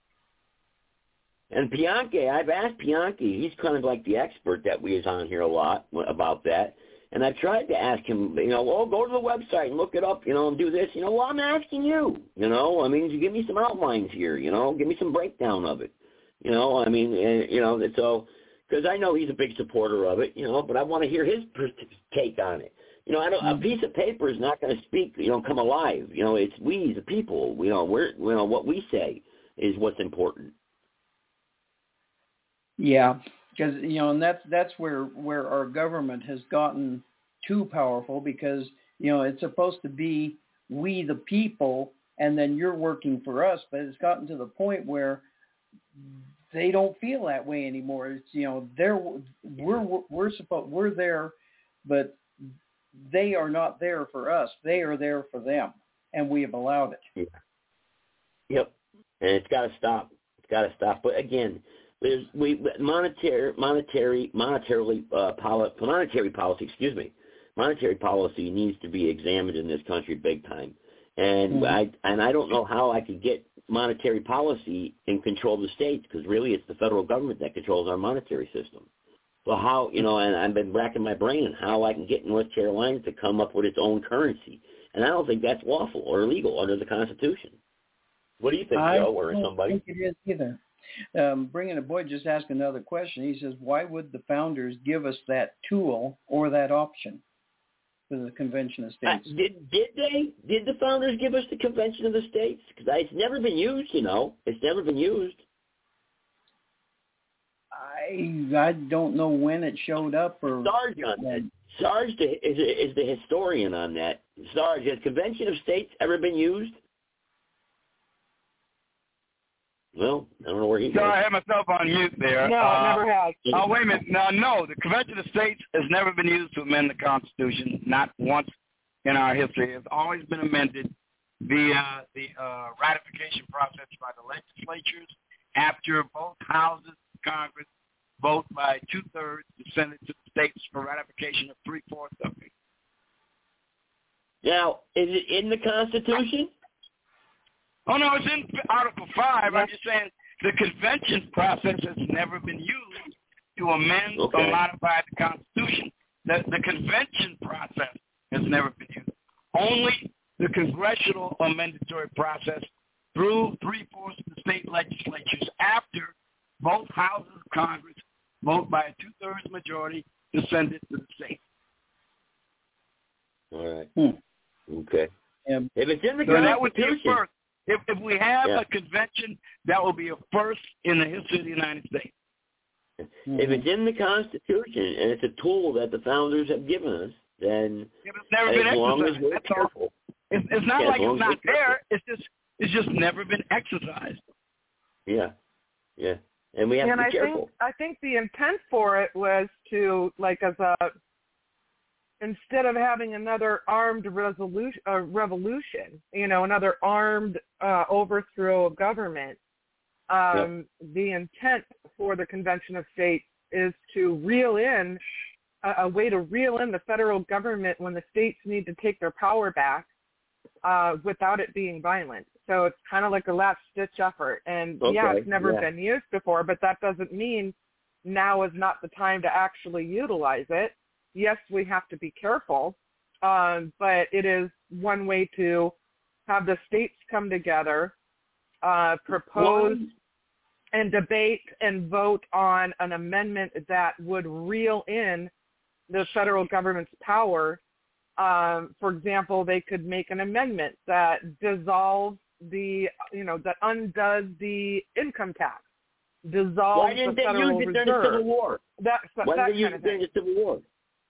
And Bianchi, I've asked Bianchi. He's kind of like the expert that we is on here a lot about that. And I've tried to ask him, you know, oh, go to the website and look it up, you know, and do this. You know, well, I'm asking you, you know. I mean, you give me some outlines here, you know. Give me some breakdown of it, you know. I mean, uh, you know, so because I know he's a big supporter of it, you know, but I want to hear his take on it. You know, I don't, a piece of paper is not going to speak, you know, come alive. You know, it's we, the people, you know, we're, you know, what we say is what's important. Yeah, because, you know, and that's that's where where our government has gotten too powerful, because, you know, it's supposed to be we the people, and then you're working for us, but it's gotten to the point where they don't feel that way anymore. It's, you know, they're we're we're supposed we're there, but they are not there for us. They are there for them, and we have allowed it. Yeah. Yep, and it's got to stop. It's got to stop. But again, there's we monetary monetary monetarily uh, poli- monetary policy. Excuse me, monetary policy needs to be examined in this country big time. And mm-hmm. I and I don't know how I could get monetary policy and control the states, because really it's the federal government that controls our monetary system. So how, you know, and I've been racking my brain on how I can get North Carolina to come up with its own currency. And I don't think that's lawful or legal under the Constitution. What do you think, I Joe, or don't somebody? think it is either. Um, bringing a boy just asked another question. He says, why would the founders give us that tool or that option for the Convention of States? Uh, did did they? Did the founders give us the Convention of the States? Because it's never been used, you know. It's never been used. I I don't know when it showed up or. Sarge on that. Sarge is, is the historian on that. Sarge, has Convention of States ever been used? Well, I don't know where he So goes. I had myself on mute there. No, uh, it never has. Oh, wait a minute. No, no, the Convention of States has never been used to amend the Constitution, not once in our history. It's always been amended via the uh, ratification process by the legislatures after both houses of Congress vote by two-thirds to send it to the states for ratification of three-fourths of it. Now, is it in the Constitution? Oh, no, it's in Article five. I'm just saying the convention process has never been used to amend okay. or modify the Constitution. The, the convention process has never been used. Only the congressional amendatory process through three-fourths of the state legislatures after both houses of Congress vote by a two-thirds majority to send it to the state. All right. Hmm. Okay. Um, if it's in the so Constitution. That would be a first. If, if we have yeah. a convention, that will be a first in the history of the United States. Mm-hmm. If it's in the Constitution and it's a tool that the founders have given us, then yeah, it's never as been long exercised. as we're That's careful. all. It's, it's not yeah, like it's not there. there. It's just it's just never been exercised. Yeah, yeah, and we have and to be I careful. think I think the intent for it was to, like, as a instead of having another armed resolution, uh, revolution, you know, another armed uh, overthrow of government, um, yep. the intent for the Convention of States is to reel in, a, a way to reel in the federal government when the states need to take their power back uh, without it being violent. So it's kind of like a last-ditch effort. And, okay. yeah, it's never yeah. been used before, but that doesn't mean now is not the time to actually utilize it. Yes, we have to be careful, um, but it is one way to have the states come together, uh, propose one. and debate and vote on an amendment that would reel in the federal government's power. Um, for example, they could make an amendment that dissolves the, you know, that undoes the income tax, dissolves Why didn't the Federal they use it Reserve. during the Civil War? That, Why that did they use kind of it during thing. the Civil War?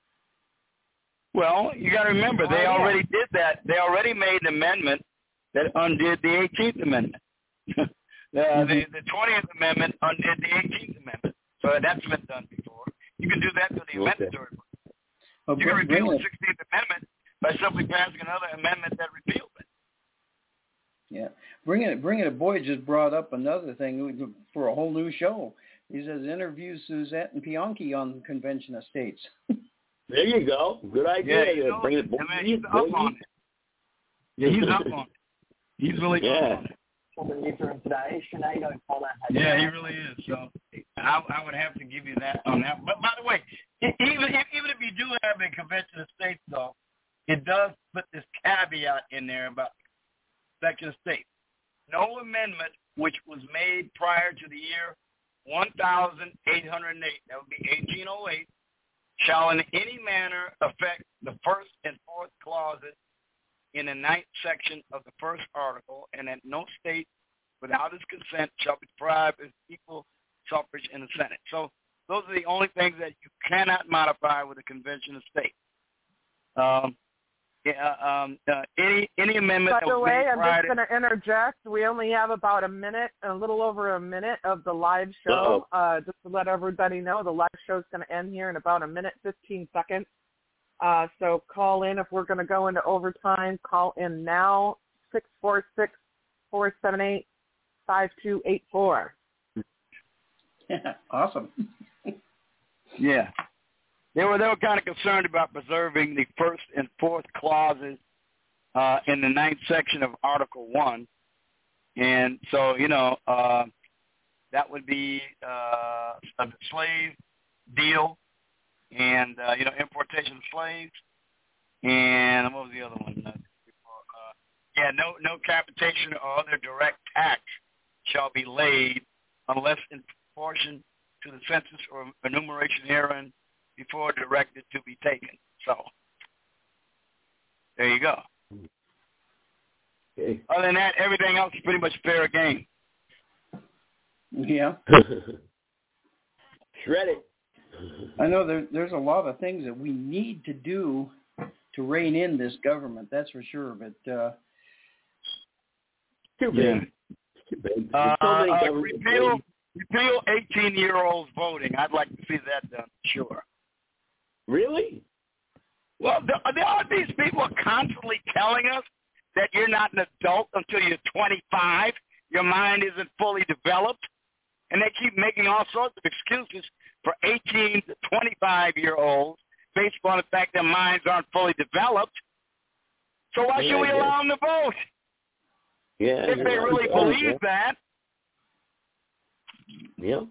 Well, you got to remember, they oh, already yeah. did that. They already made an amendment that undid the eighteenth Amendment. the, mm-hmm. the, the twentieth Amendment undid the eighteenth Amendment. So that's been done before. You can do that through the okay. amendatory process. Well, you can repeal the it. sixteenth Amendment by simply passing another amendment that repealed it. Yeah. Bringing it, bringing it, Boyd just brought up another thing for a whole new show. He says, interview Suzette and Pianki on the Convention of States. There you go. Good idea. Yeah, you know, Bring it. I mean, he's up on it. Yeah, he's up on it. He's really yeah. up on it. Yeah, he really is. So I, I would have to give you that on that. But by the way, even if, even if you do have a Convention of States, though, it does put this caveat in there about Convention of States. No amendment which was made prior to the year one thousand eight hundred eight, that would be eighteen oh eight, shall in any manner affect the first and fourth clauses in the ninth section of the first article, and that no state without his consent shall be deprived of equal suffrage in the Senate. So those are the only things that you cannot modify with a Convention of States. Um, yeah, um, uh, any any amendment By that the was way, made I'm prior just going to interject. We only have about a minute, a little over a minute of the live show. Uh, just to let everybody know, the live show is going to end here in about a minute, fifteen seconds. Uh, so call in if we're going to go into overtime. Call in now, six four six, four seven eight, five two eight four. Awesome. Yeah. They were they were kind of concerned about preserving the first and fourth clauses uh, in the ninth section of Article One, and so you know uh, that would be uh, a slave deal, and uh, you know importation of slaves, and what was the other one? Uh, yeah, no no capitation or other direct tax shall be laid unless in proportion to the census or enumeration herein before directed to be taken. So, there you go. Okay. Other than that, everything else is pretty much fair game. Yeah. Shred it. I know there, there's a lot of things that we need to do to rein in this government, that's for sure, but... Uh, Too big. Too big. Uh, so many uh, government repeal, repeal eighteen-year-olds voting. I'd like to see that done, sure. Really? Well, there, there are these people constantly telling us that you're not an adult until you're twenty-five. Your mind isn't fully developed. And they keep making all sorts of excuses for eighteen to twenty-five-year-olds based upon the fact their minds aren't fully developed. So why yeah, should we yeah. allow them to vote? Yeah. If yeah, they really yeah. believe that. Yeah.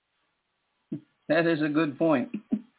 That is a good point.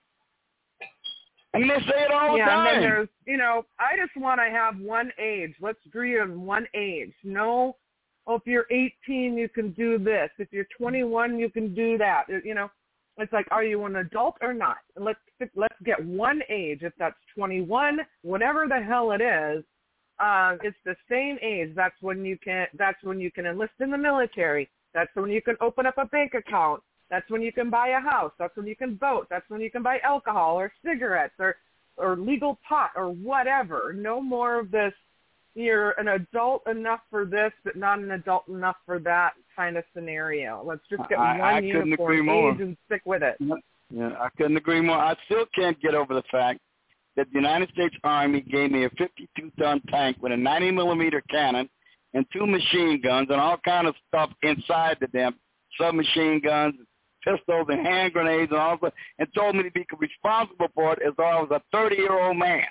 And they say it all the yeah, time. and then there's, you know, I just want to have one age. Let's agree on one age. No, oh, if you're eighteen, you can do this. If you're twenty-one, you can do that. You know, it's like, are you an adult or not? And let's let's get one age. If that's twenty-one, whatever the hell it is, uh, it's the same age. That's when you can. That's when you can enlist in the military. That's when you can open up a bank account. That's when you can buy a house. That's when you can vote. That's when you can buy alcohol or cigarettes or, or legal pot or whatever. No more of this, you're an adult enough for this, but not an adult enough for that kind of scenario. Let's just get I, one I uniform age and stick with it. Yeah, I couldn't agree more. I still can't get over the fact that the United States Army gave me a fifty-two ton tank with a ninety millimeter cannon and two machine guns and all kind of stuff inside the damn submachine guns, pistols and hand grenades and all that, and told me to be responsible for it as though I was a thirty-year-old man.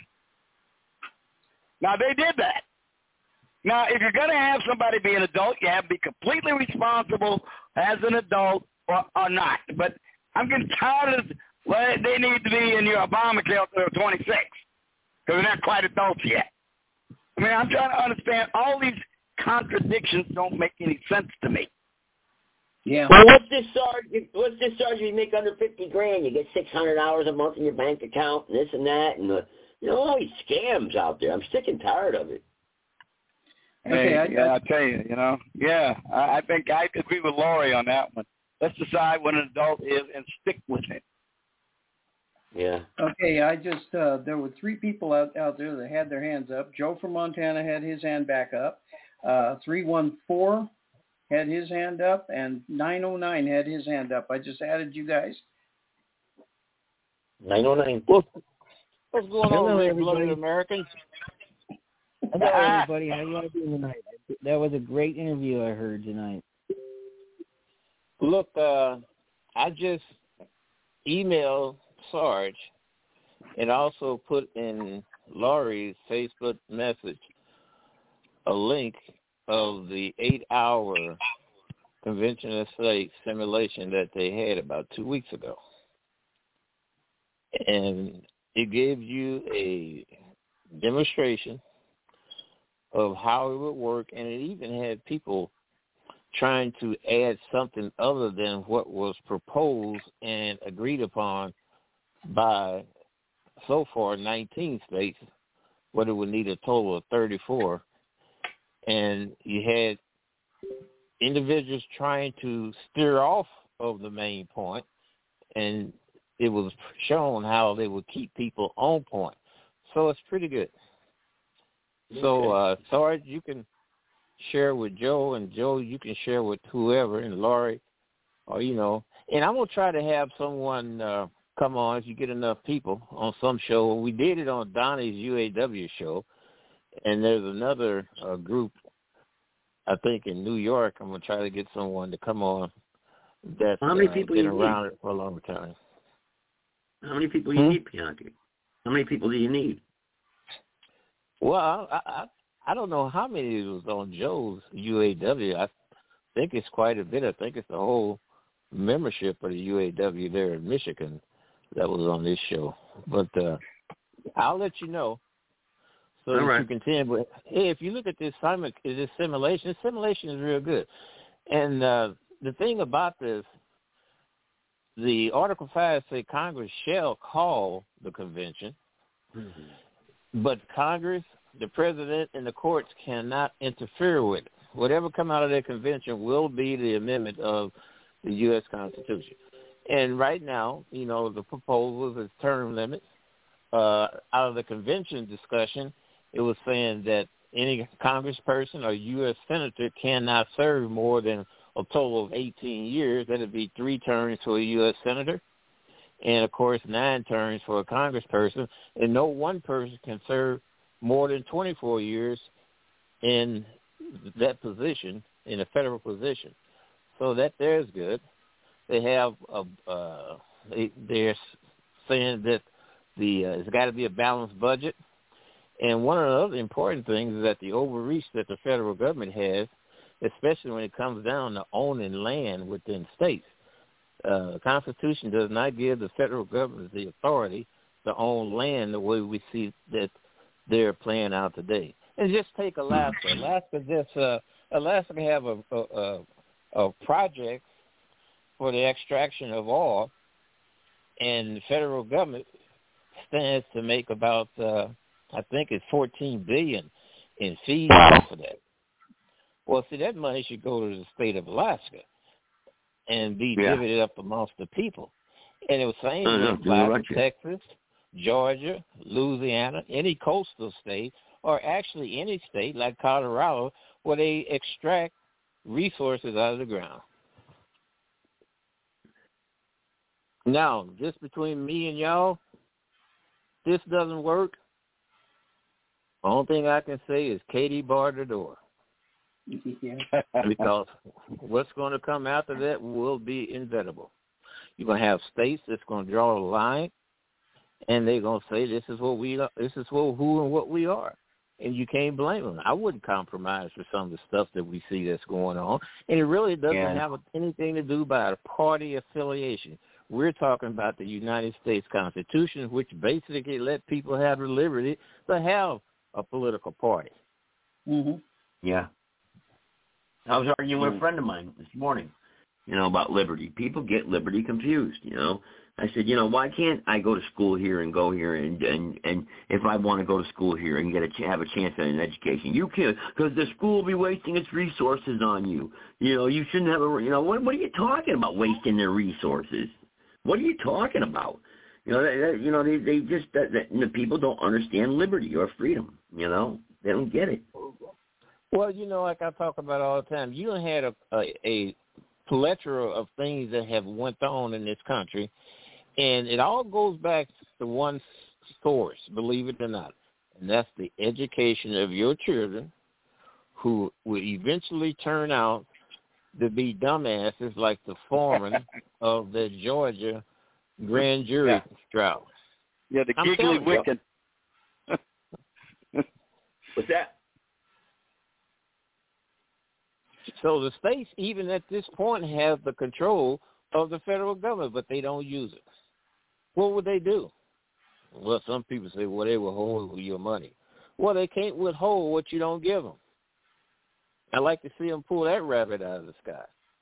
Now, they did that. Now, if you're going to have somebody be an adult, you have to be completely responsible as an adult or, or not. But I'm getting tired of, well, they need to be in your Obamacare until they're twenty-six because they're not quite adults yet. I mean, I'm trying to understand all these contradictions don't make any sense to me. Yeah. Well, what's this charge? What's this charge? You make under fifty grand, you get six hundred dollars a month in your bank account, and this and that, and uh, you know all these scams out there. I'm sick and tired of it. Hey, Okay, I, yeah, I, I tell you, you know, yeah, I, I think I agree with Lori on that one. Let's decide what an adult is and stick with it. Yeah. Okay, I just, uh, there were three people out, out there that had their hands up. Joe from Montana had his hand back up. Uh, three one four had his hand up, and nine oh nine had his hand up. I just added you guys. nine oh nine. What's, what's going Hello, on, everybody. red-blooded Americans? Hello, everybody. How you guys doing tonight? That was a great interview I heard tonight. Look, uh, I just emailed Sarge and also put in Laurie's Facebook message a link of the eight-hour Convention of States simulation that they had about two weeks ago. And it gave you a demonstration of how it would work, and it even had people trying to add something other than what was proposed and agreed upon by, so far, nineteen states, but it would need a total of thirty-four. And you had individuals trying to steer off of the main point, and it was shown how they would keep people on point. So it's pretty good. Okay. So, uh, Sarge, you can share with Joe, and Joe, you can share with whoever, and Laurie, or, you know. And I'm going to try to have someone uh, come on, if you get enough people, on some show. We did it on Donnie's U A W show, and there's another uh, group, I think, in New York. I'm going to try to get someone to come on that's How many uh, people been you around need? it for a long time. How many people do you Hmm? need, Bianchi? How many people do you need? Well, I, I I don't know how many was on Joe's U A W. I think it's quite a bit. I think it's the whole membership of the U A W there in Michigan that was on this show. But uh, I'll let you know so All that right. you can tell. But hey, if you look at this simu- this simulation, this simulation is real good. And uh, the thing about this, the Article five say Congress shall call the convention, Mm-hmm. but Congress, the president, and the courts cannot interfere with it. Whatever come out of that convention will be the amendment of the U S Constitution. And right now, you know, the proposals is term limits. Uh, out of the convention discussion, it was saying that any congressperson or U S senator cannot serve more than a total of eighteen years. That would be three terms for a U S senator, and, of course, nine terms for a congressperson. And no one person can serve more than twenty-four years in that position, in a federal position. So that there's good. They have a, uh, they, they're saying that the uh, it's got to be a balanced budget. And one of the other important things is that the overreach that the federal government has, especially when it comes down to owning land within states. Uh, the Constitution does not give the federal government the authority to own land the way we see that they're playing out today. And just take Alaska. Alaska just uh, Alaska have a, a, a, a project for the extraction of oil, and the federal government stands to make about uh, I think it's fourteen billion dollars in fees off of that. Well, see, that money should go to the state of Alaska and be Yeah. divided up amongst the people. And it was saying Uh, would no, apply you're to right, yeah. Texas, Georgia, Louisiana, any coastal state, or actually any state like Colorado where they extract resources out of the ground. Now, just between me and y'all, this doesn't work. The only thing I can say is Katie barred the door. Yeah. Because what's going to come after that will be inevitable. You're going to have states that's going to draw a line, and they're going to say this is what we are, this is what, who and what we are, and you can't blame them. I wouldn't compromise for some of the stuff that we see that's going on, and it really doesn't Yeah. have anything to do by a party affiliation. We're talking about the United States Constitution, which basically let people have the liberty to have a political party. Mm-hmm. Yeah. I was arguing with a friend of mine this morning, you know, about liberty. People get liberty confused, you know. I said, you know, why can't I go to school here and go here and and, and if I want to go to school here and get a ch- have a chance at an education? You can't, because the school will be wasting its resources on you. You know, you shouldn't have a, you know, what, what are you talking about wasting their resources? What are you talking about? You know, they, they, you know, they, they just, that, that, the people don't understand liberty or freedom, you know. They don't get it. Well, you know, like I talk about all the time, you don't had a, a, a plethora of things that have went on in this country, and it all goes back to one source, believe it or not, and that's the education of your children, who will eventually turn out to be dumbasses like the foreman of the Georgia grand jury Yeah. trial. Yeah, the I'm giggly telling you. wicked. What's that? So the states, even at this point, have the control of the federal government, but they don't use it. What would they do? Well, some people say, well, they will hold your money. Well, they can't withhold what you don't give them. I like to see them pull that rabbit out of the sky.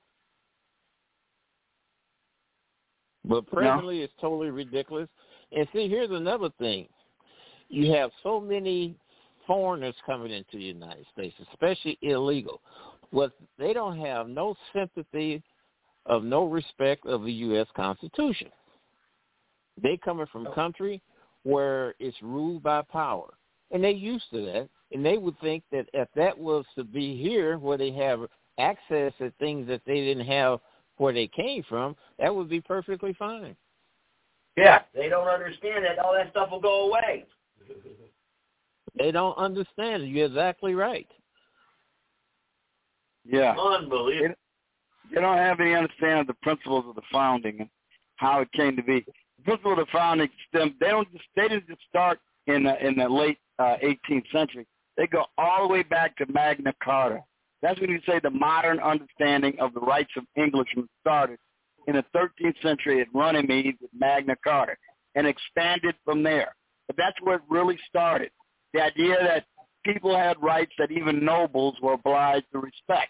But presently, it's totally ridiculous. And see, here's another thing. You have so many foreigners coming into the United States, especially illegal. Well, they don't have no sympathy of no respect of the U S Constitution. They coming from a country where it's ruled by power, and they used to that, and they would think that if that was to be here where they have access to things that they didn't have where they came from, that would be perfectly fine. Yeah, they don't understand that all that stuff will go away. They don't understand it. You're exactly right. Yeah. Unbelievable. they don't have any understanding of the principles of the founding and how it came to be. The principle of the founding stem. They don't just they didn't just start in the, in the late uh, eighteenth century. They go all the way back to Magna Carta. That's when you say the modern understanding of the rights of Englishmen started in the thirteenth century at Runnymede with Magna Carta and expanded from there. But that's where it really started. The idea that people had rights that even nobles were obliged to respect.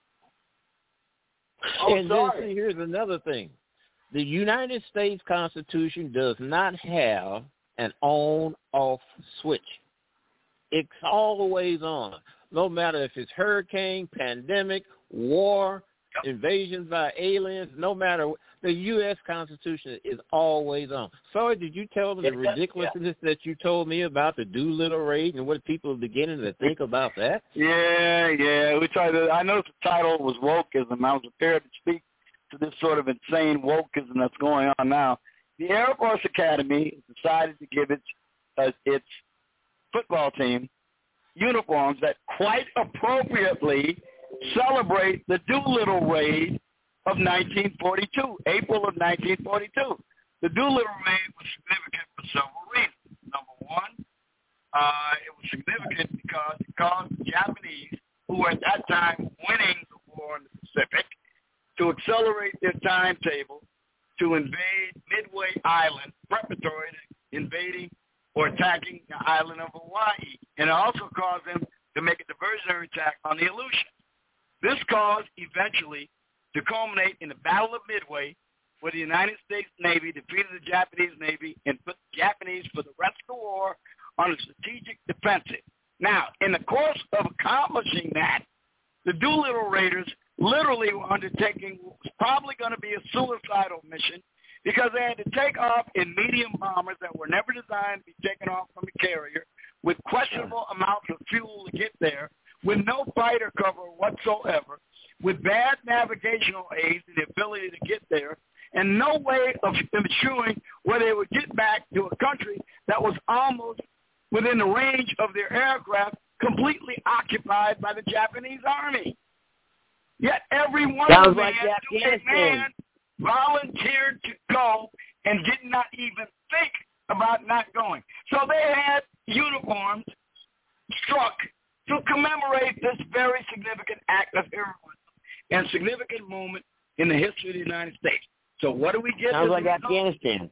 Oh, and then see, here's another thing. The United States Constitution does not have an on-off switch. It's always on. No matter if it's hurricane, pandemic, war, invasions by aliens, no matter what, the U S Constitution is always on. Sorry, did you tell me the ridiculousness yeah. that you told me about the Doolittle raid and what people are beginning to think about that? Yeah, yeah. We tried to, I noticed the title was wokeism. I was prepared to speak to this sort of insane wokeism that's going on now. The Air Force Academy decided to give its uh, its football team uniforms that quite appropriately celebrate the Doolittle raid of nineteen forty-two, April of nineteen forty-two. The Doolittle raid was significant for several reasons. Number one, uh, it was significant because it caused the Japanese, who were at that time winning the war in the Pacific, to accelerate their timetable to invade Midway Island, preparatory to invading or attacking the island of Hawaii. And it also caused them to make a diversionary attack on the Aleutians. This caused eventually to culminate in the Battle of Midway, where the United States Navy defeated the Japanese Navy and put the Japanese for the rest of the war on a strategic defensive. Now, in the course of accomplishing that, the Doolittle Raiders literally were undertaking what was probably going to be a suicidal mission because they had to take off in medium bombers that were never designed to be taken off from a carrier with questionable amounts of fuel to get there, with no fighter cover whatsoever, with bad navigational aids and the ability to get there, and no way of ensuring where they would get back to a country that was almost within the range of their aircraft, completely occupied by the Japanese army. Yet every one Sounds of them like man, man volunteered to go and did not even think about not going. So they had uniforms struck to commemorate this very significant act of heroism and significant moment in the history of the United States. So what do we get? Sounds like Afghanistan.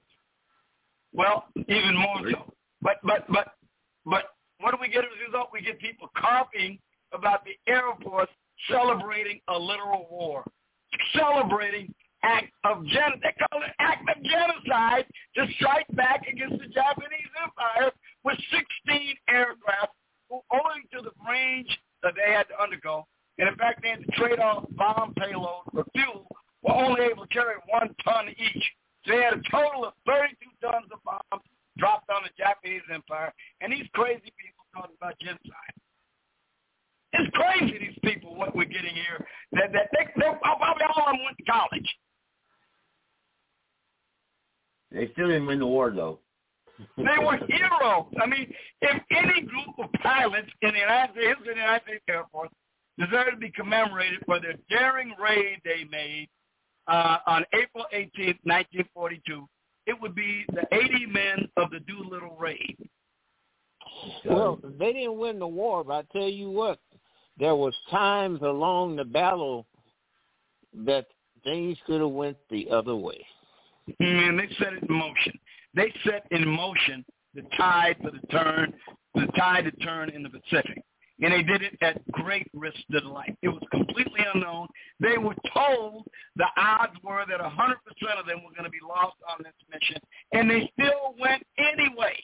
Well, even more so. But but but but what do we get as a result? We get people copying about the Air Force celebrating a literal war, celebrating act of gen. They call it act of genocide to strike back against the Japanese Empire with sixteen aircraft, who, owing to the range that they had to undergo, and in fact they had to trade off bomb payload for fuel, were only able to carry one ton each. So they had a total of thirty-two tons of bombs dropped on the Japanese Empire, and these crazy people talking about genocide. It's crazy, these people, what we're getting here. That, that they, they, probably all of them went to college. They still didn't win the war, though. They were heroes. I mean, if any group of pilots in the United States, in the United States Air Force, deserve to be commemorated for their daring raid they made uh, on April eighteenth, nineteen forty-two, it would be the eighty men of the Doolittle raid. Well, they didn't win the war, but I tell you what, there was times along the battle that things could have went the other way. And they set it in motion. They set in motion the tide for the turn, the tide to turn in the Pacific. And they did it at great risk to the life. It was completely unknown. They were told the odds were that one hundred percent of them were going to be lost on this mission, and they still went anyway.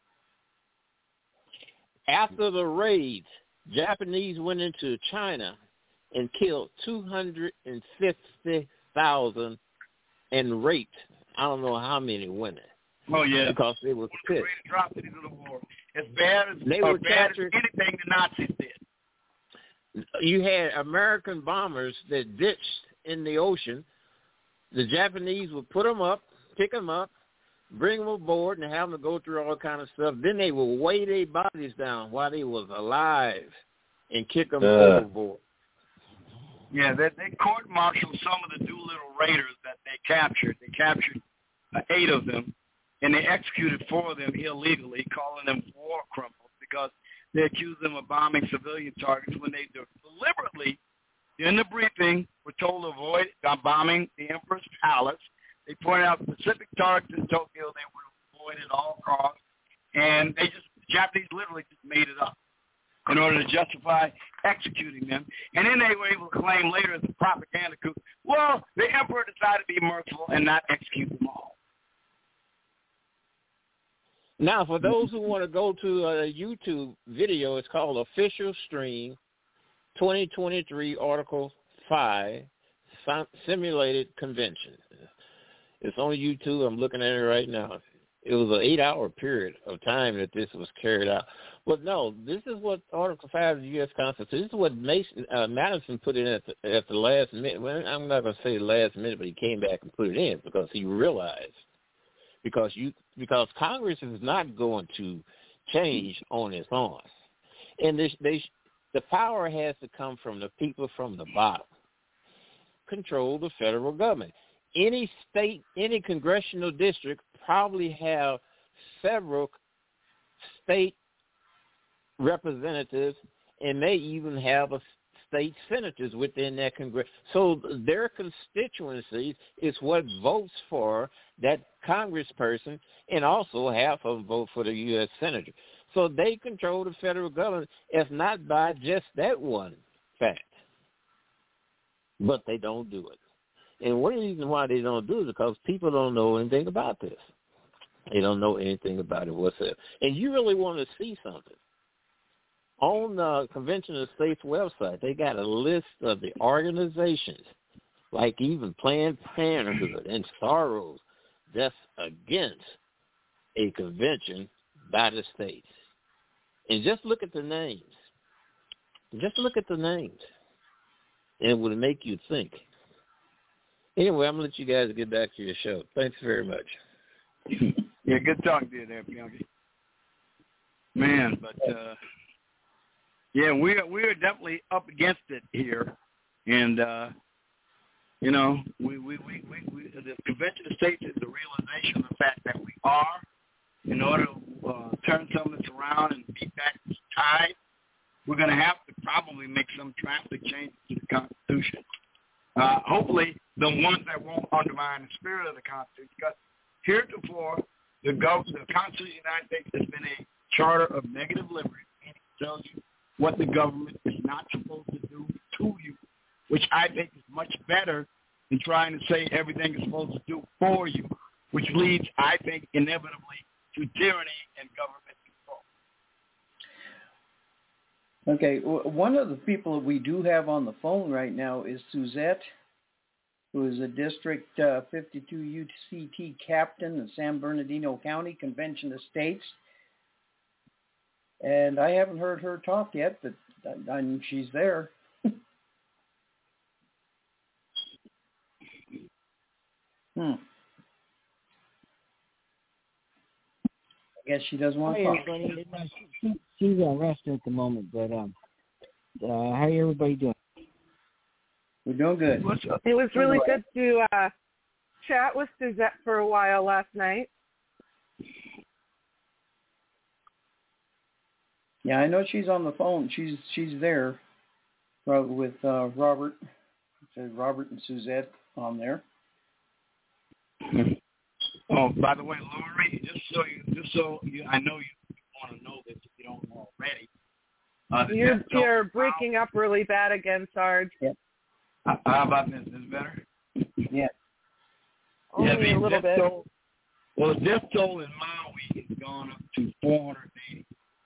After the raids, Japanese went into China and killed two hundred fifty thousand and raped I don't know how many women. Oh, yeah. Because they were pissed. Dropped it into the war. As bad as, they as were bad captured. as anything the Nazis did. You had American bombers that ditched in the ocean. The Japanese would put them up, pick them up, bring them aboard, and have them go through all kind of stuff. Then they would weigh their bodies down while they was alive and kick them uh. overboard. Yeah, they, they court-martialed some of the Doolittle raiders that they captured. They captured uh, eight of them, and they executed four of them illegally, calling them war criminals because they accused them of bombing civilian targets when they deliberately, in the briefing, were told to avoid bombing the Emperor's Palace. They pointed out specific targets in Tokyo they would avoid at all costs, and they just, the Japanese literally just made it up in order to justify executing them. And then they were able to claim later as a propaganda coup, well, the emperor decided to be merciful and not execute them all. Now, for those who want to go to a YouTube video, it's called Official Stream twenty twenty-three Article five, Simulated Convention. It's on YouTube. I'm looking at it right now. It was an eight-hour period of time that this was carried out. But no, this is what Article five of the U S Constitution, this is what Mason, uh, Madison put in at the, at the last minute. Well, I'm not going to say the last minute, but he came back and put it in because he realized, because you because Congress is not going to change on its own. And this, they, the power has to come from the people from the bottom. Control the federal government. Any state, any congressional district probably have several state representatives and may even have a state senators within that Congress. So their constituencies is what votes for that congressperson, and also half of them vote for the U S senator. So they control the federal government, if not by just that one fact. But they don't do it. And one reason why they don't do it is because people don't know anything about this. They don't know anything about it whatsoever. And you really want to see something. On the Convention of States website, they got a list of the organizations, like even Planned Parenthood and Soros, that's against a convention by the states. And just look at the names. Just look at the names. And it would make you think. Anyway, I'm going to let you guys get back to your show. Thanks very much. Yeah, good talking to you there, Bianchi. Man, but, uh, yeah, we're, we're definitely up against it here. And, uh, you know, we, we, we, we, we, the Convention of States is the realization of the fact that we are, in order to uh, turn some of this around and beat back this tide, we're going to have to probably make some drastic changes to the Constitution. Uh, hopefully, the ones that won't undermine the spirit of the Constitution, because heretofore, the, gov- the Constitution of the United States has been a charter of negative liberty, and it tells you what the government is not supposed to do to you, which I think is much better than trying to say everything is supposed to do for you, which leads, I think, inevitably to tyranny and government control. Okay, one of the people that we do have on the phone right now is Suzette, who is a District uh, fifty-two U C T captain in San Bernardino County Convention of States. And I haven't heard her talk yet, but I know she's there. hmm. I guess she doesn't want to talk. She, she's on rest at the moment, but um, uh, how are everybody doing? We're doing good. It was really good to uh, chat with Suzette for a while last night. Yeah, I know she's on the phone. She's she's there with uh, Robert. It says Robert and Suzette on there. Oh, by the way, Lori, just so you, just so you, I know you want to know this if you don't know already. Uh, you're you're breaking up really bad again, Sarge. Yeah. Uh, how about this? Is this better? Yeah. Only yeah, a little bit. Toll, well, the death toll in Maui has gone up to four hundred eighty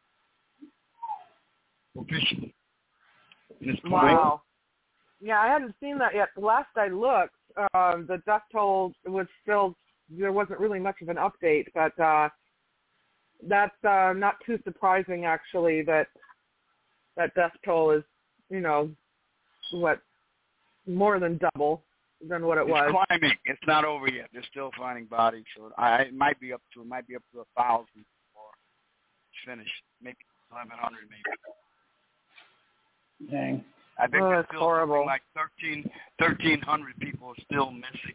officially. Wow. Yeah, I hadn't seen that yet. The last I looked, um, the death toll was still, there wasn't really much of an update, but uh, that's uh, not too surprising, actually, that that death toll is, you know, what, more than double than what it it's was. It's climbing. It's not over yet. They're still finding bodies, so I, it might be up to it might be up to a thousand before it's finished. Maybe eleven hundred, maybe. Dang. I think oh, there's that's still horrible. something like thirteen, thirteen hundred people are still missing.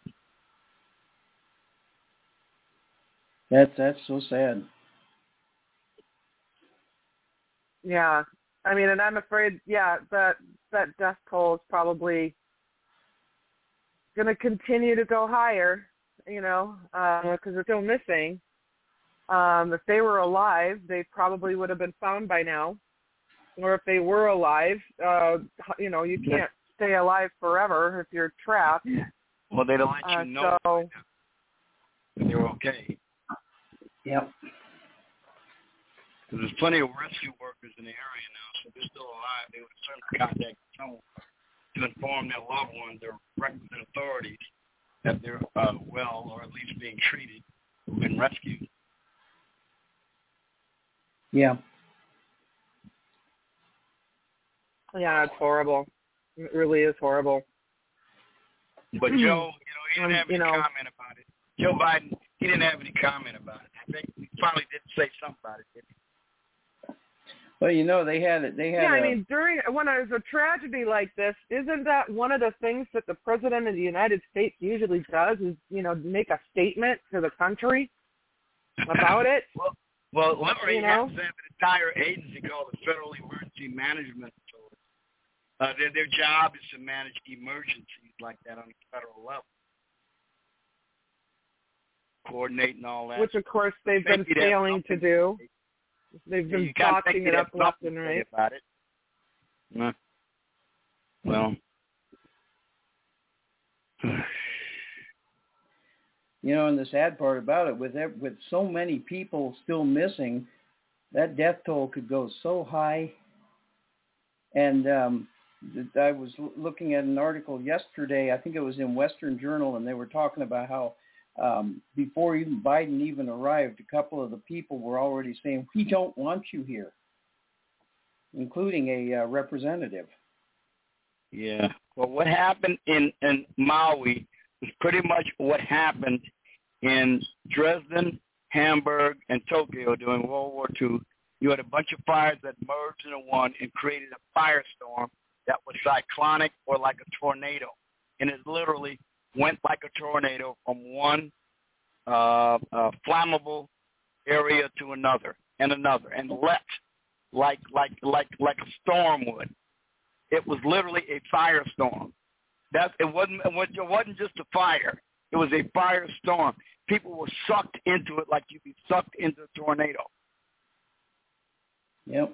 That's that's so sad. Yeah, I mean, and I'm afraid, yeah, that that death toll is probably going to continue to go higher, you know, because uh, they're still missing. Um, if they were alive, they probably would have been found by now. Or if they were alive, uh, you know, you can't stay alive forever if you're trapped. Well, they'd let you uh, know so, if you're okay. Yep. Because there's plenty of rescue workers in the area now, so if they're still alive, they would certainly contact someone to inform their loved ones or requisite authorities that they're uh, well or at least being treated or been rescued. Yeah. Yeah, it's horrible. It really is horrible. But Joe, you know, he didn't um, have any you know, comment about it. Joe Biden, he didn't have any comment about it. I think he finally did say something about it, didn't he? Well, you know, they had it. They had. Yeah, I a, mean, during when there's a tragedy like this, isn't that one of the things that the president of the United States usually does? Is you know make a statement to the country about it? well, well, Liberty you know? has to have an entire agency called the Federal Emergency Management Authority. Uh, their their job is to manage emergencies like that on a federal level, coordinate and all that. Which, of course, they've Maybe been failing to do. They've been yeah, botching it up left and right. About it. Uh, well, you know, and the sad part about it, with with so many people still missing, that death toll could go so high. And um, I was looking at an article yesterday, I think it was in Western Journal, and they were talking about how um, before even Biden even arrived, a couple of the people were already saying, we don't want you here, including a uh, representative. Yeah. Well, what happened in, in Maui is pretty much what happened in Dresden, Hamburg, and Tokyo during World War Two. You had a bunch of fires that merged into one and created a firestorm that was cyclonic or like a tornado. And it literally went like a tornado from one uh, uh, flammable area to another and another and leapt like like like like a storm would. It was literally a firestorm. That it wasn't it wasn't just a fire. It was a firestorm. People were sucked into it like you'd be sucked into a tornado. Yep.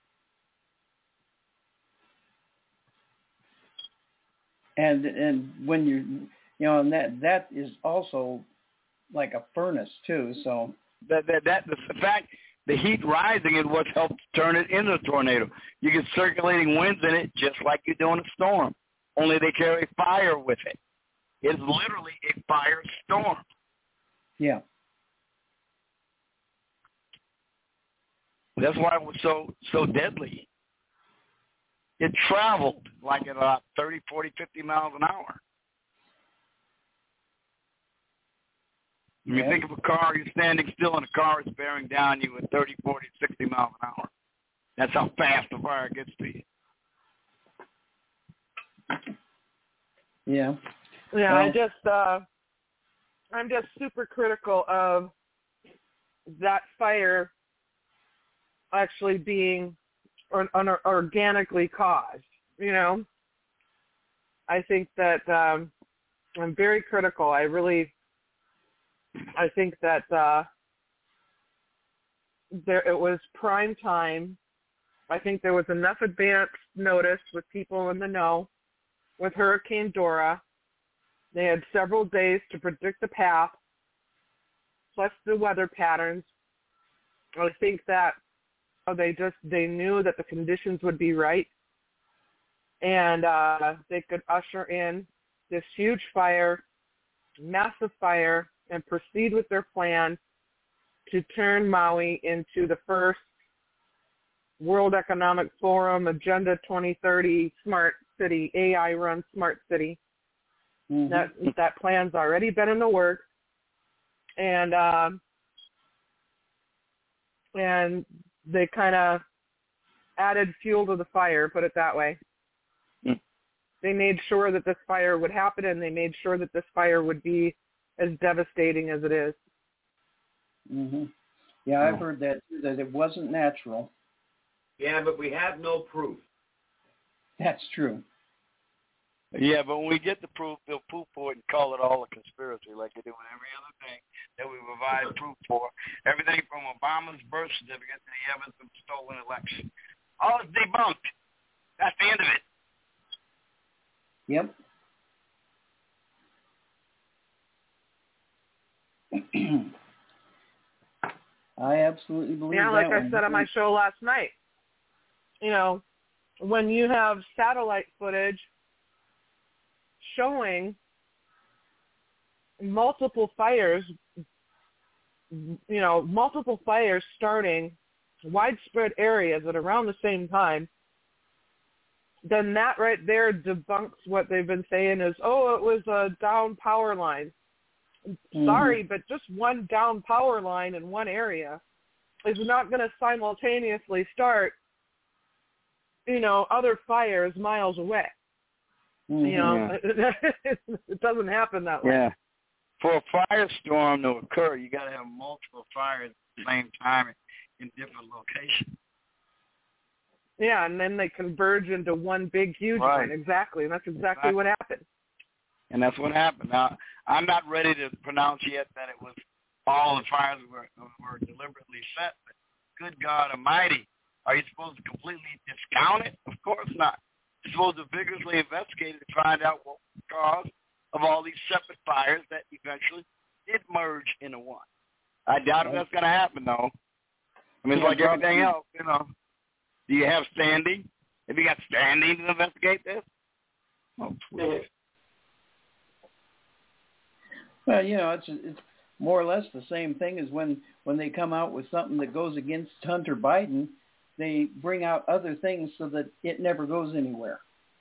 And and when you you know and that that is also like a furnace too. So that that that the fact the heat rising is what helps turn it into a tornado. You get circulating winds in it just like you do in a storm. Only they carry fire with it. It's literally a firestorm. Yeah. That's why it was so so deadly. It traveled like at about thirty, forty, fifty miles an hour. When Yeah. you think of a car, you're standing still and a car is bearing down you at thirty, forty, sixty miles an hour. That's how fast the fire gets to you. Yeah. Yeah, well, I just, uh, I'm just super critical of that fire actually being or, or, organically caused, you know. I think that um, I'm very critical. I really, I think that uh, there it was prime time. I think there was enough advance notice with people in the know with Hurricane Dora. They had several days to predict the path, plus the weather patterns. I think that they just they knew that the conditions would be right, and uh, they could usher in this huge fire, massive fire, and proceed with their plan to turn Maui into the first World Economic Forum Agenda twenty thirty smart city, A I-run smart city. Mm-hmm. That that plan's already been in the works, and um, and they kind of added fuel to the fire, put it that way. They made sure that this fire would happen, and they made sure that this fire would be as devastating as it is. Mhm. Yeah, I've heard that that it wasn't natural. Yeah, but we have no proof. That's true. Yeah, but when we get the proof, they'll poo-poo it and call it all a conspiracy like they do with every other thing that we provide proof for. Everything from Obama's birth certificate to the evidence of stolen election. All is debunked. That's the end of it. Yep. I absolutely believe yeah, like that I one. said on my show last night, you know, when you have satellite footage showing multiple fires, you know, multiple fires starting widespread areas at around the same time, then that right there debunks what they've been saying is, oh, it was a down power line. Mm-hmm. Sorry, but just one down power line in one area is not going to simultaneously start, you know, other fires miles away. Mm-hmm. You know, yeah. It doesn't happen that way. Yeah. For a firestorm to occur, you got to have multiple fires at the same time in different locations. Yeah, and then they converge into one big, huge right. one. Exactly, and that's exactly right. what happened. And that's what happened. Now, I'm not ready to pronounce yet that it was all the fires were, were deliberately set, but good God Almighty, are you supposed to completely discount it? Of course not. You're supposed to vigorously investigate it to find out what was the cause of all these separate fires that eventually did merge into one. I doubt if that's going to happen, though. I mean, it's like everything else, you know. Do you have standing? Have you got standing to investigate this? Oh, please. Well, you know, it's it's more or less the same thing as when, when they come out with something that goes against Hunter Biden, they bring out other things so that it never goes anywhere.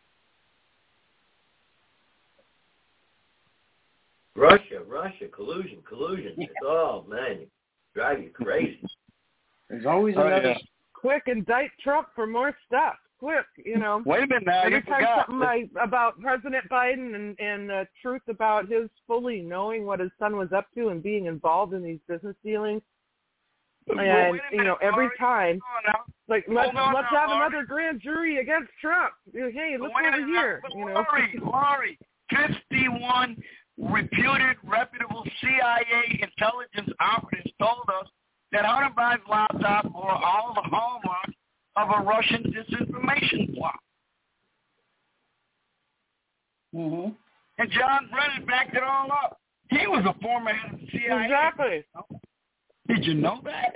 Russia, Russia, collusion, collusion. Yeah. It's all, man, it drive you crazy. There's always oh, another... Yeah. Quick, indict Trump for more stuff. Quick, you know. Wait a minute now. Every you time forgot. something I, about President Biden and, and uh, truth about his fully knowing what his son was up to and being involved in these business dealings, Well, and, minute, you know, every Laurie. time, like, let's, on let's now, have Laurie. another grand jury against Trump. Hey, look Wait over here. But You know? Laurie, Laurie, fifty-one reputed, reputable C I A intelligence operatives told us that Hunter Biden's laptop bore all the hallmarks of a Russian disinformation plot. Mm-hmm. And John Brennan backed it all up. He was a former head of the C I A. Exactly. Did you know that?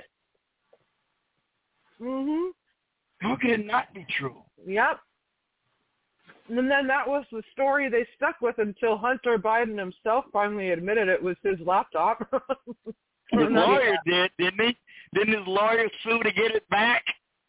Mm-hmm. How could it not be true? Yep. And then that was the story they stuck with until Hunter Biden himself finally admitted it was his laptop. His lawyer did, didn't he? Didn't his lawyer sue to get it back?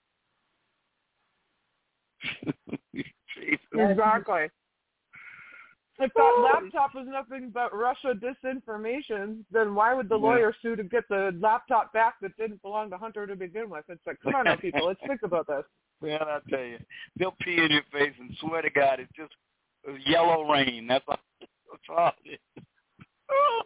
Exactly. If that laptop was nothing but Russia disinformation, then why would the yeah. lawyer sue to get the laptop back that didn't belong to Hunter to begin with? It's like, come on now, people, let's think about this. Man, I tell you, they'll pee in your face and swear to God, it's just yellow rain. That's all, that's all it is. Oh.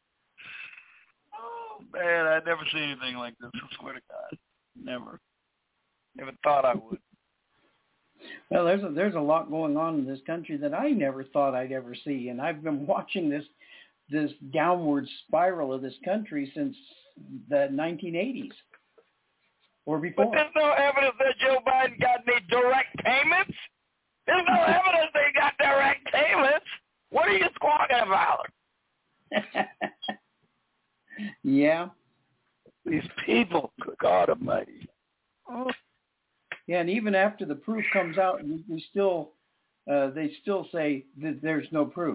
oh, man, I've never seen anything like this, I swear to God. Never. Never thought I would. Well, there's a, there's a lot going on in this country that I never thought I'd ever see, and I've been watching this this downward spiral of this country since the nineteen eighties or before. But there's no evidence that Joe Biden got any direct payments. There's no evidence they got direct payments. What are you squawking about? Yeah. These people, God Almighty. Oh. Yeah, and even after the proof comes out, we still, uh, they still say that there's no proof.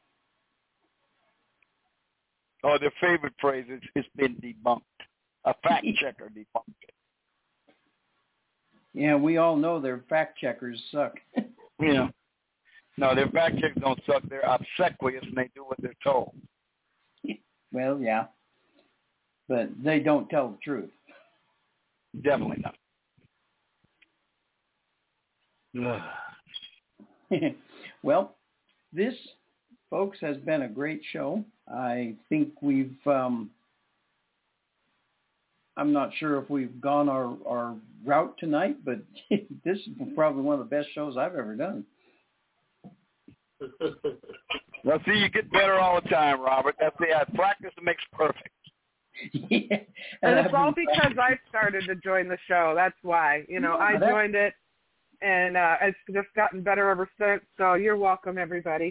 Oh, their favorite phrase is, it's been debunked. A fact checker debunked it. Yeah, we all know their fact checkers suck. Yeah. No, their fact checkers don't suck. They're obsequious and they do what they're told. Well, yeah. But they don't tell the truth. Definitely not. Well, this, folks, has been a great show. I think we've, um, I'm not sure if we've gone our, our route tonight, but this is probably one of the best shows I've ever done. Well, see, you get better all the time, Robert. That's the uh, practice makes perfect. Yeah. And it's all because I started to join the show. That's why. You know, I joined it, and uh, it's just gotten better ever since. So you're welcome, everybody.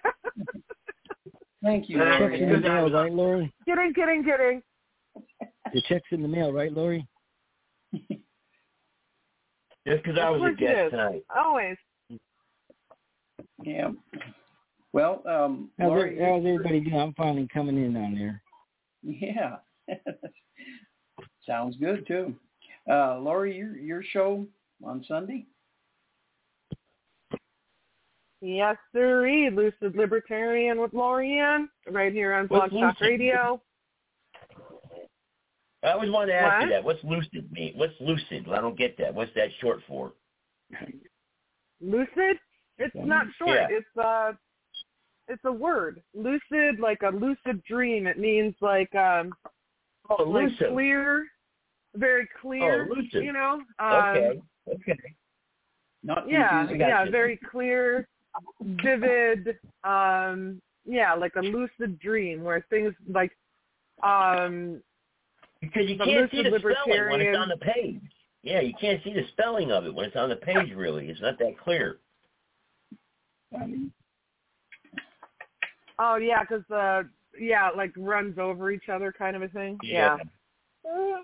Thank you, Checks Lori. in the mail, right, Lori? Kidding, kidding, kidding. The check's in the mail, right, Lori? Just because I was a guest tonight. Always. Yeah. Well, um, how's, Lori, it, how's everybody doing? I'm finally coming in on there. Yeah. Sounds good, too. Uh, Lori, your, your show on Sunday? Yes, sirree. Lucid Libertarian with Lorianne, right here on Blog Talk Radio. I always wanted to ask what? you that. What's lucid mean? What's lucid? I don't get that. What's that short for? Lucid? It's not short. Yeah. It's uh, it's a word. Lucid, like a lucid dream. It means like um, oh, like lucid. clear, very clear. Oh, lucid. You know. Um, okay. Okay. Not yeah, confusing. yeah, you. very clear, vivid. Um, yeah, like a lucid dream where things like um. Because you the can't see lucid the spelling when it's libertarian- on the page. Yeah, you can't see the spelling of it when it's on the page, really. It's not that clear. Oh, yeah, because, uh, yeah, like runs over each other kind of a thing. Yeah. Yeah.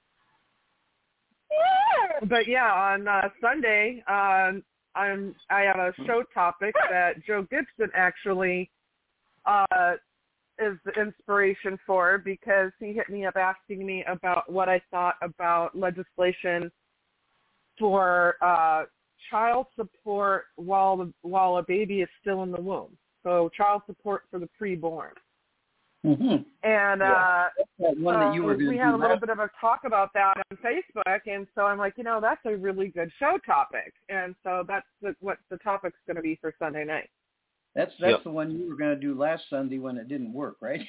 But, yeah, on uh, Sunday, um, I'm, I have a show topic that Joe Gibson actually uh, is the inspiration for, because he hit me up asking me about what I thought about legislation for uh, child support while the, while a baby is still in the womb. So child support for the preborn. Mm-hmm. And Yeah. uh, That one that you so were gonna we do had a little last- bit of a talk about that on Facebook, and so I'm like, you know, that's a really good show topic, and so that's the, what the topic's going to be for Sunday night. That's that's Yep. the one you were going to do last Sunday when it didn't work, right?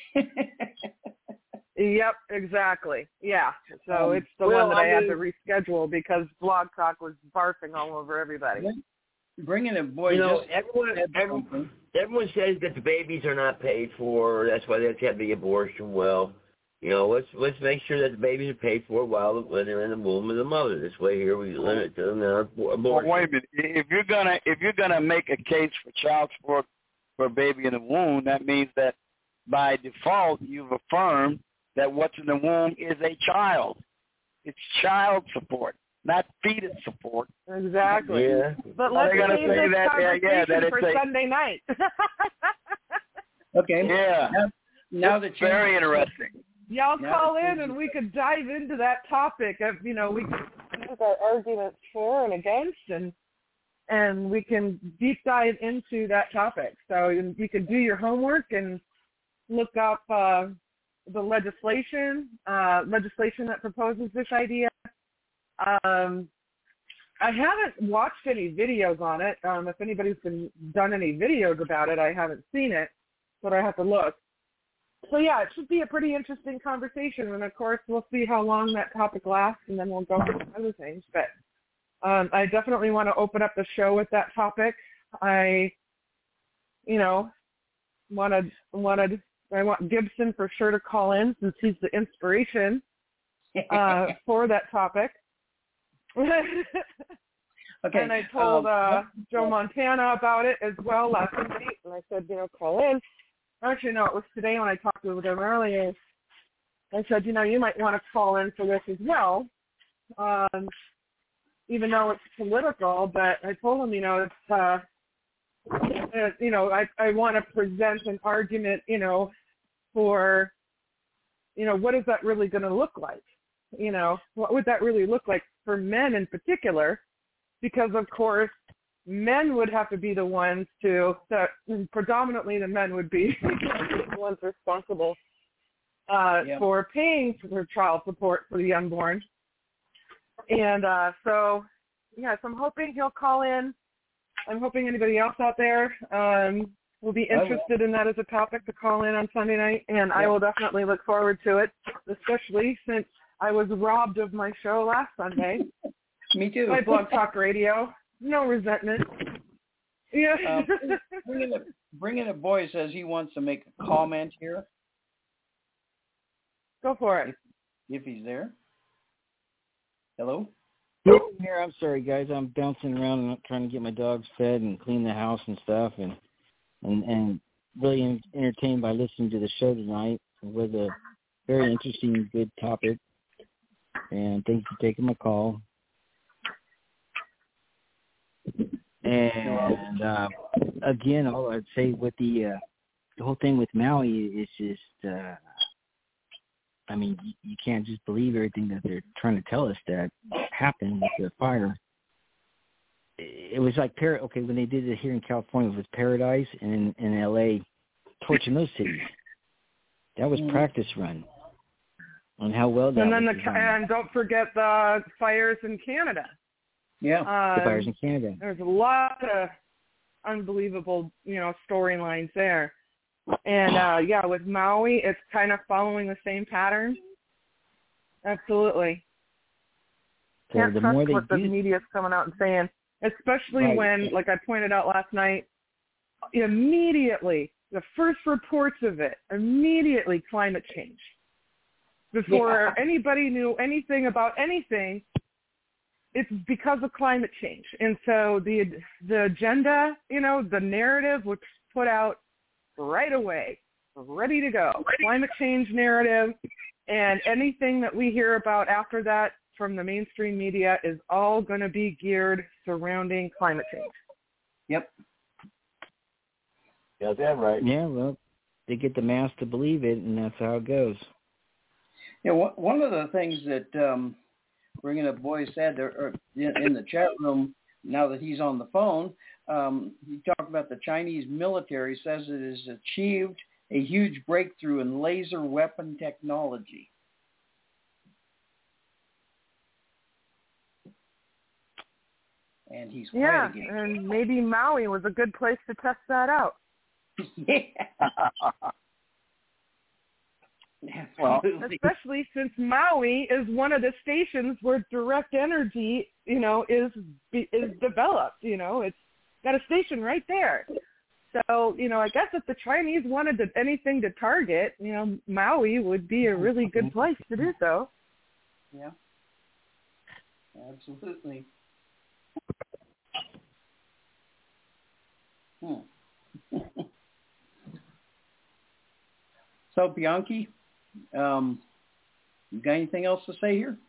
Yep, exactly. Yeah. So Um, it's the well, one that I, I had mean- to reschedule because Blog Talk was barfing all over everybody. Bringing it, boy. You know, just everyone, said everyone, something. everyone says that the babies are not paid for. That's why they have to have the abortion. Well, you know, let's let's make sure that the babies are paid for while when they're in the womb of the mother. This way, here we limit them their abortion. Well, wait a minute. If you're gonna if you're gonna make a case for child support for a baby in the womb, that means that by default you've affirmed that what's in the womb is a child. It's child support, not fetus support. Exactly. Yeah. But Are let's they gonna save say this that? Yeah, conversation yeah, that it's for a- Sunday night. Okay. Yeah. Now, now that you Very interesting. Y'all Now call that in you- and we could dive into that topic. Of, you know, we could use our arguments for and against, and and we can deep dive into that topic. So you, you can do your homework and look up uh, the legislation, uh, legislation that proposes this idea. Um, I haven't watched any videos on it. Um, if anybody's been done any videos about it, I haven't seen it, but I have to look. So, yeah, it should be a pretty interesting conversation, and, of course, we'll see how long that topic lasts, and then we'll go into other things. But um, I definitely want to open up the show with that topic. I, you know, wanted, wanted, I want Gibson for sure to call in since he's the inspiration uh, for that topic. Okay. And I told um, uh, Joe Montana about it as well last night, and I said, you know, call in. Actually, no, it was today when I talked to them earlier. I said, you know, you might want to call in for this as well, um, even though it's political. But I told him, you know, it's, uh, uh, you know, I, I want to present an argument, you know, for, you know, what is that really going to look like? You know, what would that really look like for men in particular? Because, of course, men would have to be the ones to, that predominantly the men would be the ones responsible uh, Yeah. for paying for child support for the unborn. And uh, so, yes, I'm hoping he'll call in I'm hoping anybody else out there um, will be interested in that as a topic to call in on Sunday night, and yep. I will definitely look forward to it, especially since I was robbed of my show last Sunday. Me too. By Blog Talk Radio. No resentment. Yeah. um, bringing, it, bringing it boy says he wants to make a comment here. Go for it. If, if he's there. Hello? Here, I'm sorry, guys. I'm bouncing around and trying to get my dogs fed and clean the house and stuff, and and, and really entertained by listening to the show tonight. It was a very interesting, good topic, and thanks for taking my call. And uh, again, all I'd say with the uh, the whole thing with Maui is just, uh, I mean, you, you can't just believe everything that they're trying to tell us that happened with the fire. It was like, par- okay, when they did it here in California, it was Paradise, and in, in L A, torching those cities. That was mm-hmm. practice run on how well that and then was the And don't forget the fires in Canada. Yeah, um, the fires in Canada. There's a lot of unbelievable, you know, storylines there. And, uh, yeah, with Maui, it's kind of following the same pattern. Absolutely. So Can't the trust more they what do, the media's coming out and saying, especially right. when, like I pointed out last night, immediately, the first reports of it, immediately climate change. Before yeah. anybody knew anything about anything, it's because of climate change. And so the the agenda, you know, the narrative was put out right away, ready to go. Climate change narrative, and anything that we hear about after that from the mainstream media is all going to be geared surrounding climate change. Yep. Got that right. Yeah, well, they get the mass to believe it, and that's how it goes. Yeah, one of the things that um, Bringing Up Boy said or, or in the chat room, now that he's on the phone, um, he talked about the Chinese military says it has achieved a huge breakthrough in laser weapon technology. And he's yeah, quiet again. And maybe Maui was a good place to test that out. Yeah. Well, especially since Maui is one of the stations where direct energy, you know, is is developed. You know, it's got a station right there. So, you know, I guess if the Chinese wanted to, anything to target, you know, Maui would be a really good place to do so. Yeah, absolutely. Hmm. So, Bianchi, um, you got anything else to say here?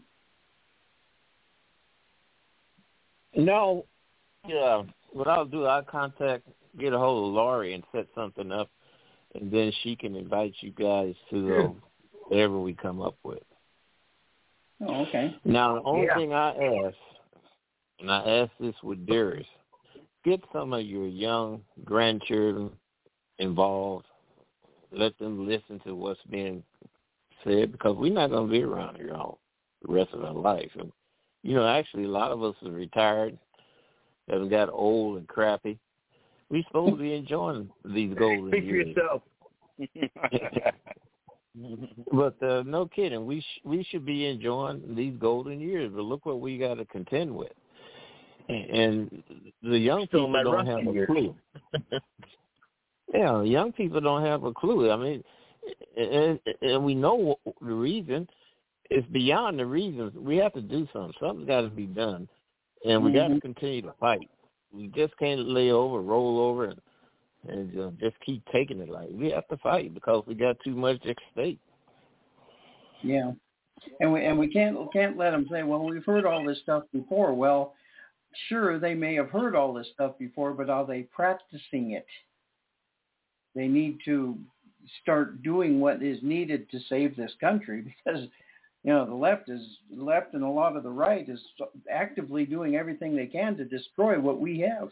No. Yeah. What I'll do, I'll contact, get a hold of Laurie and set something up, and then she can invite you guys to uh, whatever we come up with. Oh, okay. Now, the only yeah. thing I ask, and I ask this with Darius, get some of your young grandchildren involved. Let them listen to what's being said, because we're not going to be around here all the rest of our life. And, you know, actually, a lot of us are retired, haven't got old and crappy. We're supposed to be enjoying these golden Speak years. for yourself. But uh, no kidding, we sh- we should be enjoying these golden years. But look what we got to contend with, and, and the young people don't have a clue. Yeah, young people don't have a clue. I mean, and, and we know the reason. It's beyond the reasons. We have to do something. Something's got to be done, and we mm-hmm. got to continue to fight. We just can't lay over, roll over, and, and uh, just keep taking it. Like, we have to fight because we got too much at stake. Yeah, and we and we can't can't let them say, well, we've heard all this stuff before. Well, sure, they may have heard all this stuff before, but are they practicing it? They need to start doing what is needed to save this country, because, you know, the left is left and a lot of the right is actively doing everything they can to destroy what we have.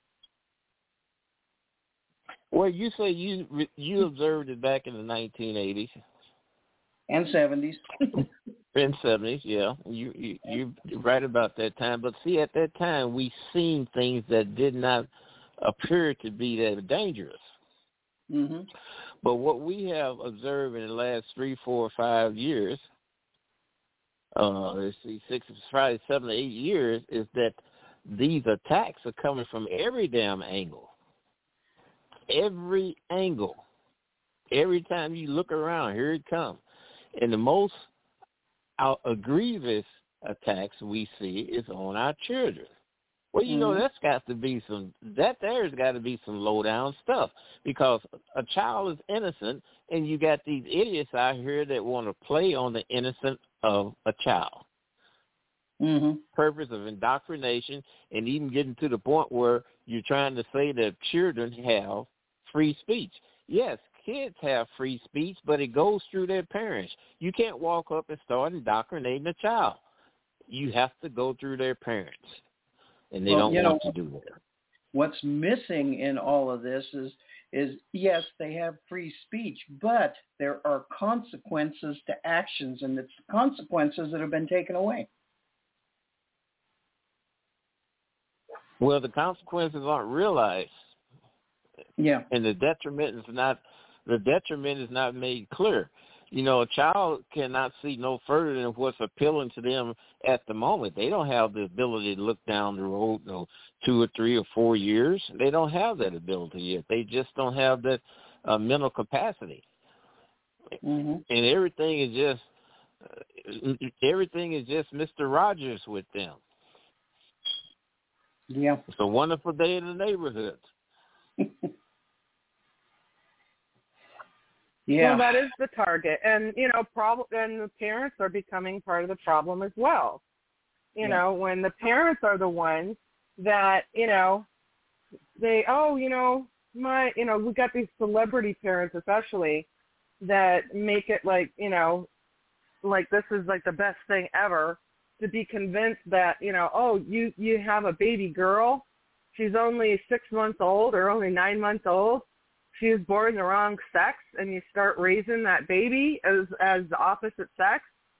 Well, you say you you observed it back in the nineteen eighties and seventies. In seventies, yeah, you you you're right about that time. But see, at that time, we seen things that did not appear to be that dangerous. Mm-hmm. But what we have observed in the last three, four, five years, uh, let's see, six, probably seven, eight years, is that these attacks are coming from every damn angle. Every angle. Every time you look around, here it comes. And the most out, uh, grievous attacks we see is on our children. Well, you mm-hmm. know, that's got to be some, that there's got to be some low-down stuff, because a child is innocent, and you got these idiots out here that want to play on the innocence of a child. Mm-hmm. Purpose of indoctrination, and even getting to the point where you're trying to say that children have free speech. Yes, kids have free speech, but it goes through their parents. You can't walk up and start indoctrinating a child. You have to go through their parents, and they well, don't want know, to do that. What's missing in all of this is, is, yes, they have free speech, but there are consequences to actions, and it's consequences that have been taken away. Well, the consequences aren't realized. Yeah. And the detriment is not the detriment is not made clear. You know, a child cannot see no further than what's appealing to them at the moment. They don't have the ability to look down the road, you know, two or three or four years. They don't have that ability yet. They just don't have that uh, mental capacity. Mm-hmm. And everything is just uh, everything is just Mister Rogers with them. Yeah. It's a wonderful day in the neighborhood. Yeah. Well, that is the target. And, you know, prob- and the parents are becoming part of the problem as well. You yeah. know, when the parents are the ones that, you know, they, oh, you know, my, you know, we got these celebrity parents especially that make it like, you know, like this is like the best thing ever, to be convinced that, you know, oh, you, you have a baby girl. She's only six months old or only nine months old. She was born the wrong sex, and you start raising that baby as as the opposite sex,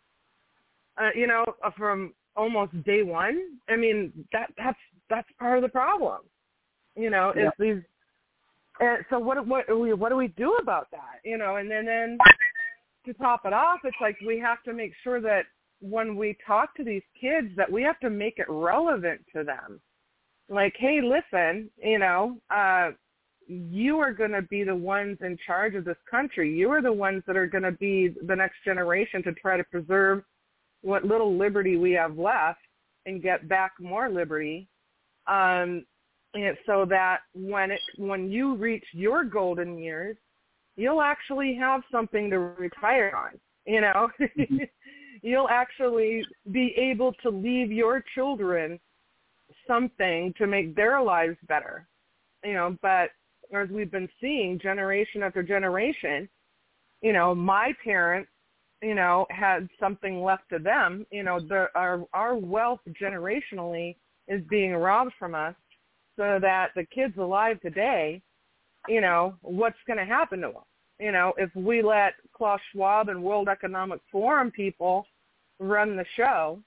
uh, you know, from almost day one. I mean, that that's that's part of the problem. You know, yeah. it's these. And so what what what do we do about that? You know, and then then to top it off, it's like we have to make sure that when we talk to these kids, that we have to make it relevant to them. Like, hey, listen, you know, uh, you are going to be the ones in charge of this country. You are the ones that are going to be the next generation to try to preserve what little liberty we have left and get back more liberty, um, and so that when it when you reach your golden years, you'll actually have something to retire on. You know, mm-hmm. You'll actually be able to leave your children something to make their lives better. You know, but as we've been seeing generation after generation, you know, my parents, you know, had something left to them. You know, the, our our wealth generationally is being robbed from us, so that the kids alive today, you know, what's going to happen to them? You know, if we let Klaus Schwab and World Economic Forum people run the show,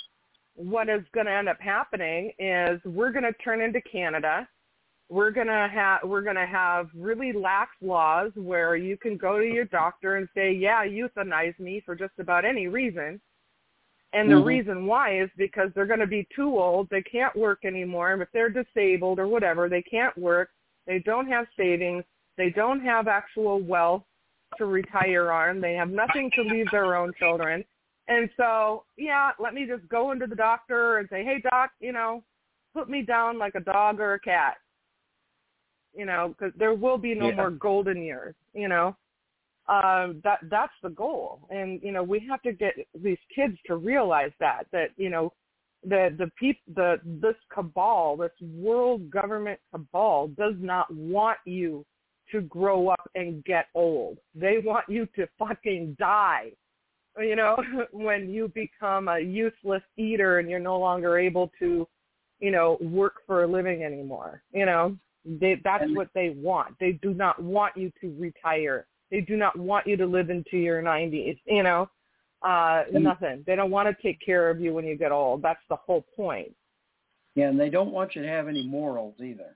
what is going to end up happening is we're going to turn into Canada. We're going to have we're going to have really lax laws where you can go to your doctor and say, yeah, euthanize me for just about any reason. And mm-hmm. the reason why is because they're going to be too old. They can't work anymore. If they're disabled or whatever, they can't work. They don't have savings. They don't have actual wealth to retire on. They have nothing to leave their own children. And so, yeah, let me just go into the doctor and say, hey, doc, you know, put me down like a dog or a cat. You know, because there will be no yeah. more golden years, you know. Um, that that's the goal. And, you know, we have to get these kids to realize that, that, you know, the the peop, the this cabal, this world government cabal does not want you to grow up and get old. They want you to fucking die, you know, when you become a useless eater and you're no longer able to, you know, work for a living anymore. You know, they, that's what they want. They do not want you to retire. They do not want you to live into your nineties, you know. uh, And- nothing. They don't want to take care of you when you get old. That's the whole point. Yeah, and they don't want you to have any morals either.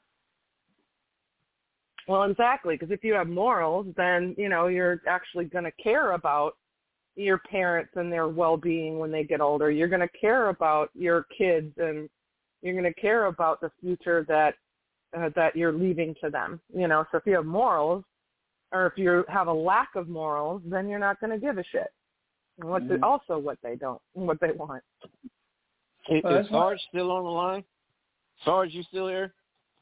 Well, exactly, because if you have morals, then, you know, you're actually going to care about your parents and their well-being when they get older. You're going to care about your kids, and you're going to care about the future that uh, that you're leaving to them. You know, so if you have morals, or if you have a lack of morals, then you're not going to give a shit. And what's Mhm. also what they don't, what they want. Is, Well, is that's Sarge still on the line? Sarge, you still here?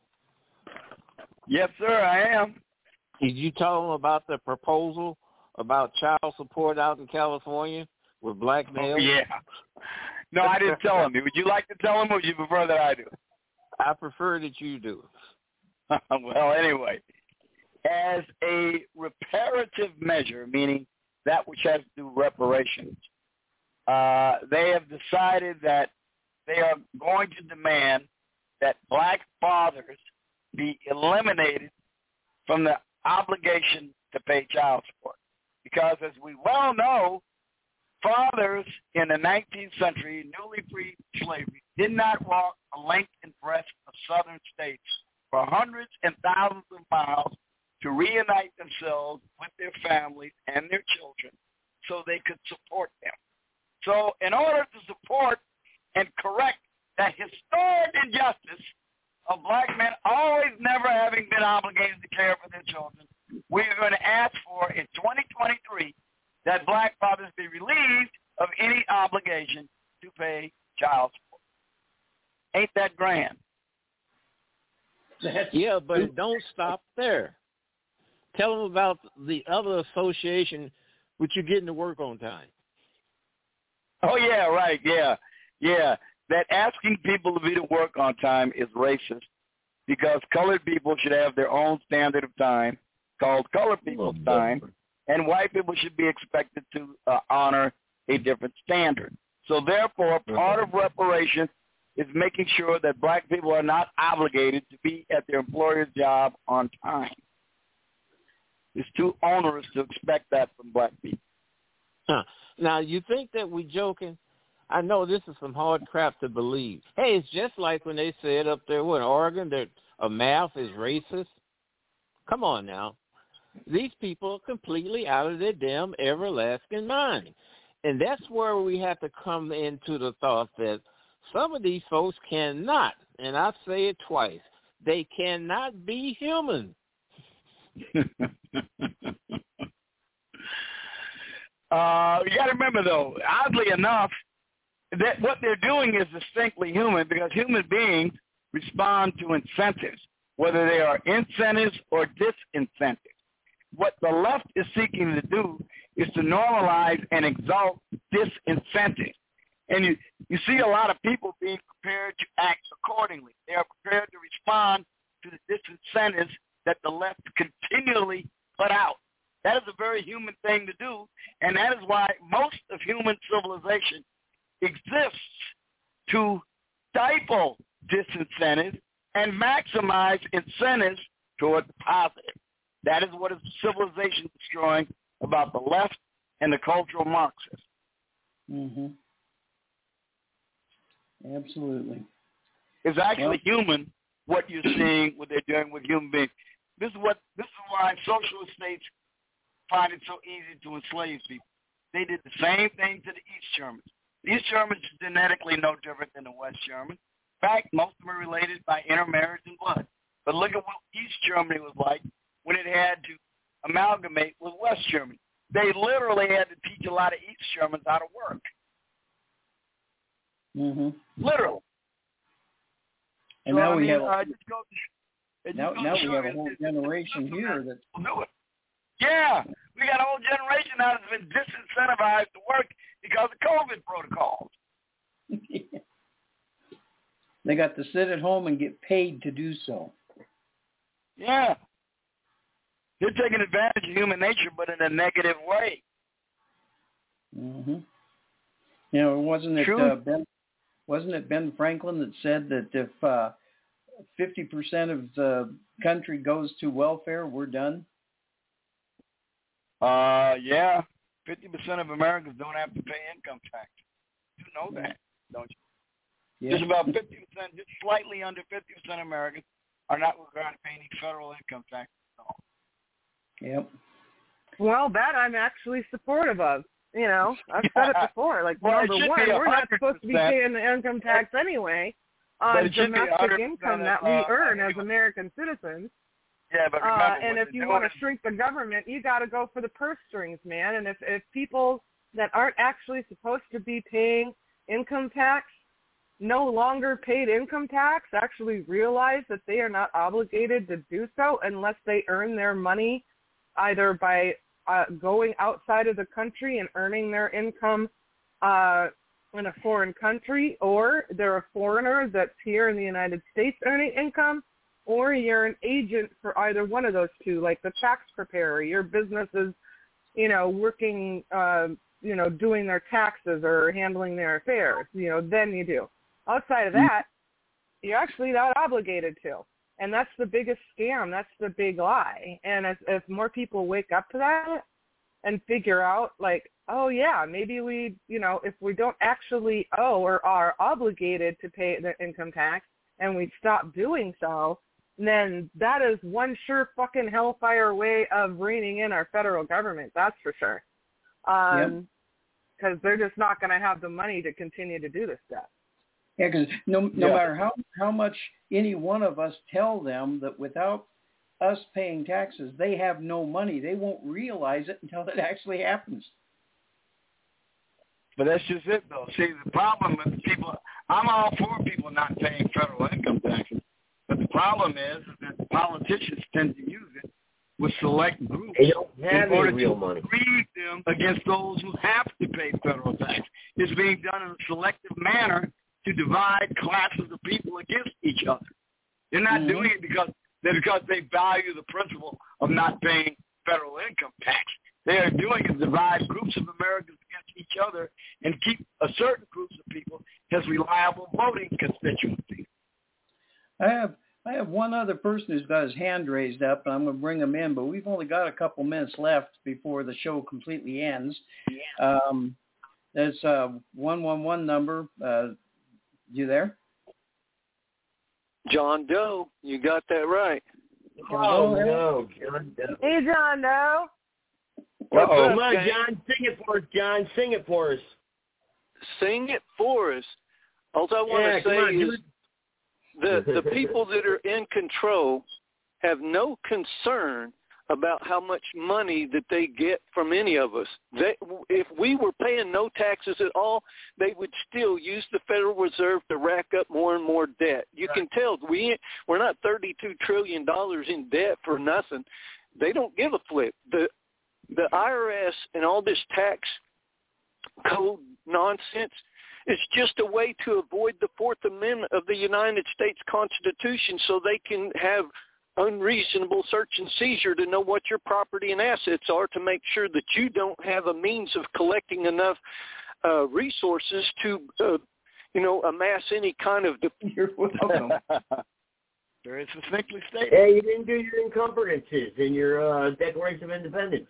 Yes, sir, I am. Did you tell them about the proposal about child support out in California with black males? Oh, yeah. No, I didn't tell him. Would you like to tell him, or would you prefer that I do? I prefer that you do. Well, anyway, as a reparative measure, meaning that which has to do reparations, uh, they have decided that they are going to demand that black fathers be eliminated from the obligation to pay child support. Because as we well know, fathers in the nineteenth century, newly freed slavery, did not walk the length and breadth of southern states for hundreds and thousands of miles to reunite themselves with their families and their children so they could support them. So in order to support and correct that historic injustice of black men always never having been obligated to care for their children, we are going to ask for in twenty twenty-three that black fathers be relieved of any obligation to pay child support. Ain't that grand? Yeah, but it don't stop there. Tell them about the other association which you're getting to work on time. Oh, yeah, right, yeah, yeah. That asking people to be to work on time is racist because colored people should have their own standard of time called colored people's time, and white people should be expected to uh, honor a different standard. So therefore, part of reparations is making sure that black people are not obligated to be at their employer's job on time. It's too onerous to expect that from black people. Huh. Now, you think that we joking? I know this is some hard crap to believe. Hey, it's just like when they said up there in Oregon that a math is racist. Come on now. These people are completely out of their damn everlasting mind. And that's where we have to come into the thought that some of these folks cannot, and I say it twice, they cannot be human. Uh, you got to remember, though, oddly enough, that what they're doing is distinctly human because human beings respond to incentives, whether they are incentives or disincentives. What the left is seeking to do is to normalize and exalt disincentives. And you, you see a lot of people being prepared to act accordingly. They are prepared to respond to the disincentives that the left continually put out. That is a very human thing to do, and that is why most of human civilization exists to stifle disincentives and maximize incentives toward the positive. That is what is civilization destroying about the left and the cultural Marxists. Mm-hmm. Absolutely. It's actually well, human what you're seeing, what they're doing with human beings. This is what. This is why socialist states find it so easy to enslave people. They did the same thing to the East Germans. The East Germans are genetically no different than the West Germans. In fact, most of them are related by intermarriage and blood. But look at what East Germany was like when it had to amalgamate with West Germany. They literally had to teach a lot of East Germans how to work. Mm-hmm. Literally. And so, now I we mean, have uh, just go, now, now we have a whole generation here that do it. Yeah, we got a whole generation now that's been disincentivized to work because of COVID protocols. They got to sit at home and get paid to do so. Yeah. They're taking advantage of human nature, but in a negative way. Mm-hmm. You know, wasn't it uh, Ben? Wasn't it Ben Franklin that said that if uh, fifty percent of the country goes to welfare, we're done? Uh, yeah, fifty percent of Americans don't have to pay income tax. You know that, don't you? Yeah. Just about fifty percent, just slightly under fifty percent of Americans are not required to pay any federal income tax at all. Yep. Well, that I'm actually supportive of. You know, I've said it before. Like, well, number one, we're not supposed to be paying the income tax anyway on domestic income that we uh, earn as American citizens. Yeah, but remember, uh, and if you want to is... shrink the government, you got to go for the purse strings, man. And if, if people that aren't actually supposed to be paying income tax no longer paid income tax actually realize that they are not obligated to do so unless they earn their money either by uh, going outside of the country and earning their income uh, in a foreign country, or they're a foreigner that's here in the United States earning income, or you're an agent for either one of those two, like the tax preparer. Your business is, you know, working, uh, you know, doing their taxes or handling their affairs. You know, then you do. Outside of that, you're actually not obligated to. And that's the biggest scam. That's the big lie. And if, if more people wake up to that and figure out, like, oh, yeah, maybe we, you know, if we don't actually owe or are obligated to pay the income tax and we stop doing so, then that is one sure fucking hellfire way of reining in our federal government. That's for sure. Um, because yep. they're just not going to have the money to continue to do this stuff. Yeah, because no, no yeah. matter how, how much any one of us tell them that without us paying taxes, they have no money, they won't realize it until it actually happens. But that's just it, though. See, the problem with people, I'm all for people not paying federal income taxes. But the problem is that the politicians tend to use it with select groups they don't have in order any real to money. grieve them against those who have to pay federal tax. It's being done in a selective manner to divide classes of people against each other. They're not mm-hmm. doing it because they're because they value the principle of not paying federal income tax. They are doing it to divide groups of Americans against each other and keep a certain groups of people as reliable voting constituencies. I have I have one other person who's got his hand raised up, and I'm going to bring him in, but we've only got a couple minutes left before the show completely ends. Yeah. Um, there's a one one one number. Uh, you there? John Doe, you got that right. Oh, no, John Doe. Hey, John Doe. Come on, John, sing it for us, John. Sing it for us. Sing it for us. All I want yeah, to say on, is the the people that are in control have no concern about how much money that they get from any of us. They, if we were paying no taxes at all, they would still use the Federal Reserve to rack up more and more debt. You right. can tell we we're not thirty-two trillion dollars in debt for nothing. They don't give a flip. The the I R S and all this tax code nonsense is just a way to avoid the Fourth Amendment of the United States Constitution so they can have unreasonable search and seizure to know what your property and assets are to make sure that you don't have a means of collecting enough uh, resources to, uh, you know, amass any kind of... De- You're welcome. Very succinctly stated. Hey, you didn't do your encumbrances in your uh, Declaration of Independence.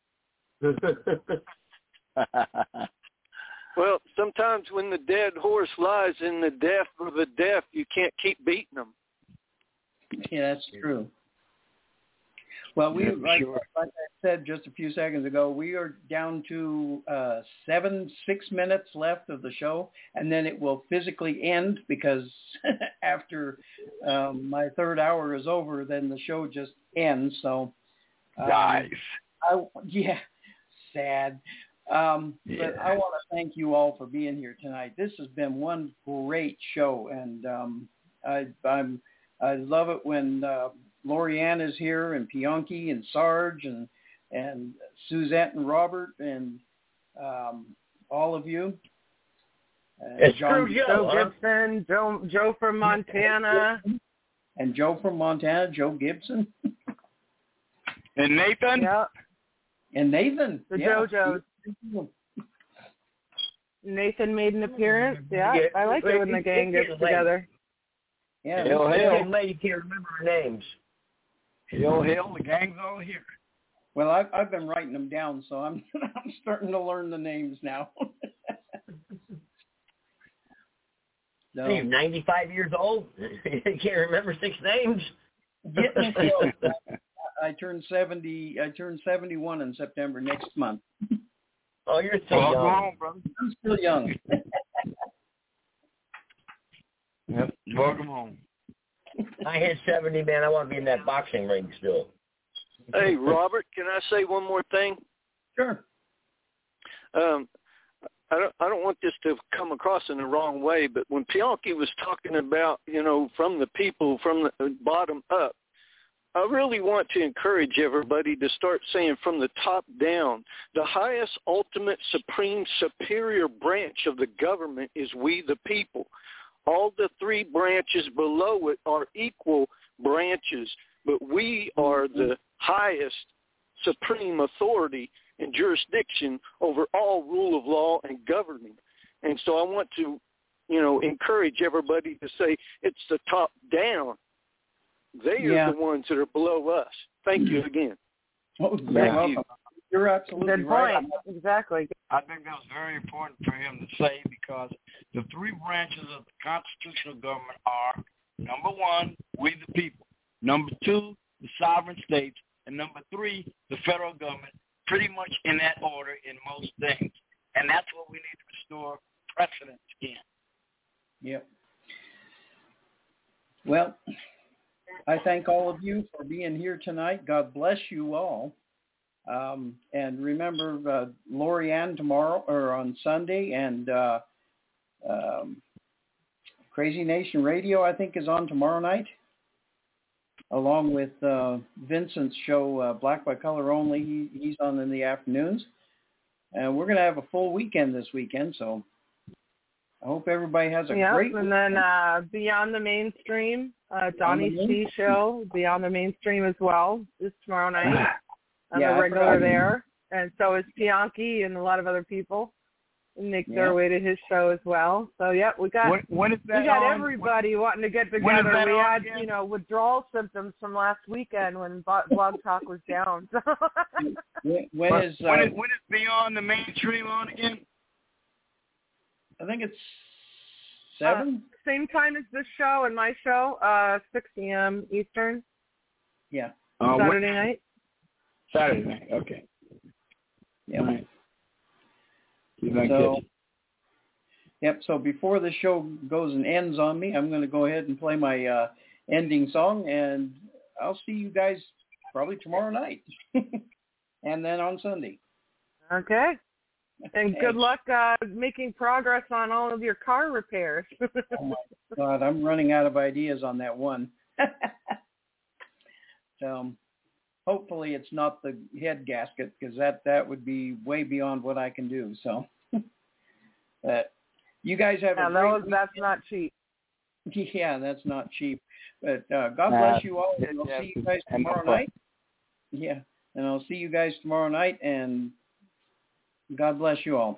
Well, sometimes when the dead horse lies in the death of the deaf, you can't keep beating them. Yeah, that's true. Well, we, yeah, like, sure. like I said just a few seconds ago, we are down to uh, seven, six minutes left of the show, and then it will physically end because after um, my third hour is over, then the show just ends. So, um, nice. I, yeah, sad. Um, yeah. But I want to thank you all for being here tonight. This has been one great show, and um, I, I'm I love it when uh, Lorianne is here, and Pianki and Sarge and and Suzette and Robert and um, all of you. Uh, it's John true, Joe. Joe Gibson, Joe, Joe from Montana. And Joe from Montana, Joe Gibson. And Nathan. Yep. And Nathan. The yeah. JoJo's. Nathan made an appearance. Yeah, yeah. I like it when the gang gets together. Yeah, hell, hell, man, you can't remember our names. Hell, hell, the gang's all here. Well, I've, I've been writing them down, so I'm I'm starting to learn the names now. So, you're ninety-five years old? You can't remember six names? Getting close. I turned seventy. I turned seventy-one in September next month. Oh, you're still Welcome young. home, brother. I'm still young. Yep. Welcome home. I hit seventy, man. I want to be in that boxing ring still. Hey, Robert, can I say one more thing? Sure. Um, I don't, I don't want this to come across in the wrong way, but when Bianchi was talking about, you know, from the people, from the bottom up, I really want to encourage everybody to start saying from the top down, the highest, ultimate, supreme, superior branch of the government is we the people. All the three branches below it are equal branches, but we are the highest, supreme authority and jurisdiction over all rule of law and governing. And so I want to, you know, encourage everybody to say it's the top down. They are yeah. the ones that are below us. Thank you again. Oh, Thank yeah. you. You're absolutely Good right. point. Exactly. I think that was very important for him to say because the three branches of the constitutional government are, number one, we the people. Number two, the sovereign states. And number three, the federal government, pretty much in that order in most things. And that's what we need to restore precedence again. Yep. Well, I thank all of you for being here tonight. God bless you all. Um, and remember, uh, Lori Ann tomorrow or on Sunday, and uh, um, Crazy Nation Radio, I think, is on tomorrow night, along with uh, Vincent's show, uh, Black by Color Only. He, he's on in the afternoons. And we're going to have a full weekend this weekend, so I hope everybody has a yep, great and weekend. then uh, Beyond the Mainstream, uh, Donnie's T show, Beyond the Mainstream as well, is tomorrow night. I'm yeah, a regular there, and so is Bianchi and a lot of other people make yeah. their way to his show as well. So, yeah, we got when, when is that we got on? everybody when, wanting to get when is together. that We on had, again? you know, withdrawal symptoms from last weekend when Blog Talk was down. when, when, is, uh, when, is, when is Beyond the Mainstream on again? I think it's seven. Uh, same time as this show and my show, uh, six p.m. Eastern. Yeah. Uh, Saturday what? night. Saturday night. Okay. Yeah. Right. So, yep. So before the show goes and ends on me, I'm going to go ahead and play my uh, ending song, and I'll see you guys probably tomorrow night, and then on Sunday. Okay. And good luck uh, making progress on all of your car repairs. Oh my God, I'm running out of ideas on that one. So hopefully it's not the head gasket, because that, that would be way beyond what I can do. So, but you guys have yeah, a great those, that's not cheap. Yeah, that's not cheap. But uh, God bless you all. And I'll see you guys tomorrow night. Yeah, and I'll see you guys tomorrow night. And God bless you all.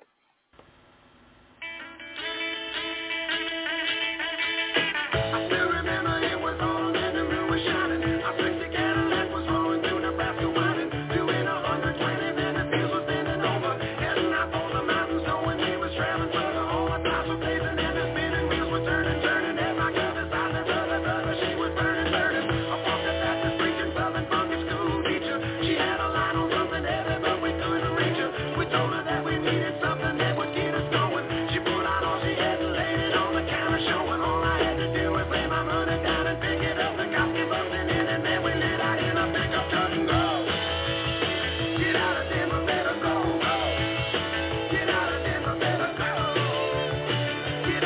Get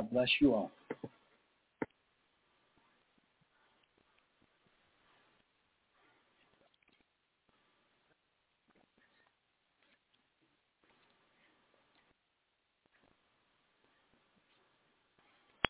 God bless you all.